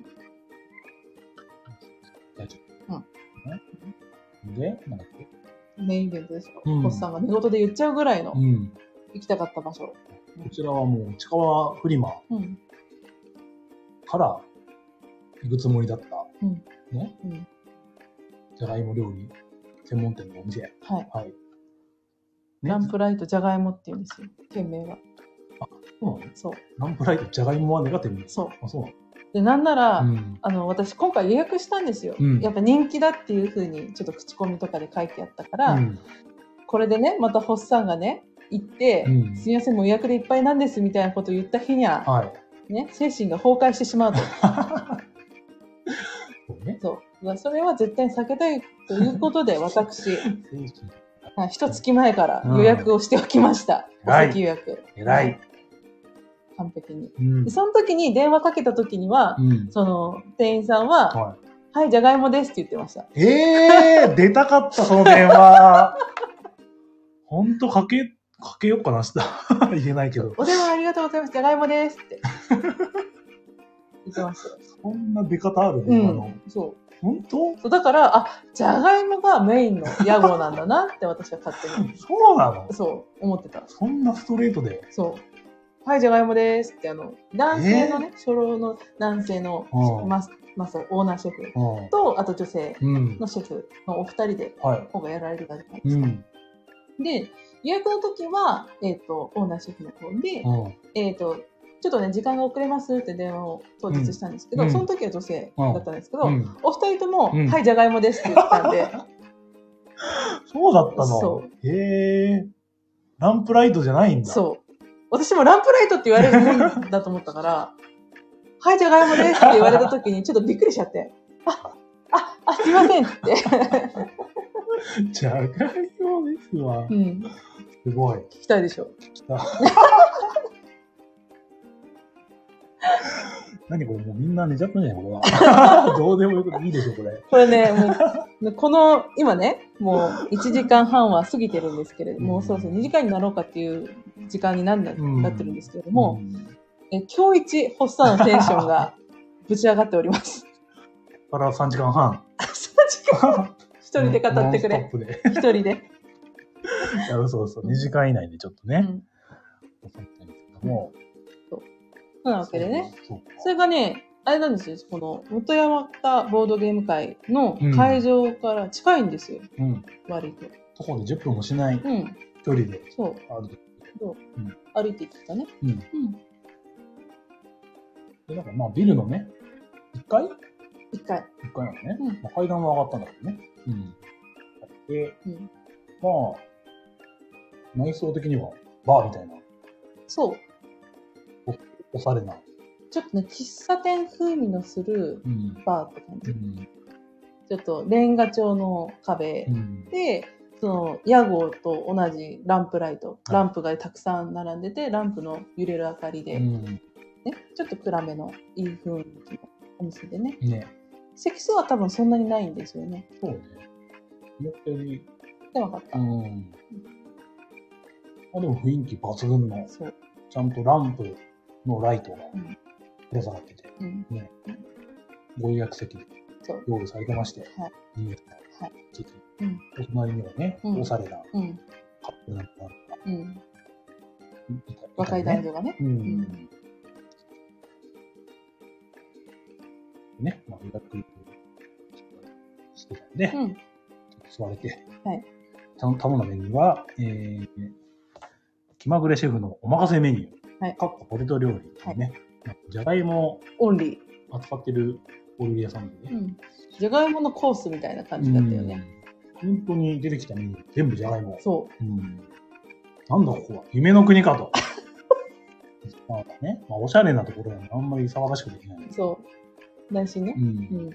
大丈夫。うん。で、なんだっけ？ メインイベントですよ。うん、ホッサンが寝言で言っちゃうぐらいの、うん、行きたかった場所。 こちらはもう、近川フリマから行くつもりだった、うん、ね、うん、じゃがいも料理専門店のお店。はい。はい。 ね、ランプライトじゃがいもって言うんですよ、店名が。あ、 そうなの？そう。ランプライトじゃがいもまでが店名。 そう。 あ、そうなの？ で、なんなら、うん、あの、私今回予約したんですよ。うん、やっぱ人気だっていう風にちょっと口コミとかで書いてあったから、うん、これでね、またホッサンがね、行って、うん、すみません、もう予約でいっぱいなんですみたいなことを言った日には、はい、ね、精神が崩壊してしまうと。そうね。そう。それは絶対に避けたいということで、私、一月前から予約をしておきました。うん、お席予約。 偉い。 完璧に、うん、で。その時に電話かけた時には、うん、その店員さんは、はい、はい、じゃがいもですって言ってました。 ええー、出たかった、その電話。ほんとかけ、かけようかな、した。言えないけど。 お電話ありがとうございます。じゃがいもですって。言ってました。 そんな出方あるね、今の。 そう。 本当？ そうだから、あ、じゃがいもがメインの屋号なんだなって私は勝手に。 そうなの？ そう、思ってた。 そんなストレートで。 そう。はい、じゃがいもですって、あの、男性のね、初老の男性のマス、マス、オーナーシェフと、あと女性のシェフのお二人で、今回やられるじゃないですか。うん、で、予約の時は、えっと、オーナーシェフの方で、うん、えっと、ちょっとね、時間が遅れますって電話を当日したんですけど、うん、その時は女性だったんですけど、うん、お二人とも、うん、はい、じゃがいもですって言ったんで。 そうだったの？そう。へー。ランプライトじゃないんだ。 そう。私もランプライトって言われるんだと思ったから、はい、じゃがいもですって言われた時にちょっとびっくりしちゃって、あ、あ、あ、すいませんって。 じゃがいもですわ。うん。すごい。 聞きたいでしょ。 聞きたい。何これ、もうみんな寝ちゃったんじゃないこれ。どうでもよくいいでしょ、これ。 これね、もう、この、今ね、もういちじかんはんは過ぎてるんですけれども、もうそろそろにじかんになろうかっていう時間になってるんですけれども、え今日一、ホッサンのテンションがぶち上がっております。 からさんじかんはん。 さんじかん一人で語ってくれ。一人で。 いや、そうそう。にじかん以内でちょっとね。うん。思ったんですけども。 そうなわけでね。そ, それがね、あれなんですよ。この、元山田ボードゲーム会の会場から近いんですよ。うん。割と。 徒歩でじゅっぷんもしない距離で。 そう。歩いて、そう、うん、歩いていってたね。うん。うん。 で、なんかまあビルのね、いっかい ?いっ階。 いっかいなのね。うん。まあ、階段は上がったんだけどね。うん。で、うん、まあ、内装的にはバーみたいな。 そう。 おしゃれな。 ちょっとね、喫茶店風味のするバーって感じ。うん、ちょっとレンガ調の壁で、うん、その屋号と同じランプライト、ランプがたくさん並んでて、ランプの揺れる明かりで、うん、ね、ちょっと暗めのいい雰囲気のお店でね。ね、席数は多分そんなにないんですよね。 そうね。思ったより。 でも分かった。うん。 あ、でも雰囲気抜群の。そう。ちゃんとランプのライトがぶら下がってて、うん、ね、ご予約席で用意されてまして、はい、いいですね。はい。うん、お隣にはね、うん、おしゃれなカップルなんかが、うん、ね、 若い男女がね。うん。うん、 ね、まあ、予約してたんで、うん、ちょっと座れて、はい。頼んだメニューは、えー、気まぐれシェフのお任せメニュー。はい。かっこポテト料理っていうね。はい、じゃがいもオンリー。扱ってるお料理屋さんでね。うん。 じゃがいものコースみたいな感じだったよね。 うん、本当に出てきたメニュー全部じゃがいも。そう。うん。なんだここは夢の国かと。 まあね、まあ、おしゃれなところなのであんまり騒がしくできない。 そう。だしね。うん。うん、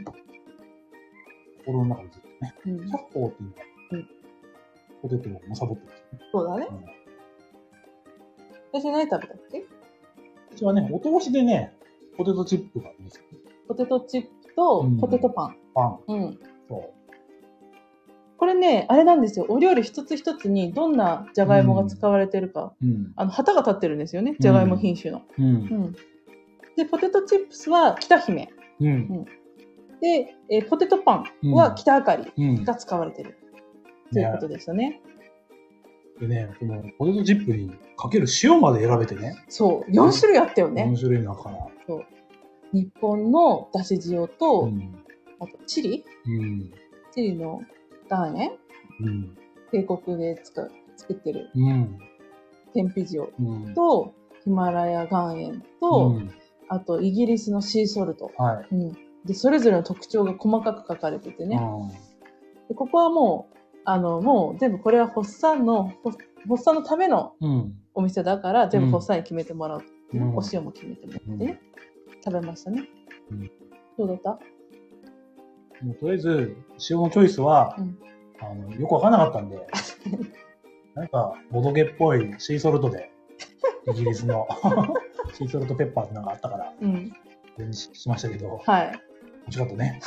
心の中でずっとね、うん、キャッホーっていうのが、うん、ポテトをむさぼってますね。 そうだね。うん、私何食べたっけ？ 私はね、お通しでね、ポテトチップがいいんですよ。 ポテトチップとポテトパン。うん、 パン。 うん。そう。これね、あれなんですよ。お料理一つ一つにどんなじゃがいもが使われてるか、うん、あの旗が立ってるんですよね。じゃがいも品種の、うんうん。で、ポテトチップスは北姫。うんうん、で、えー、ポテトパンは北あかりが使われてる、うん、ということでしたね。 でね、このポテトチップにかける塩まで選べてね。 そう、よん種類あったよね。 よん種類の中から。 そう。日本のだし塩と、うん、あとチリ、うん、チリの岩塩、うん、帝国で作ってる、うん、天日塩と、うん、ヒマラヤ岩塩と、うん、あとイギリスのシーソルト、はいうん、でそれぞれの特徴が細かく書かれててね、うん、でここはもうあのもう全部これはホッサンのホッサンのためのお店だから、うん、全部ホッサンに決めてもらう、うん、お塩も決めてもらってね、うん、食べましたね、うん、どうだった？ もうとりあえず塩のチョイスは、うん、あのよくわからなかったんでなんかボドゲっぽいシーソルトでイギリスのシーソルトペッパーってなんかあったから、うん、それに し, しましたけど、はい、美味しかったね。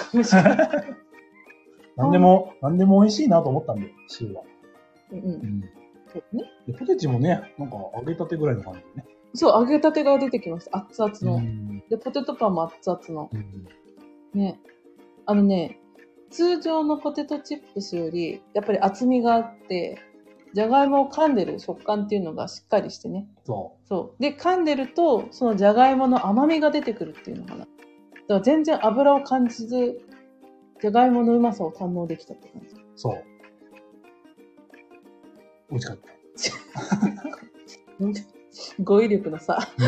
何でも何でも美味しいなと思ったんで塩は。うんうん。そうね。でポテチもねなんか揚げたてぐらいの感じでね。 そう揚げたてが出てきました。熱々の。うん、でポテトパンも熱々の。うん、ね。あのね、通常のポテトチップスより、やっぱり厚みがあって、じゃがいもを噛んでる食感っていうのがしっかりしてね。そう。そう。で、噛んでると、そのじゃがいもの甘みが出てくるっていうのかな。だから全然油を感じず、じゃがいものうまさを堪能できたって感じ。 そう。美味しかった。 語彙力のさ。うん。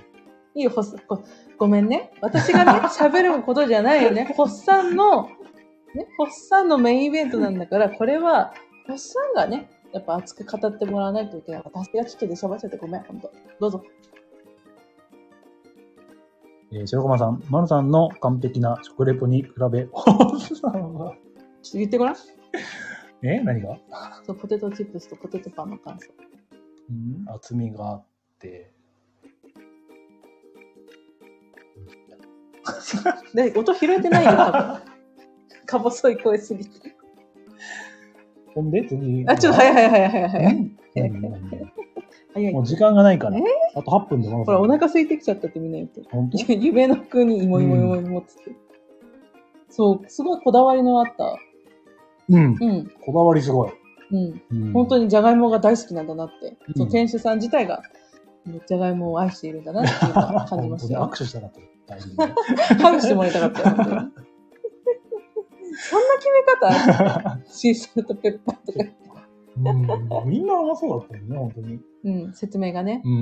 いいよ、ほっご、ごめんね。私がね、喋ることじゃないよね。ホッサンの、ね、ホッサンのメインイベントなんだから、これは、ホッサンがね、やっぱ熱く語ってもらわないといけない。私がちょっとでしゃばっちゃってごめん、ほんと。どうぞ。 えー、白駒さん、マルさんの完璧な食レポに比べ、ホッサンは。 ちょっと言ってごらん。 え何がそう、ポテトチップスとポテトパンの感想。 うん、厚みがあって。 ね、音拾えてないよ、多分。か細い声すぎて。 ほんで次。 あ、ちょっと早い早い早い早い早い。 早い。もう時間がないから。えー、あとはっぷんでも。 ほら、お腹空いてきちゃったってみんな言ってる。本当？夢の服に芋芋芋芋つって、うん。そう、すごいこだわりのあった。 うん。うん。こだわりすごい。 うん。うん、本当にじゃがいもが大好きなんだなって。うん、その店主さん自体が、じゃがいもを愛しているんだなっていうのを感じましたよ。 握手したかった。大事にハグしてもらいたかったよ。そんな決め方シーソルトペッパーとか。 うん、みんなうまそうだったよね、本当に。 うん、説明がね。うん。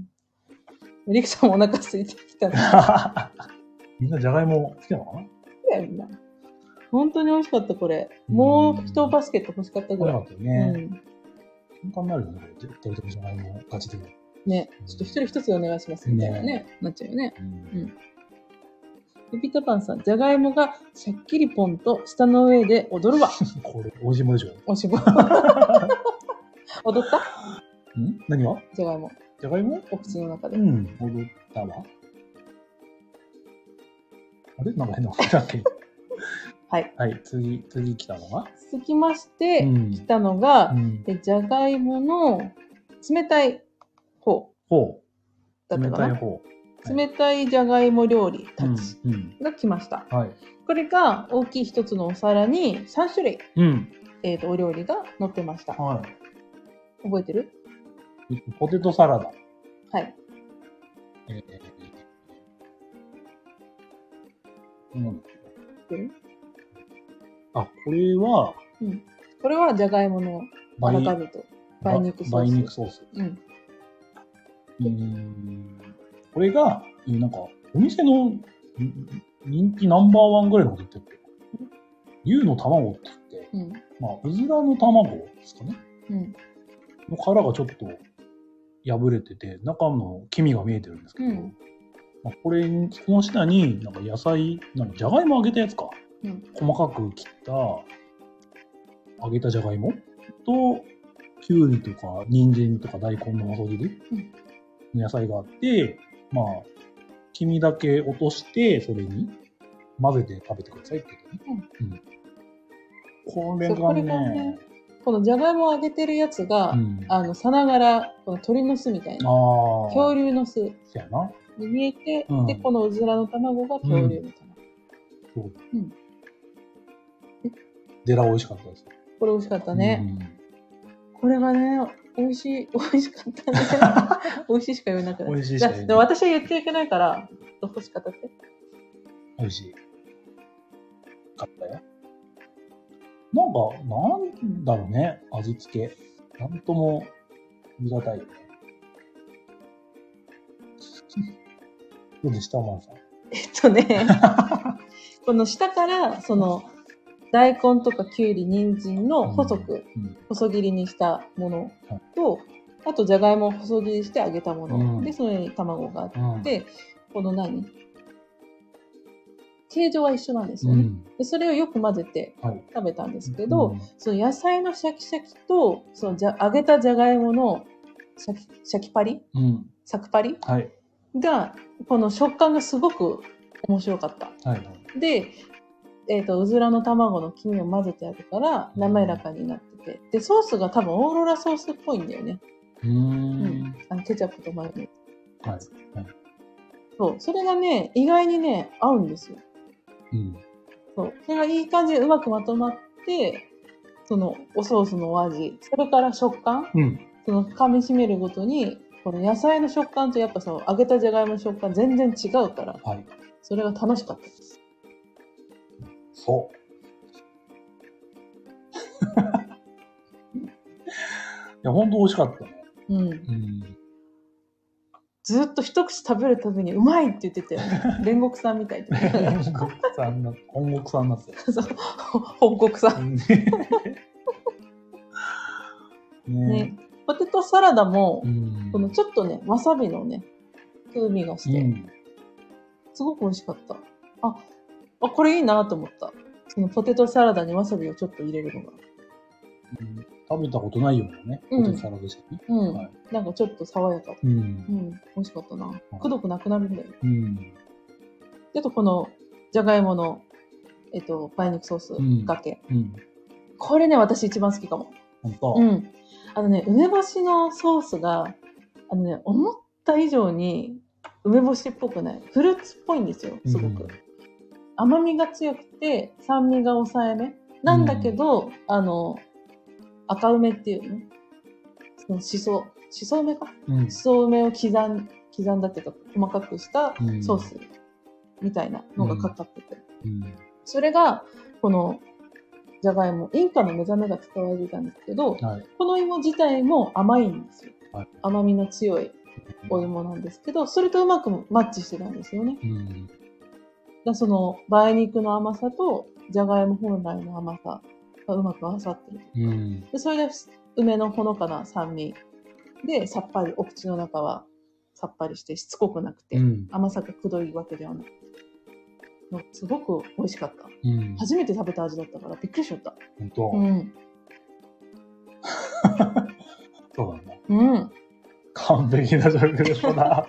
うん、リクさんもお腹空いてきた。 みんなじゃがいも好きなのかな？好きだよ、みんな。本当に美味しかった、これ。もう一バスケット欲しかったぐらい。 欲しかったよね。うん。簡単になるよね、これ。テレトルじゃがいもガチで。 ね、ちょっと一人一つお願いしますみたいなね、ねなっちゃうよね。うん。うん、ピーターパンさん、じゃがいもがしゃっきりポンと舌の上で踊るわ。 これ、おいしいもでしょ。 おいしいも。踊った？ ん？何が？ じゃがいも。 じゃがいも？ お口の中で。 うん、踊ったわ。あれなんか変なことだっけ？はい。はい、次、次来たのが？ 続きまして、うん、来たのが、うん、じゃがいもの冷たい方。 ほう。冷たい方。 冷たいじゃがいも料理たちが来ました。うんうん、はい。これが大きい一つのお皿にさん種類、うん、えっと、お料理が載ってました。はい。覚えてる？ ポテトサラダ。 はい。えー、うん。あ、これは、 うん、これはじゃがいものアラカルト。梅肉ソース。 梅肉ソース。うん。うん。これが、なんか、お店の人気ナンバーワンぐらいのこと言ってるけど、牛の卵って言って、うん、まあ、うずらの卵ですかね。うん。の殻がちょっと、 破れてて、中の黄身が見えてるんですけど、うん、まあ、これ、この下に、なんか野菜、なんかじゃがいも揚げたやつか。うん、細かく切った、揚げたじゃがいもと、きゅうりとか、人参とか大根の細切りの野菜があって、まあ、黄身だけ落として、それに混ぜて食べてくださいって言ってね。うんうん、これがね、 これがね、このじゃがいもを揚げてるやつが、うん、あの、さながら、この鳥の巣みたいな。恐竜の巣。 そうやな。 に見えて、うん、で、このうずらの卵が恐竜の卵。うん、そう。うん。 デラ美味しかったです。 これ美味しかったね。うん、これがね、美味しい、美味しかったね。美味しいしか言えなくない。 美味しいしか言えない。 でも私は言っちゃいけないから、欲しかったって。 美味しい。かったよ。なんか、なんだろうね、味付け。なんとも、ありがたいよね。どうでしたマンさん。 えっとね、この下から、その、大根とかきゅうり、人参の細く、うんうん、細切りにしたものと、あとじゃがいもを細切りして揚げたもの。うん、で、それに卵があって、うん、この何形状は一緒なんですよね。うん、でそれをよく混ぜて食べたんですけど、はい、うん、その野菜のシャキシャキと、そのじゃ揚げたじゃがいものシャキ、シャキパリ、うん、サクパリ、はい、が、この食感がすごく面白かった。はい、で、えっと、うずらの卵の黄身を混ぜてあるから、滑らかになってて。で、ソースが多分オーロラソースっぽいんだよね。うーん。うん、あの、ケチャップとマヨネーズ。はい。はい。そう。それがね、意外にね、合うんですよ。うん。そう。それがいい感じでうまくまとまって、その、おソースのお味、それから食感、うん、その、噛み締めるごとに、この野菜の食感とやっぱその、揚げたじゃがいもの食感全然違うから、はい。それが楽しかったです。 そう。いや、ほんと美味しかったね。うん。うん、 ずっと一口食べるたびにうまいって言ってたよね。煉獄さんみたいって。 煉獄さんな、本国さんになってた。 そう、本国さん。ね, ね。ポテトサラダも、うん、このちょっとね、わさびのね、風味がして、うん、すごく美味しかった。あ、あ、これいいなと思った。そのポテトサラダにわさびをちょっと入れるのが。 うん、食べたことないようなね、ポテトサラダでしたね。 うん。はい、なんかちょっと爽やか。うん。うん。美味しかったな。くどくなくなるんだよ。うん。で、あとこの、じゃがいもの、えっと、梅肉ソースがけ。うん。うん、これね、私一番好きかも。 ほんと？ うん。あのね、梅干しのソースが、あのね、思った以上に梅干しっぽくない。フルーツっぽいんですよ、すごく。うん、甘みが強くて、酸味が抑えめ。なんだけど、うん、あの、赤梅っていうの、そのしそ、しそ梅か、うん、しそ梅を刻ん、刻んだっていうか、細かくしたソースみたいなのがかかってて。うんうん、それが、この、じゃがいも、インカの目覚めが使われていたんですけど、はい、この芋自体も甘いんですよ。はい、甘みの強いお芋なんですけど、それとうまくマッチしてたんですよね。うんだその梅肉の甘さとじゃがいも本来の甘さがうまく合わさってる、うん、でそれで梅のほのかな酸味でさっぱりお口の中はさっぱりしてしつこくなくて、うん、甘さがくどいわけではなくてすごく美味しかった、うん、初めて食べた味だったからびっくりしちゃった。 本当、うん、そうだね、うん、完璧な食レポだ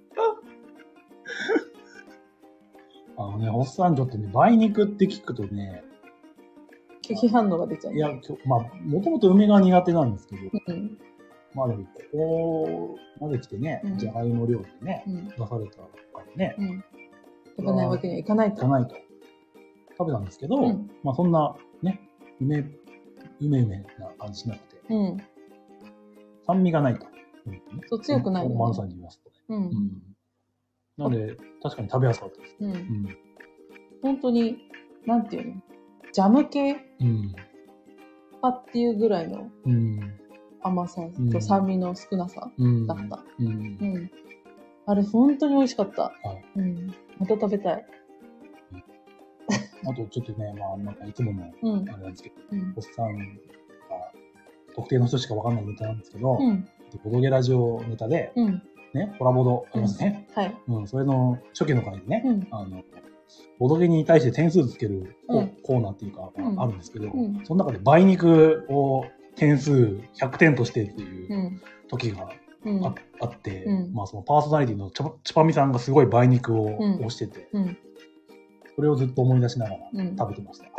あのね、おっさんちょっとね、梅肉って聞くとね、 拒否反応が出ちゃう。 いや、まあ、もともと梅が苦手なんですけど、うん、まあでも、ここまで来てね、うん、じゃがいも料理でね、うん、出されたからね、うん、 食べないわけにはいかないと。 いかないと。食べたんですけど、うん、まあそんな、ね、梅、梅梅な感じしなくて、うん、酸味がないと。 うん、そう、強くないよね。 マルさんに言いますとね。うんうんなので、確かに食べやすかったです。うん。うん、 本当に、なんていうのジャム系、うん、パっていうぐらいの甘さと酸味の少なさだった。うんうんうん、あれ、本当に美味しかった。はいうん、また食べたい。 あと、ちょっとね、まあ、なんかいつもの、あれなんですけど、うん、おっさんが、特定の人しかわかんないネタなんですけど、うん、 ボドゲラジオネタで、うん、ね、ホラボドありますね。 うん、はい。 うん、それの初期の回でね、うん、あの、ボドゲに対して点数つけるコ,、うん、コーナーっていうか、あるんですけど、うん、その中で梅肉を点数ひゃくてんとしてっていう時が あ,、うん、あって、うん、まあそのパーソナリティのちぱ、ちぱみさんがすごい梅肉を推してて、うんうん、それをずっと思い出しながら食べてました。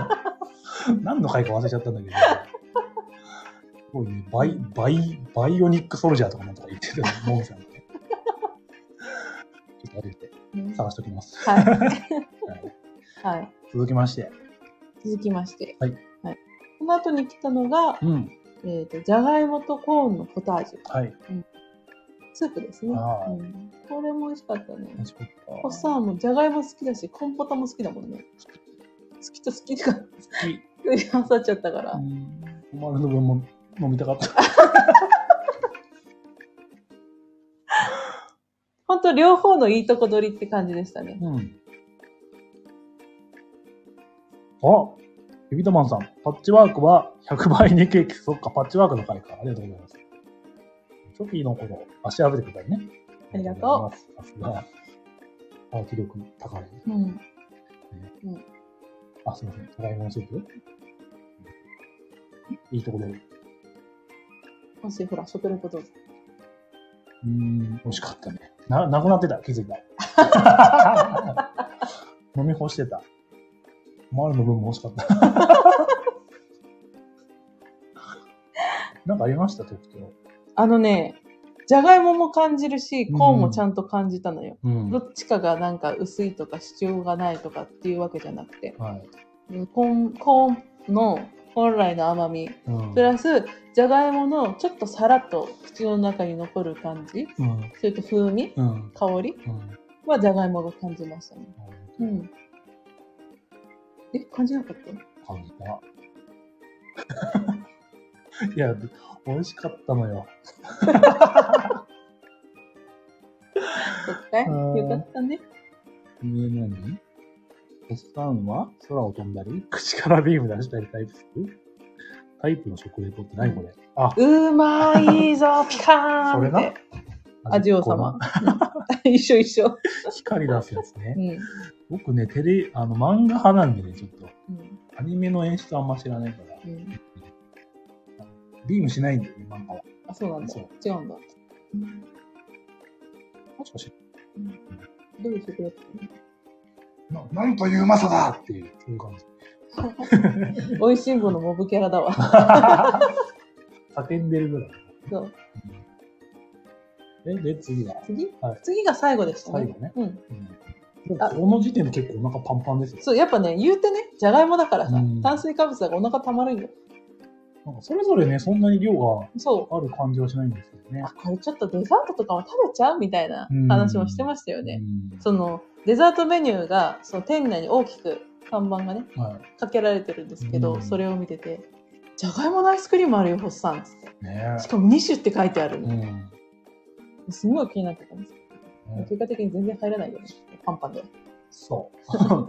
うん、何の回か忘れちゃったんだけど、すごいね、バイ、バイ、バイオニックソルジャーとかなんとか言ってたの、モンさんがね。ちょっと歩いて探しておきます。はい。はい。続きまして。 続きまして。はい。はい、この後に来たのが、うん、えっと、じゃがいもとコーンのポタージュ。はい。うん、スープですね。うん、これも美味しかったね。美味しかった。ホッサンもじゃがいも好きだし、コンポタも好きだもんね。好きと好きが好き。食い合わさっちゃったから。 お前の分も飲みたかった。 本当両方のいいとこ取りって感じでしたね。うん。 あ、ビビタマンさん、パッチワークはひゃくばいにケーキ。そっか、パッチワークの回か。ありがとうございます。初期の頃、足上げてくれたりね。 ありがとう。 さすが。パーティ力高い。うん。ね、うん。あ、すみません。じゃがいものスープいいところ。 あ、そう、ほら、食レポどうぞ。 うーん、美味しかったね。な、なくなってた、気づいた。飲み干してた。周りの分も美味しかった。なんかありました、特徴。 あのね、じゃがいもも感じるし、コーンもちゃんと感じたのよ。うん、どっちかがなんか薄いとか主張がないとかっていうわけじゃなくて。はい、コーン、コーンの本来の甘み、うん、プラス、じゃがいものちょっとさらっと口の中に残る感じ、うん、それと風味、うん、香り、うん、はじゃがいもが感じましたね。うん。え、感じなかった？ 感じた。いや、美味しかったのよ。 そっか、よかったね。 えー、何？おっさんは空を飛んだり、口からビーム出したりタイプする？タイプの食レポって何これ？ あ、うまいぞ、ピカーンって。それな？味王様。一緒一緒。 光出すやつね。うん、僕ね、テレ、あの、漫画派なんでね、ちょっと。うん、アニメの演出あんま知らないから。うん、ビームしないんだよね、漫画は。 あ、そうなんだ。そう違うんだ。うん、 もしかして。 うん、どういう食レポ？ な、なんといううまさだっていう、そういう感じ。美味しんぼのモブキャラだわ。 叫んでるぐらい。 そう。 え、で、次が次、はい、次が最後でしたね。 最後ね。うん。うん、この時点で結構お腹パンパンですよ。 そう、やっぱね、言うてね、じゃがいもだからさ、うん、炭水化物だからお腹たまるんよ。 なんかそれぞれね、そんなに量がある感じはしないんですけどね。 あ、これちょっとデザートとかも食べちゃうみたいな話もしてましたよね。その、デザートメニューが、その店内に大きく看板がね、はい、かけられてるんですけど、それを見てて、じゃがいものアイスクリームあるよ、ホッサンつって。ね、しかもに種って書いてあるの。うんすごい気になってたんですけど、結果的に全然入らないよね。パンパンで。 そう。はい。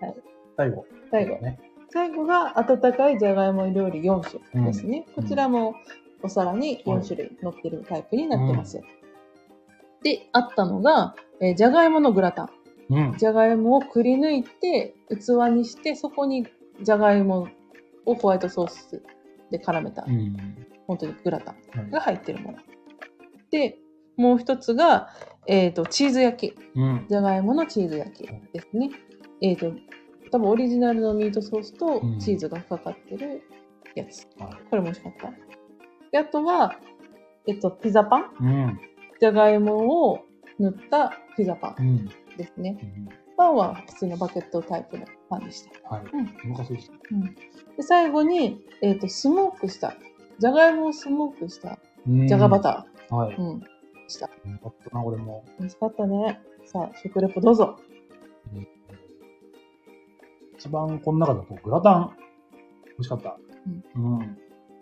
最後。 最後。ね、最後が温かいじゃがいも料理よん種ですね。うん、こちらもお皿によん種類乗ってるタイプになってます。うん、で、あったのが、えー、じゃがいものグラタン。うん、じゃがいもをくり抜いて器にして、そこにじゃがいもをホワイトソースで絡めた、うん、本当にグラタンが入ってるもの。で、もう一つが、えっと、チーズ焼き。うん、じゃがいものチーズ焼きですね。えっと、多分オリジナルのミートソースとチーズがかかってるやつ。うん、これも美味しかった。で、あとは、えっと、ピザパン。うん、じゃがいもを塗ったピザパンですね。うん、パンは普通のバケットタイプのパンでした。はい。うん。お腹すいた。うん。で、最後に、えっと、スモークした、じゃがいもをスモークしたじゃがバター。はい。うん。した。よかったな、俺も。 美味しかったね。さあ、食レポどうぞ。うん、 一番この中だとグラタン。美味しかった。うん。うん、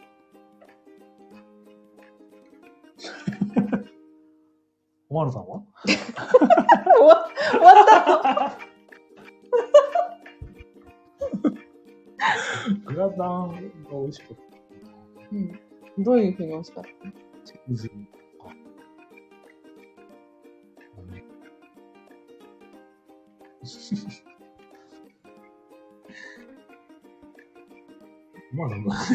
おまるさんは終わ終わったグラタンが美味しかった。うん。 どういうふうに美味しかった？ チーズか。まあなんだ。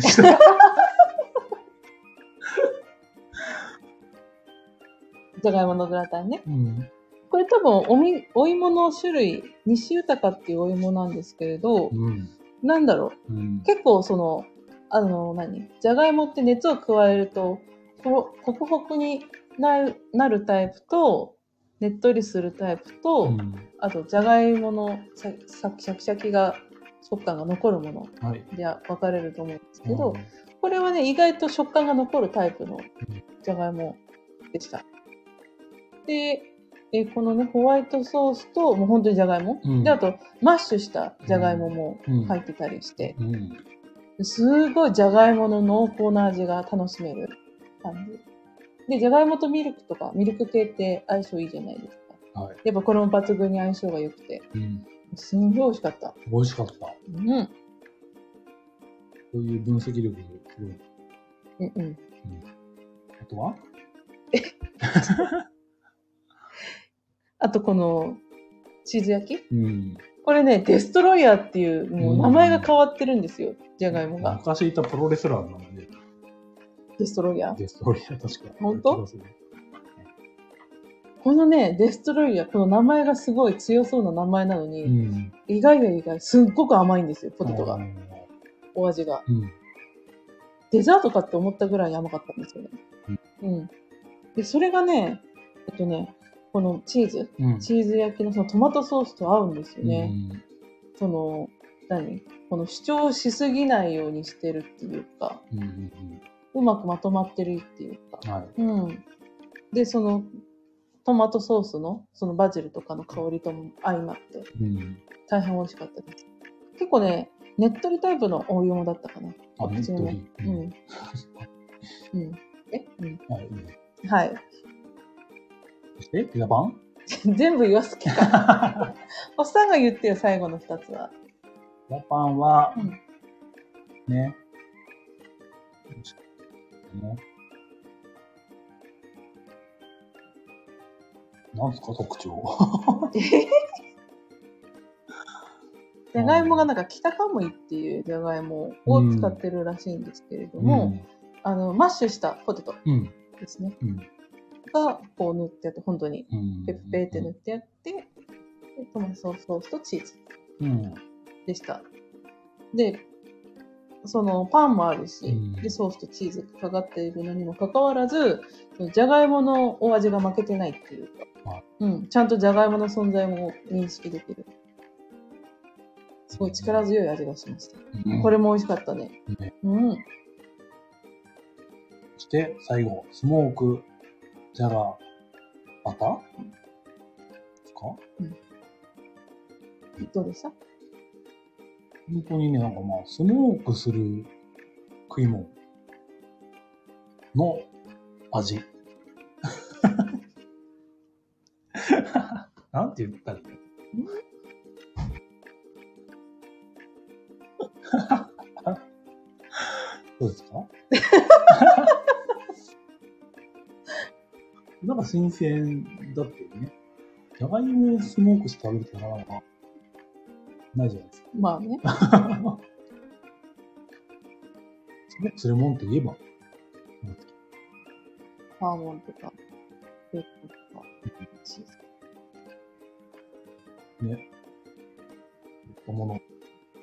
じゃがいものグラタンね。 うん、 これ多分おみ、お芋の種類、西豊っていうお芋なんですけれど、うん、なんだろう、うん、結構その、あの、何じゃがいもって熱を加えると、ホクホクになる、なるタイプと、ねっとりするタイプと、うん、あと、じゃがいものシャキシャキシャキが、食感が残るもので分かれると思うんですけど、はい、これはね、意外と食感が残るタイプのじゃがいもでした。で、えこのね、ホワイトソースと、もう本当にじゃがいも、うん、で、あと、マッシュしたじゃがいもも入ってたりして、うんうん、すごいじゃがいもの濃厚な味が楽しめる感じ。で、じゃがいもとミルクとか、ミルク系って相性いいじゃないですか。はい、やっぱこれも抜群に相性が良くて、うん、すんごい美味しかった。 美味しかった。うん。そういう分析力すごい。うんうん。うん、あとはえあとこの、チーズ焼き、うん、これね、デストロイヤーっていう、もう名前が変わってるんですよ、じゃがいもが。 昔いたプロレスラーなので。 デストロイヤーデストロイヤー、確かに。 本当？このね、デストロイヤー、この名前がすごい強そうな名前なのに、うん、意外や意外、すっごく甘いんですよ、ポテトが。お味が、うん。デザートかって思ったぐらいに甘かったんですよね。うん。うん、で、それがね、えっとね、このチーズ、うん、チーズ焼きのそのトマトソースと合うんですよね。うん、その、何この主張しすぎないようにしてるっていうか、うんうんうん、うまくまとまってるっていうか、はい、うん。で、その、トマトソースの、そのバジルとかの香りとも相まって、うん、大変美味しかったです。結構ね、ねっとりタイプのお芋だったかな。 あ、ねっとり。うん。うん。 えうん。はい。うん、はい。 そして、ピザパン全部言わす気か。おっさんが言ってよ、最後の二つは。 ピザパンは、うん、ね。ね。なんですか、特徴。 じゃがいもがなんか北カムイっていうじゃがいもを使ってるらしいんですけれども、うん、あの、マッシュしたポテトですね。うん、が、こう塗ってあって、本当にペッペーって塗ってあって、でトマトソースとチーズでした。うん、で、そのパンもあるし、うん、で、ソースとチーズがかかっているのにもかかわらず、じゃがいものお味が負けてないっていうか、うん、ちゃんとじゃがいもの存在も認識できる。すごい力強い味がしました。うん、これも美味しかったね。ねうん。 そして、最後、スモークじゃがバターですか？うん。 どうでした？ 本当にね、なんかまあ、スモークする食い物の味。なんて言ったらいいの？どうですか？なんか新鮮だってね。じゃがいもをスモークして食べるってなかなかないじゃないですか。 まあね。 スモークするもんといえばサーモンとか、ベーコンとか、チーズ。 ね。そういったものを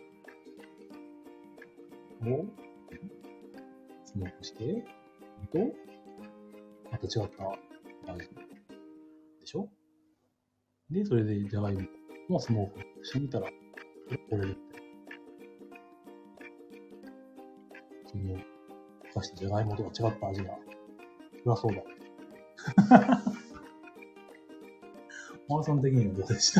スモークして、と、また違った味でしょ？で、それでじゃがいももスモークしてみたら、これで。その、果たしてじゃがいもとか違った味が、そりゃそうだ。マーさん的にはどうでした？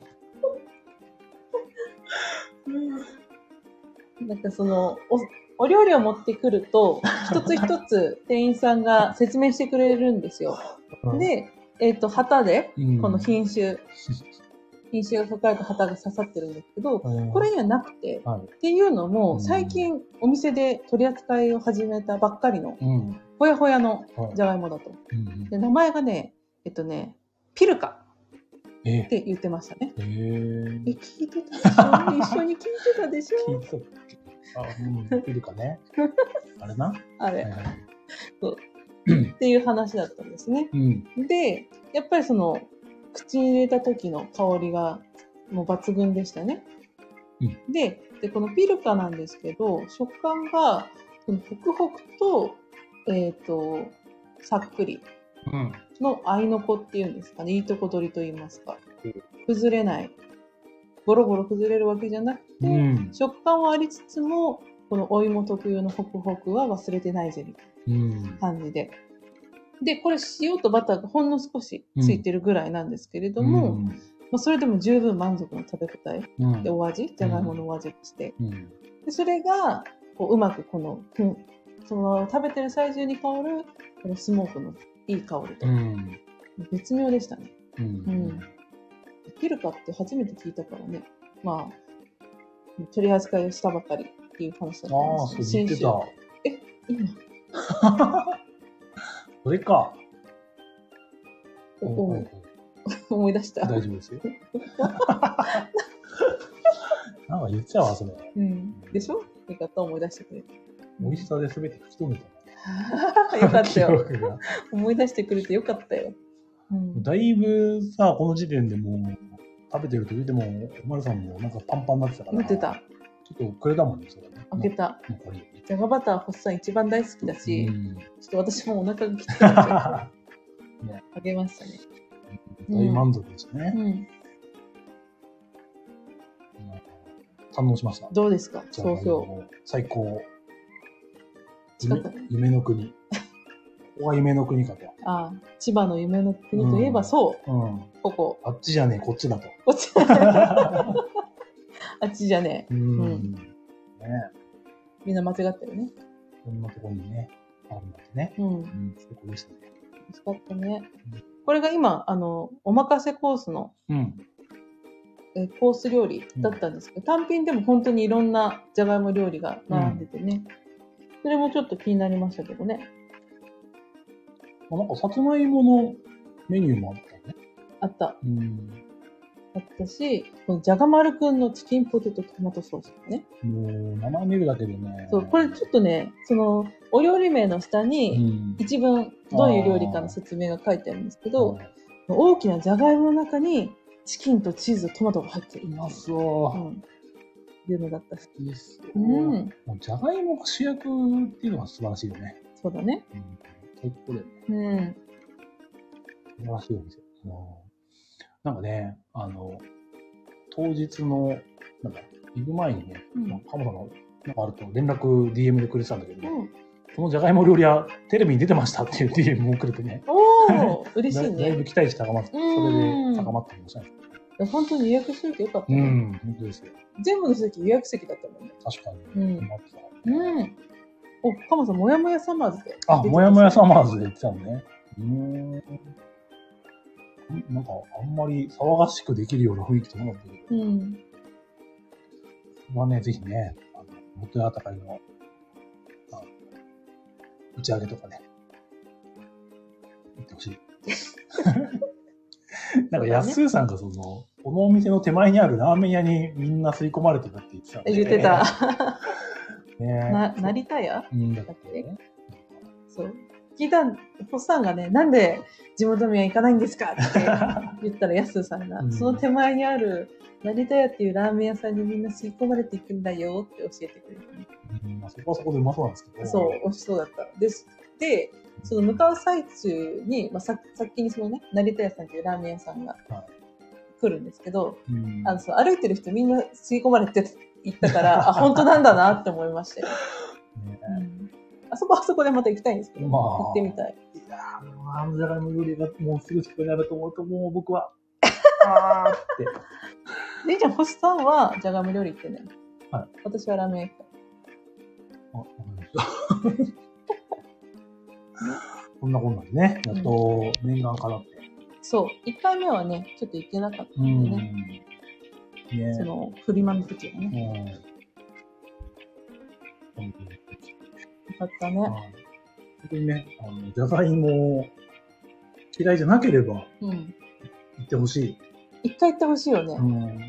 なんかそのお、お料理を持ってくると、一つ一つ店員さんが説明してくれるんですよ。で、えっと、旗で、この品種、 品種が書かれた旗が刺さってるんですけど、これにはなくて、はい、っていうのも、最近お店で取り扱いを始めたばっかりの、うん、ほやほやのじゃがいもだと、はい、で名前がね、えっとね、ピルカって言ってましたね。えー、え聞いてたでしょ一緒に聞いてたでしょ聞いてた。あ、うん、ピルカね。あれなあれ。はいはい、そうっていう話だったんですね。うん、で、やっぱりその、口に入れた時の香りがもう抜群でしたね。うん、でで、このピルカなんですけど、食感が、ホクホクと、えっと、さっくりの合いの子っていうんですかね。いいとこ取りと言いますか。崩れない。ボロボロ崩れるわけじゃなくて、うん、食感はありつつも、このお芋特有のホクホクは忘れてないぜみたいな感じで。うん、で、これ塩とバターがほんの少しついてるぐらいなんですけれども、うんまあ、それでも十分満足の食べ応え、うん、でお味、じゃがいものお味として。うん、でそれがこううまくこの、うん、その食べてる最中に香るこのスモークのいい香りと、うん、絶妙でしたね。うんうん、ピルカって初めて聞いたからね、まあ、取り扱いをしたばかりっていう話だったんですよ。 ああ、そう言ってた。 え、今それか。 おお思い出した。 大丈夫ですよ。なんか言っちゃうわ、それ。 うん。でしょ？よかった、思い出してくれて。 美味しさで全て吹き飛んでた。よかったよ。思い出してくれてよかったよ。 うん、だいぶさ、この時点でもう、食べてる時でも、おまるさんもなんかパンパンになってたから。 なってた。 ちょっとくれたもんね、それね。 開けた。じゃがバター、ホッサン一番大好きだし、うん、ちょっと私もお腹がきつくなっちゃって、あげましたね。 大満足ですね。うんうん、堪能しました。 どうですか？総評。 最高。夢, 夢の国。ここが夢の国かと。 ああ、千葉の夢の国といえばそう。うんうん、ここ。 あっちじゃねえ、こっちだと。 こっちじゃねえ。あっちじゃねえ。うん。うん、ね、みんな間違ってるね。 こんなところにね、あるんだってね。うん。うん、最高でしたね。 美味しかったね。うんこれが今、あの、おまかせコースの、うん、えコース料理だったんですけど、うん、単品でも本当にいろんなじゃがいも料理が並んでてね、うん、それもちょっと気になりましたけどね。 あなんか、さつまいものメニューもあったね。 あった。うん、あったし、このじゃがまるくんのチキンポテトトマトソースね。 もう、名前見るだけでね。 そう、これちょっとね、その、お料理名の下に、一文、どういう料理かの説明が書いてあるんですけど、大きなじゃがいもの中に、チキンとチーズとトマトが入ってる。 うまそう。うん。 いうのだったし。 いいっすよ。うん。もうじゃがいもが主役っていうのが素晴らしいよね。 そうだね。 うん。最高だよね。うん。素晴らしいお店。なんかね、あの、当日の、なんか、行く前にね、うん、まあ、カモさんの、なんかあると連絡 ディーエム でくれてたんだけど、うん、このじゃがいも料理屋、テレビに出てましたっていう ディーエム もくれてね。 おー、嬉しいねだ。 だいぶ期待値高まって、それで高まってましたね。 本当に予約しといてよかったね。 うん、本当ですよ。 全部の席予約席だったもんね。 確かに。うん。 うん。お、カモさん、もやもやサマーズで。 あ、もやもやサマーズで言ってたのね。うーん。なんか、あんまり騒がしくできるような雰囲気となかったけど。うん。まあね、ぜひね、あの、元やあたかいの、あの、打ち上げとかね、行ってほしい。なんか、やすーさんがその、このお店の手前にあるラーメン屋にみんな吸い込まれてたって言ってたんで。 言ってた。ねな、成田屋うんだっけね。 そう。聞いた、ホッサンがね、なんで地元民は行かないんですかって言ったら、やすーさんが、うん、その手前にある成田屋っていうラーメン屋さんにみんな吸い込まれていくんだよって教えてくれて、ね。 うん、まあ、そこはそこでうまそうなんですけど。 そう、美味しそうだった。です。で、その向かう最中に、まあ、さ先にそのね、成田屋さんっていうラーメン屋さんが来るんですけど、はい、あのその歩いてる人みんな吸い込まれて行ったから、あ、本当なんだなって思いましたよ。ねうんあそこはそこでまた行きたいんですけど、まあ、行ってみたい。 いやー、あのじゃがいも料理がもうすぐ近くにあると思うと、もう僕は、あーって。 で、じゃあ、ホスさんはじゃがいも料理行ってね。はい。私はラーメン屋行った。あ、わかりました。 こんなこんなんでね、やっと念願かなって。 そう。いっかいめはね、ちょっと行けなかったんでね。うん、ねその、フリマの時はね。うん。よかったね。本当にね、あの、じゃがいも嫌いじゃなければ、うん。行ってほしい。 一回行ってほしいよね。うん。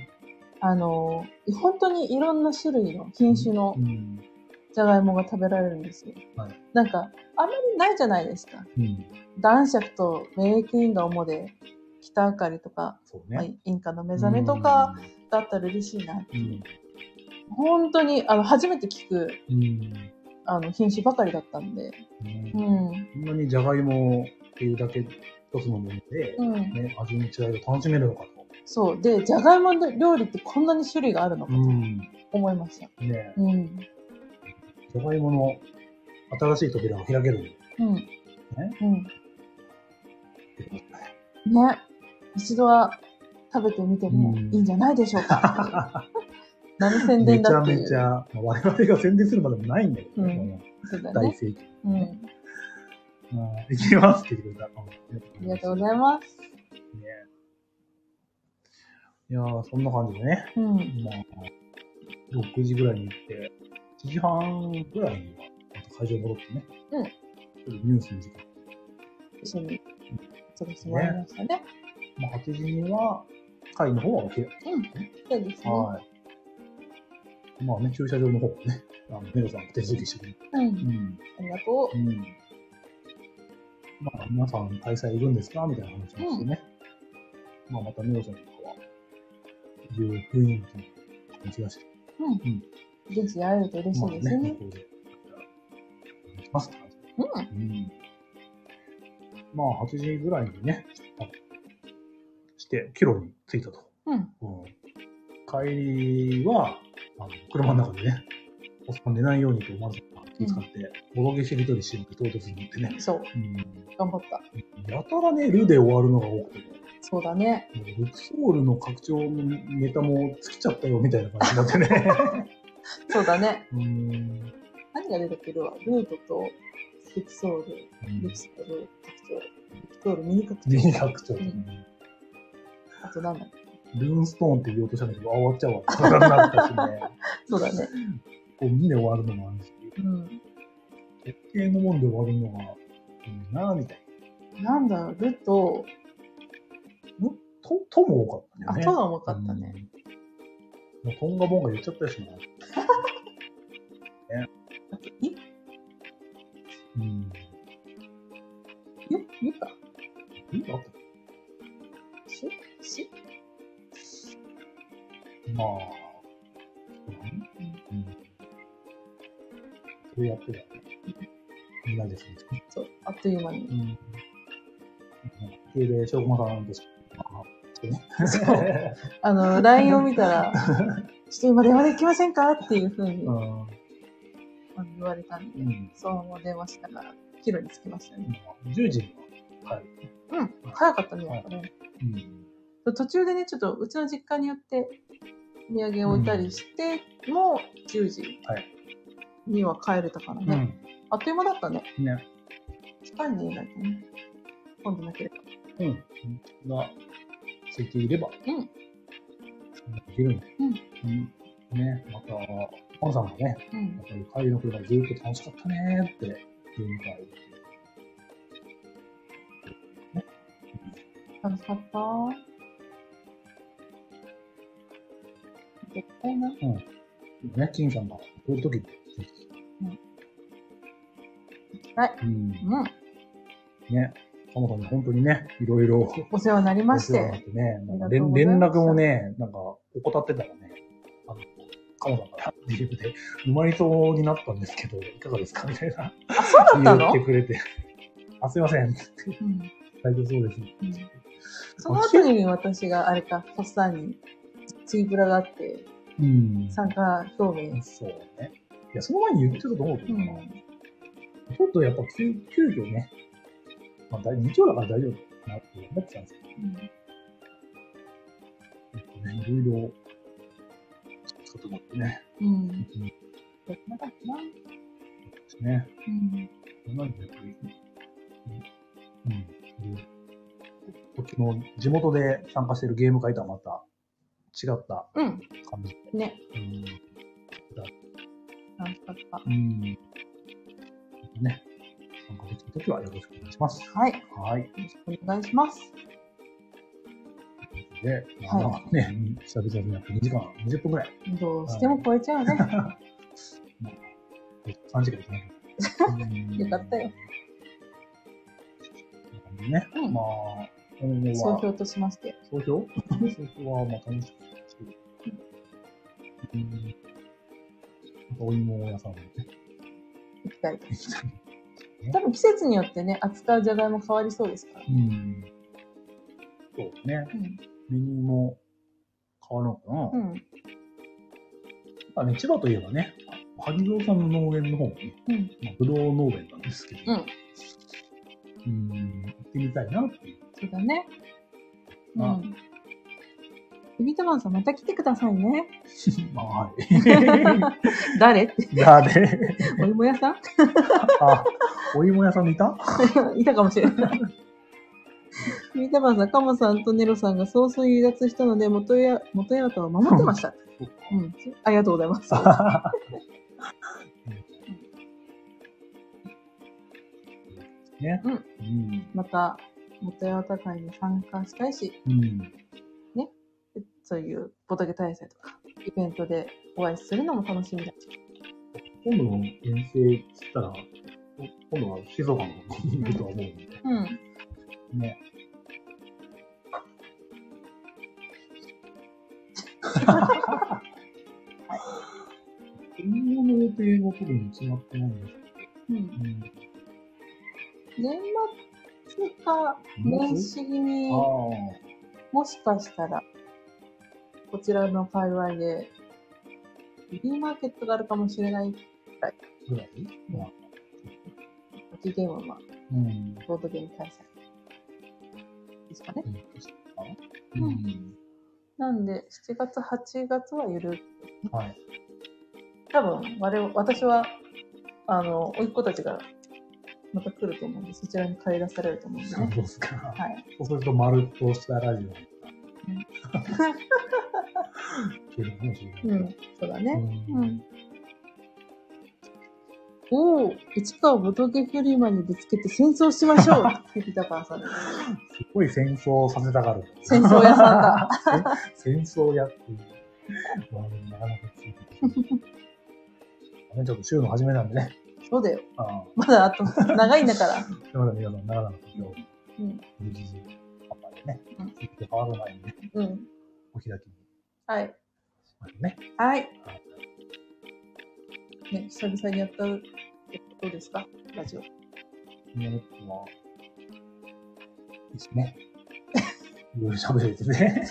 あの、本当にいろんな種類の品種のじゃがいもが食べられるんですよ。はい、なんか、あんまりないじゃないですか。うん、男爵とメイクインが主で、北あかりとか、そうねまあ、インカの目覚めとかだったら嬉しいなっていう。うん、本当に、あの、初めて聞く、うん、あの、品種ばかりだったんで。 うん。うん、そんなにじゃがいもっていうだけ一つのもので、うんね、味の違いを楽しめるのかと。 そう。で、じゃがいもの料理ってこんなに種類があるのかと思いました。うん、ね、うん。 じゃがいもの新しい扉が開けるんで。うん。ね。うん。 ね。一度は食べてみてもいいんじゃないでしょうか。何宣伝だっていう。 めちゃめちゃ、我々が宣伝するまでもないんだけどね。うん、そうだね。大盛況。うん。行きますって言ってくれた。 ありがとうございます。ね、 いやー、そんな感じでね。うん。まあ、ろくじぐらいに行って、しちじはんぐらいには、また会場戻ってね。うん。ちょっとニュースの時間。 一緒に過ごしてもらいましたね。ねまあ、はちじには、会の方は OK だった、ね。 うん。そうですね。はい。 まあね、駐車場の方もね、あの、メロさんが手続きしてくれて。うん。うん。 ありがとう。うん。 まあ、皆さん開催いるんですかみたいな話をしてね。うん、まあ、またメロさんとかは、いう雰囲気の感じがして。 うん。うん。現地で会えると嬉しいですね。まあ、ね、ここで。 お願いしますって感じ。うん。うん。まあ、はちじぐらいにね、して、帰路に着いたと。うん。うん、帰りは、あの、車の中でね、おっさん寝ないようにと、まず気遣って、ボロゲしりとりしようって唐突に言ってね。 そう。うん。頑張った。 やたらね、ルで終わるのが多くてね。 そうだね。 ルクソールの拡張のネタも尽きちゃったよみたいな感じになってね。 そうだね。うん。何が出てくるわ。ルートと、ルクソール、ルクソール、拡張、ルクソール、ミニ拡張。 ミニ拡張。うん、 あとなんだっけルーンストーンって言おうとしたんだけど、あ、終わっちゃうわ。そんななったしね。 そうだね。 こう、にで終わるのもあるし。うん。決定のもんで終わるのが、いいなぁ、みたいな。なんだろう、ルと、 んと、とも多かったね。 あ、とが多かったね。 うん、もうトンガボンガ言っちゃったしな。ね。 あと、いうん。ゆゆかゆあったししまあ、うん。それやってたよね。みんなですね。 そう、あっという間に。うん。 急で、しょうごまさんですけど、 そう。あの、ライン を見たら、ちょっと今電話できませんかっていうふうに、うん、言われたんで、うん、そのまま電話したら、帰路に着きましたね。 じゅうじには、はい。 うん、早かったね、やっぱね。はいうん、途中でね、ちょっとうちの実家によって、お土産を置いたりして、うん、もうじゅうじには帰れたからね。うん、あっという間だったね。ね。近いね、意外とね。今度なければ。 うん。が、ついていれば。うん。できるんだ。うん。うん。ね、また、パンさんがね、うん、やっぱり帰りの車ずっと楽しかったねーって言うみたいで。 ね。楽しかったー。絶対な。うん。 ね、金さんが、こういう時って。うん。 はい。うん。うん。 ね。カモさんに本当にね、いろいろ。 お世話になりまして。 お世話になってね。なんか連連絡もね、なんか、怠ってたらね、あの、カモさんから ディーエム で、生まれそうになったんですけど、いかがですかみたいな。 あ、そうだったの言ってくれて。あ、すいません。うん、大丈夫そうです、ねうん。その後に私があれか、ポスターにツイブラがあって、うん、参加表明。 そうね。いや、その前に言ってたと思うけどな。うん、ちょっとやっぱ急、急遽ね、まあ、日曜だから大丈夫だなって思ってたんですけど、うん、ね、いろいろ、ちょっと待ってね。うん。うん。やってなかったな。ですね。うん。なんでやっぱり、うん。うん。 時の地元で参加してるゲーム会とはまた違った感じ。 うん、ね。うん。楽しかった。うん。 ね。参加できた時はよろしくお願いします。 はい。 はい。 よろしくお願いします。 で、まあ、はい、ね、久々にやってにじかん、にじゅっぷんぐらい。 どうしても超えちゃうね。 さんじかんですね。 よかったよ。 ね。うん、まあ、 今後は。総評としまして。 総評総評は、まあ、楽しくしてる。うん。お芋屋さんもね。 行きたい。多分季節によってね、扱うじゃがいも変わりそうですから。 うん。そうですね。うん、メニューも変わるのかな。うん。まあね、千葉といえばね、萩蔵さんの農園の方もね、うん、まあ、ぶどう農園なんですけど、うん。うん、行ってみたいなっていう。 そうだね。うん。ビビタマンさんまた来てくださいね。 まあ、はい。 誰って。 誰お芋屋さんあ、お芋屋さんにいたいたかもしれない。ビビタマンさん、カモさんとネロさんが早々離脱したので、元や、元やとは守ってました。うん。ありがとうございます。ね。うん。うん、また、元やた会に参加したいし、うん、ね。そういうボトゲ大祭とか、イベントでお会いするのも楽しみだし。 今度の遠征したら、今度は静岡の方にいるとは思うので。うん。ね。今後の予定は特に決まってないんですけど。うん。うん、 年末か年始に、もしかしたら、こちらの界隈で、フリーマーケットがあるかもしれないくらい。 ぐらい？ うん。大きいゲームは、うん、ボードゲーム大祭ですかね。うん。うん、なんで、しちがつ、はちがつはゆる。はい。多分、我々、私は、あの、甥っ子たちが、また来ると思うんで、そちらに帰らされると思うんで、ね。 そうですか。 はい。 そうすると、丸っとしたラジオ。 うん、そうだね。うん。おお、市川ボトゲフリマにぶつけて戦争しましょう。ピピタパンさん。すごい戦争させたがる。 戦争屋さんだ。 戦争屋っていう。まあ、なかなかついてちょっと週の初めなんでね。 そうだよ。あまだあと長いんだから。 まだ皆さん長々と今日、うん。無事にパパでね、ついて変わる前にね、うん。お開きに。 はい。 しましょうね。 はい。ね、久々にやったってどうですかラジオ。 今の子は、いいですね。いろいろ喋れてね。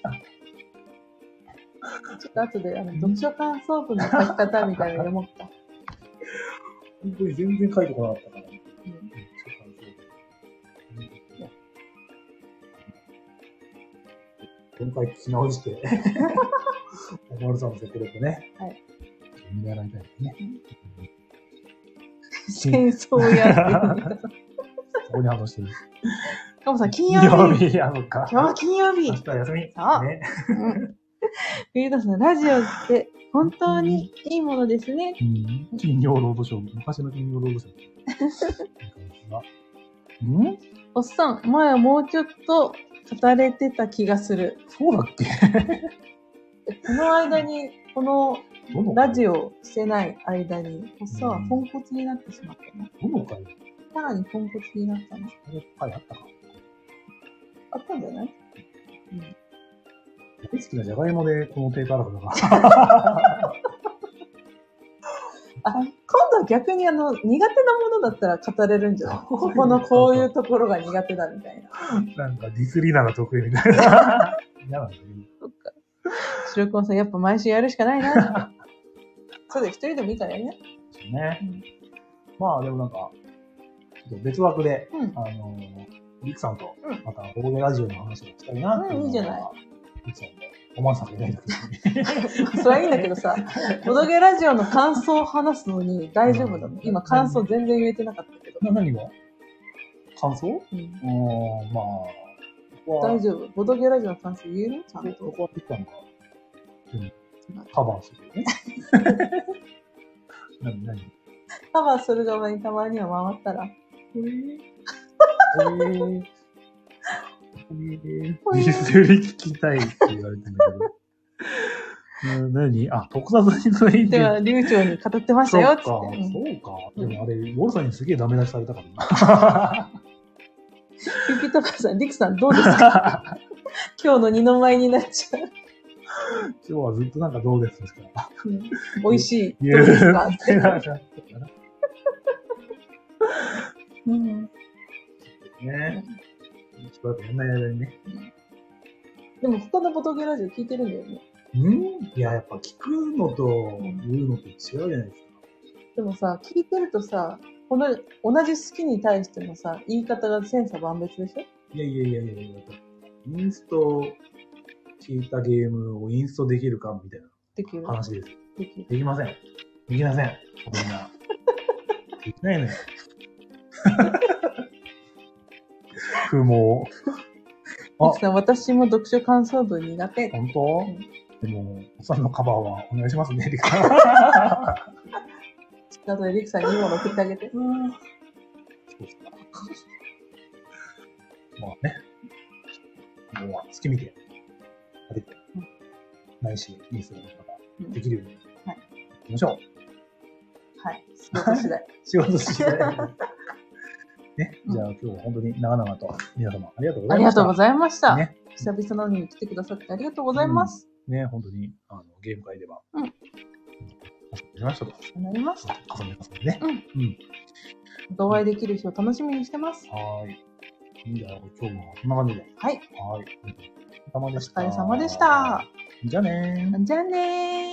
ちょっと後で、あの、読書感想文の書き方みたいなの読もうか。 本当に全然書いてこなかったから。うん。読書感想文。今回聞き直して、おまるさんのセクレットね。はい。見習いたいですね。 戦争やってる。 そこに反応してる。 カモさん、金曜日。 金曜日やのか。 今日は金曜日。 明日休み。 そう。ね。フィールドさん、ラジオって本当にいいものですね。 うん、金曜ロードショー。昔の金曜ロードショー。んおっさん、前はもうちょっと語れてた気がする。 そうだっけこの間に、このラジオしてない間に、おっさんはポンコツになってしまったね。 どの回？ さらにポンコツになったね。 回あったかあったんじゃない？ うん。大好きなじゃがいもでこのテープあるからな。 あ、今度は逆にあの、苦手なものだったら語れるんじゃない？ここのこういうところが苦手だみたいな。なんかディスリーナーが得意みたいな。嫌なんだよ。 そっか。白熊さん、やっぱ毎週やるしかないな。そうだよ、一人でもいいからね。 そうね。うん、まあでもなんか、ちょっと別枠で、うん、あの、リクさんと、またボードラジオの話をしたいなっていうのが、うん、いいじゃない。リクさんで、おまんさんがいないんだけど。 それはいいんだけどさ、ボドゲラジオの感想を話すのに大丈夫だもん。今感想全然言えてなかったけど。 な、何が感想？うん。あまあ、 大丈夫。ボドゲラジオの感想言えるちゃんと。 どこは言ったのか。うん。カバーするよね。何何カバーする側にたまには回ったら。えー、えー、えー、それ聞きたいって言われてんだけど。うん、何あ、特撮について。 では、流暢に語ってましたよ、つって。 そうか、そうか。でもあれ、ウォルさんにすげえダメ出しされたからな。 ゆきとかさん、リクさんどうですか今日の二の舞になっちゃう。 今日はずっとなんかどうですですから。 うん、美味しい。 言うてなかったな。 うん。 ね。しばらくやんない間にね。 でも他のボトゲラジオ聞いてるんだよね。 うんいや、やっぱ聞くのと言うのと違うじゃないですか。 でもさ、聞いてるとさ、この同じ好きに対してのさ、言い方が千差万別でしょ？ いやいやいやいやいや、インスト聞いたゲームをインストできるかみたいな話です。 できる。 できません。できません。みんな。できないのよ。不毛。 あ、さん、私も読書感想文苦手。 本当？うん、でも、おさんのカバーはお願いしますね、リクさん。あとでリクさんにいいもの送ってあげて。うん。 そうですか。まあね。もう、好き見て、当てて、うん、ないし、いいするのができるように、うん、はい。行きましょう。 はい。仕事次第。 仕事次第。ね、じゃあ今日は本当に長々と皆様ありがとうございました。ありがとうございました。ね、久々なのに来てくださってありがとうございます。うん、ね、本当にあのゲーム会では。うん。遊びましたと。なりました。重ね重ねね。うん。うん。お会いできる日を楽しみにしてます。はい。じゃあ今日もこんな感じで。はい。はい。お疲れ様でした。お疲れ様でした。じゃあねー。じゃあねー。